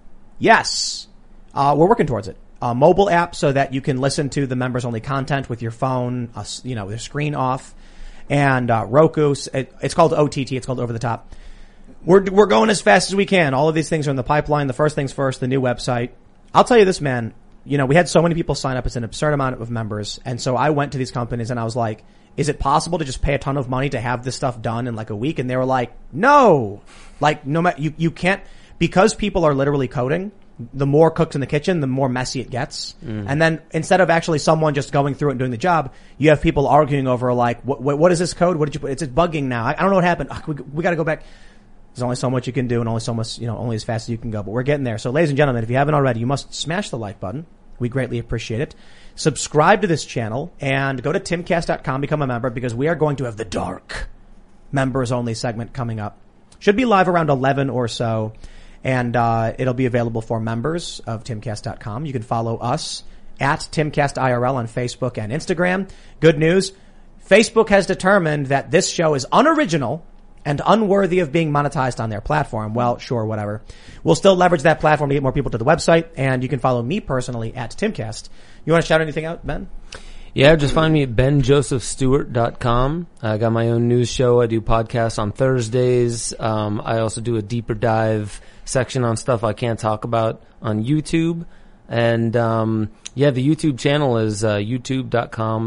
Yes. Uh, we're working towards it. A mobile app so that you can listen to the members only content with your phone, uh, you know, with your screen off. And, uh, Roku, it, it's called O T T, it's called Over the Top. We're, we're going as fast as we can. All of these things are in the pipeline. The first things first, the new website. I'll tell you this, man. You know, we had so many people sign up. It's an absurd amount of members. And so I went to these companies and I was like, is it possible to just pay a ton of money to have this stuff done in like a week? And they were like, no, like no matter, you, you can't, because people are literally coding, the more cooks in the kitchen, the more messy it gets. Mm. And then instead of actually someone just going through it and doing the job, you have people arguing over like, what, what, what is this code? What did you put? It's, it's bugging now. I, I don't know what happened. Ugh, we, we got to go back. There's only so much you can do and only so much, you know, only as fast as you can go. But we're getting there. So ladies and gentlemen, if you haven't already, you must smash the like button. We greatly appreciate it. Subscribe to this channel and go to timcast dot com, become a member, because we are going to have the dark members only segment coming up. Should be live around eleven or so. And, uh, it'll be available for members of timcast dot com. You can follow us at timcastirl on Facebook and Instagram. Good news. Facebook has determined that this show is unoriginal and unworthy of being monetized on their platform. Well, sure, whatever. We'll still leverage that platform to get more people to the website, and you can follow me personally at Timcast. You want to shout anything out, Ben? Yeah, just find me at ben joseph stewart dot com. I got my own news show. I do podcasts on Thursdays. Um, I also do a deeper dive section on stuff I can't talk about on YouTube. And, um, yeah, the YouTube channel is, uh, youtube dot com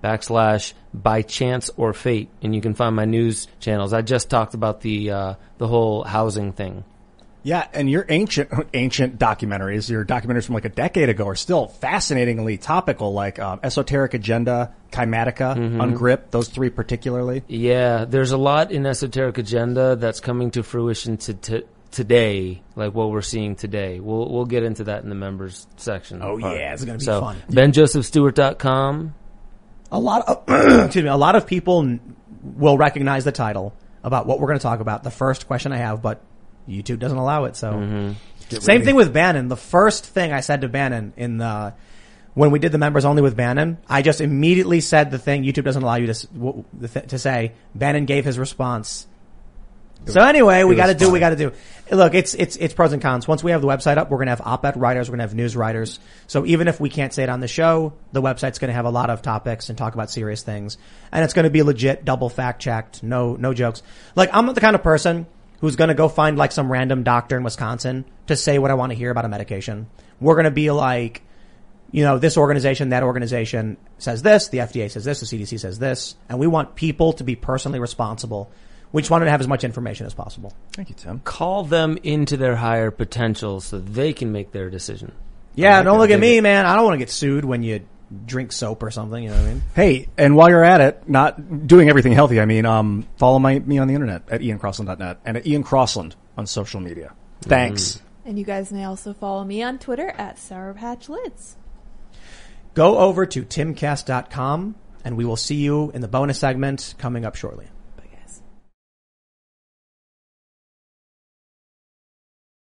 backslash by chance or fate. And you can find my news channels. I just talked about the, uh, the whole housing thing. Yeah, and your ancient ancient documentaries, your documentaries from like a decade ago, are still fascinatingly topical, like um, Esoteric Agenda, Kymatica, mm-hmm. Ungripped, those three particularly. Yeah, there's a lot in Esoteric Agenda that's coming to fruition to, to today, like what we're seeing today. We'll we'll get into that in the members section. Oh yeah, it's going to be so, fun. ben joseph stewart dot com. A lot of excuse me, a lot of people will recognize the title about what we're going to talk about. The first question I have, but YouTube doesn't allow it, so. Mm-hmm. Same thing with Bannon. The first thing I said to Bannon in the, when we did the members only with Bannon, I just immediately said the thing YouTube doesn't allow you to, to say. Bannon gave his response. Was, so anyway, we gotta do what we gotta do. Look, it's, it's, it's pros and cons. Once we have the website up, we're gonna have op-ed writers, we're gonna have news writers. So even if we can't say it on the show, the website's gonna have a lot of topics and talk about serious things. And it's gonna be legit, double fact checked, no, no jokes. Like, I'm not the kind of person who's going to go find like some random doctor in Wisconsin to say what I want to hear about a medication. We're going to be like, you know, this organization, that organization says this, the F D A says this, the C D C says this, and we want people to be personally responsible. We just wanted to have as much information as possible. Thank you, Tim. Call them into their higher potential so they can make their decision. Yeah, like don't look at me, it. man. I don't want to get sued when you drink soap or something, you know what I mean? Hey, and while you're at it, not doing everything healthy, I mean, um, follow my, me on the internet at ian crossland dot net and at Ian Crossland on social media. Thanks. Mm. And you guys may also follow me on Twitter at Sour Patch Lids. Go over to timcast dot com and we will see you in the bonus segment coming up shortly.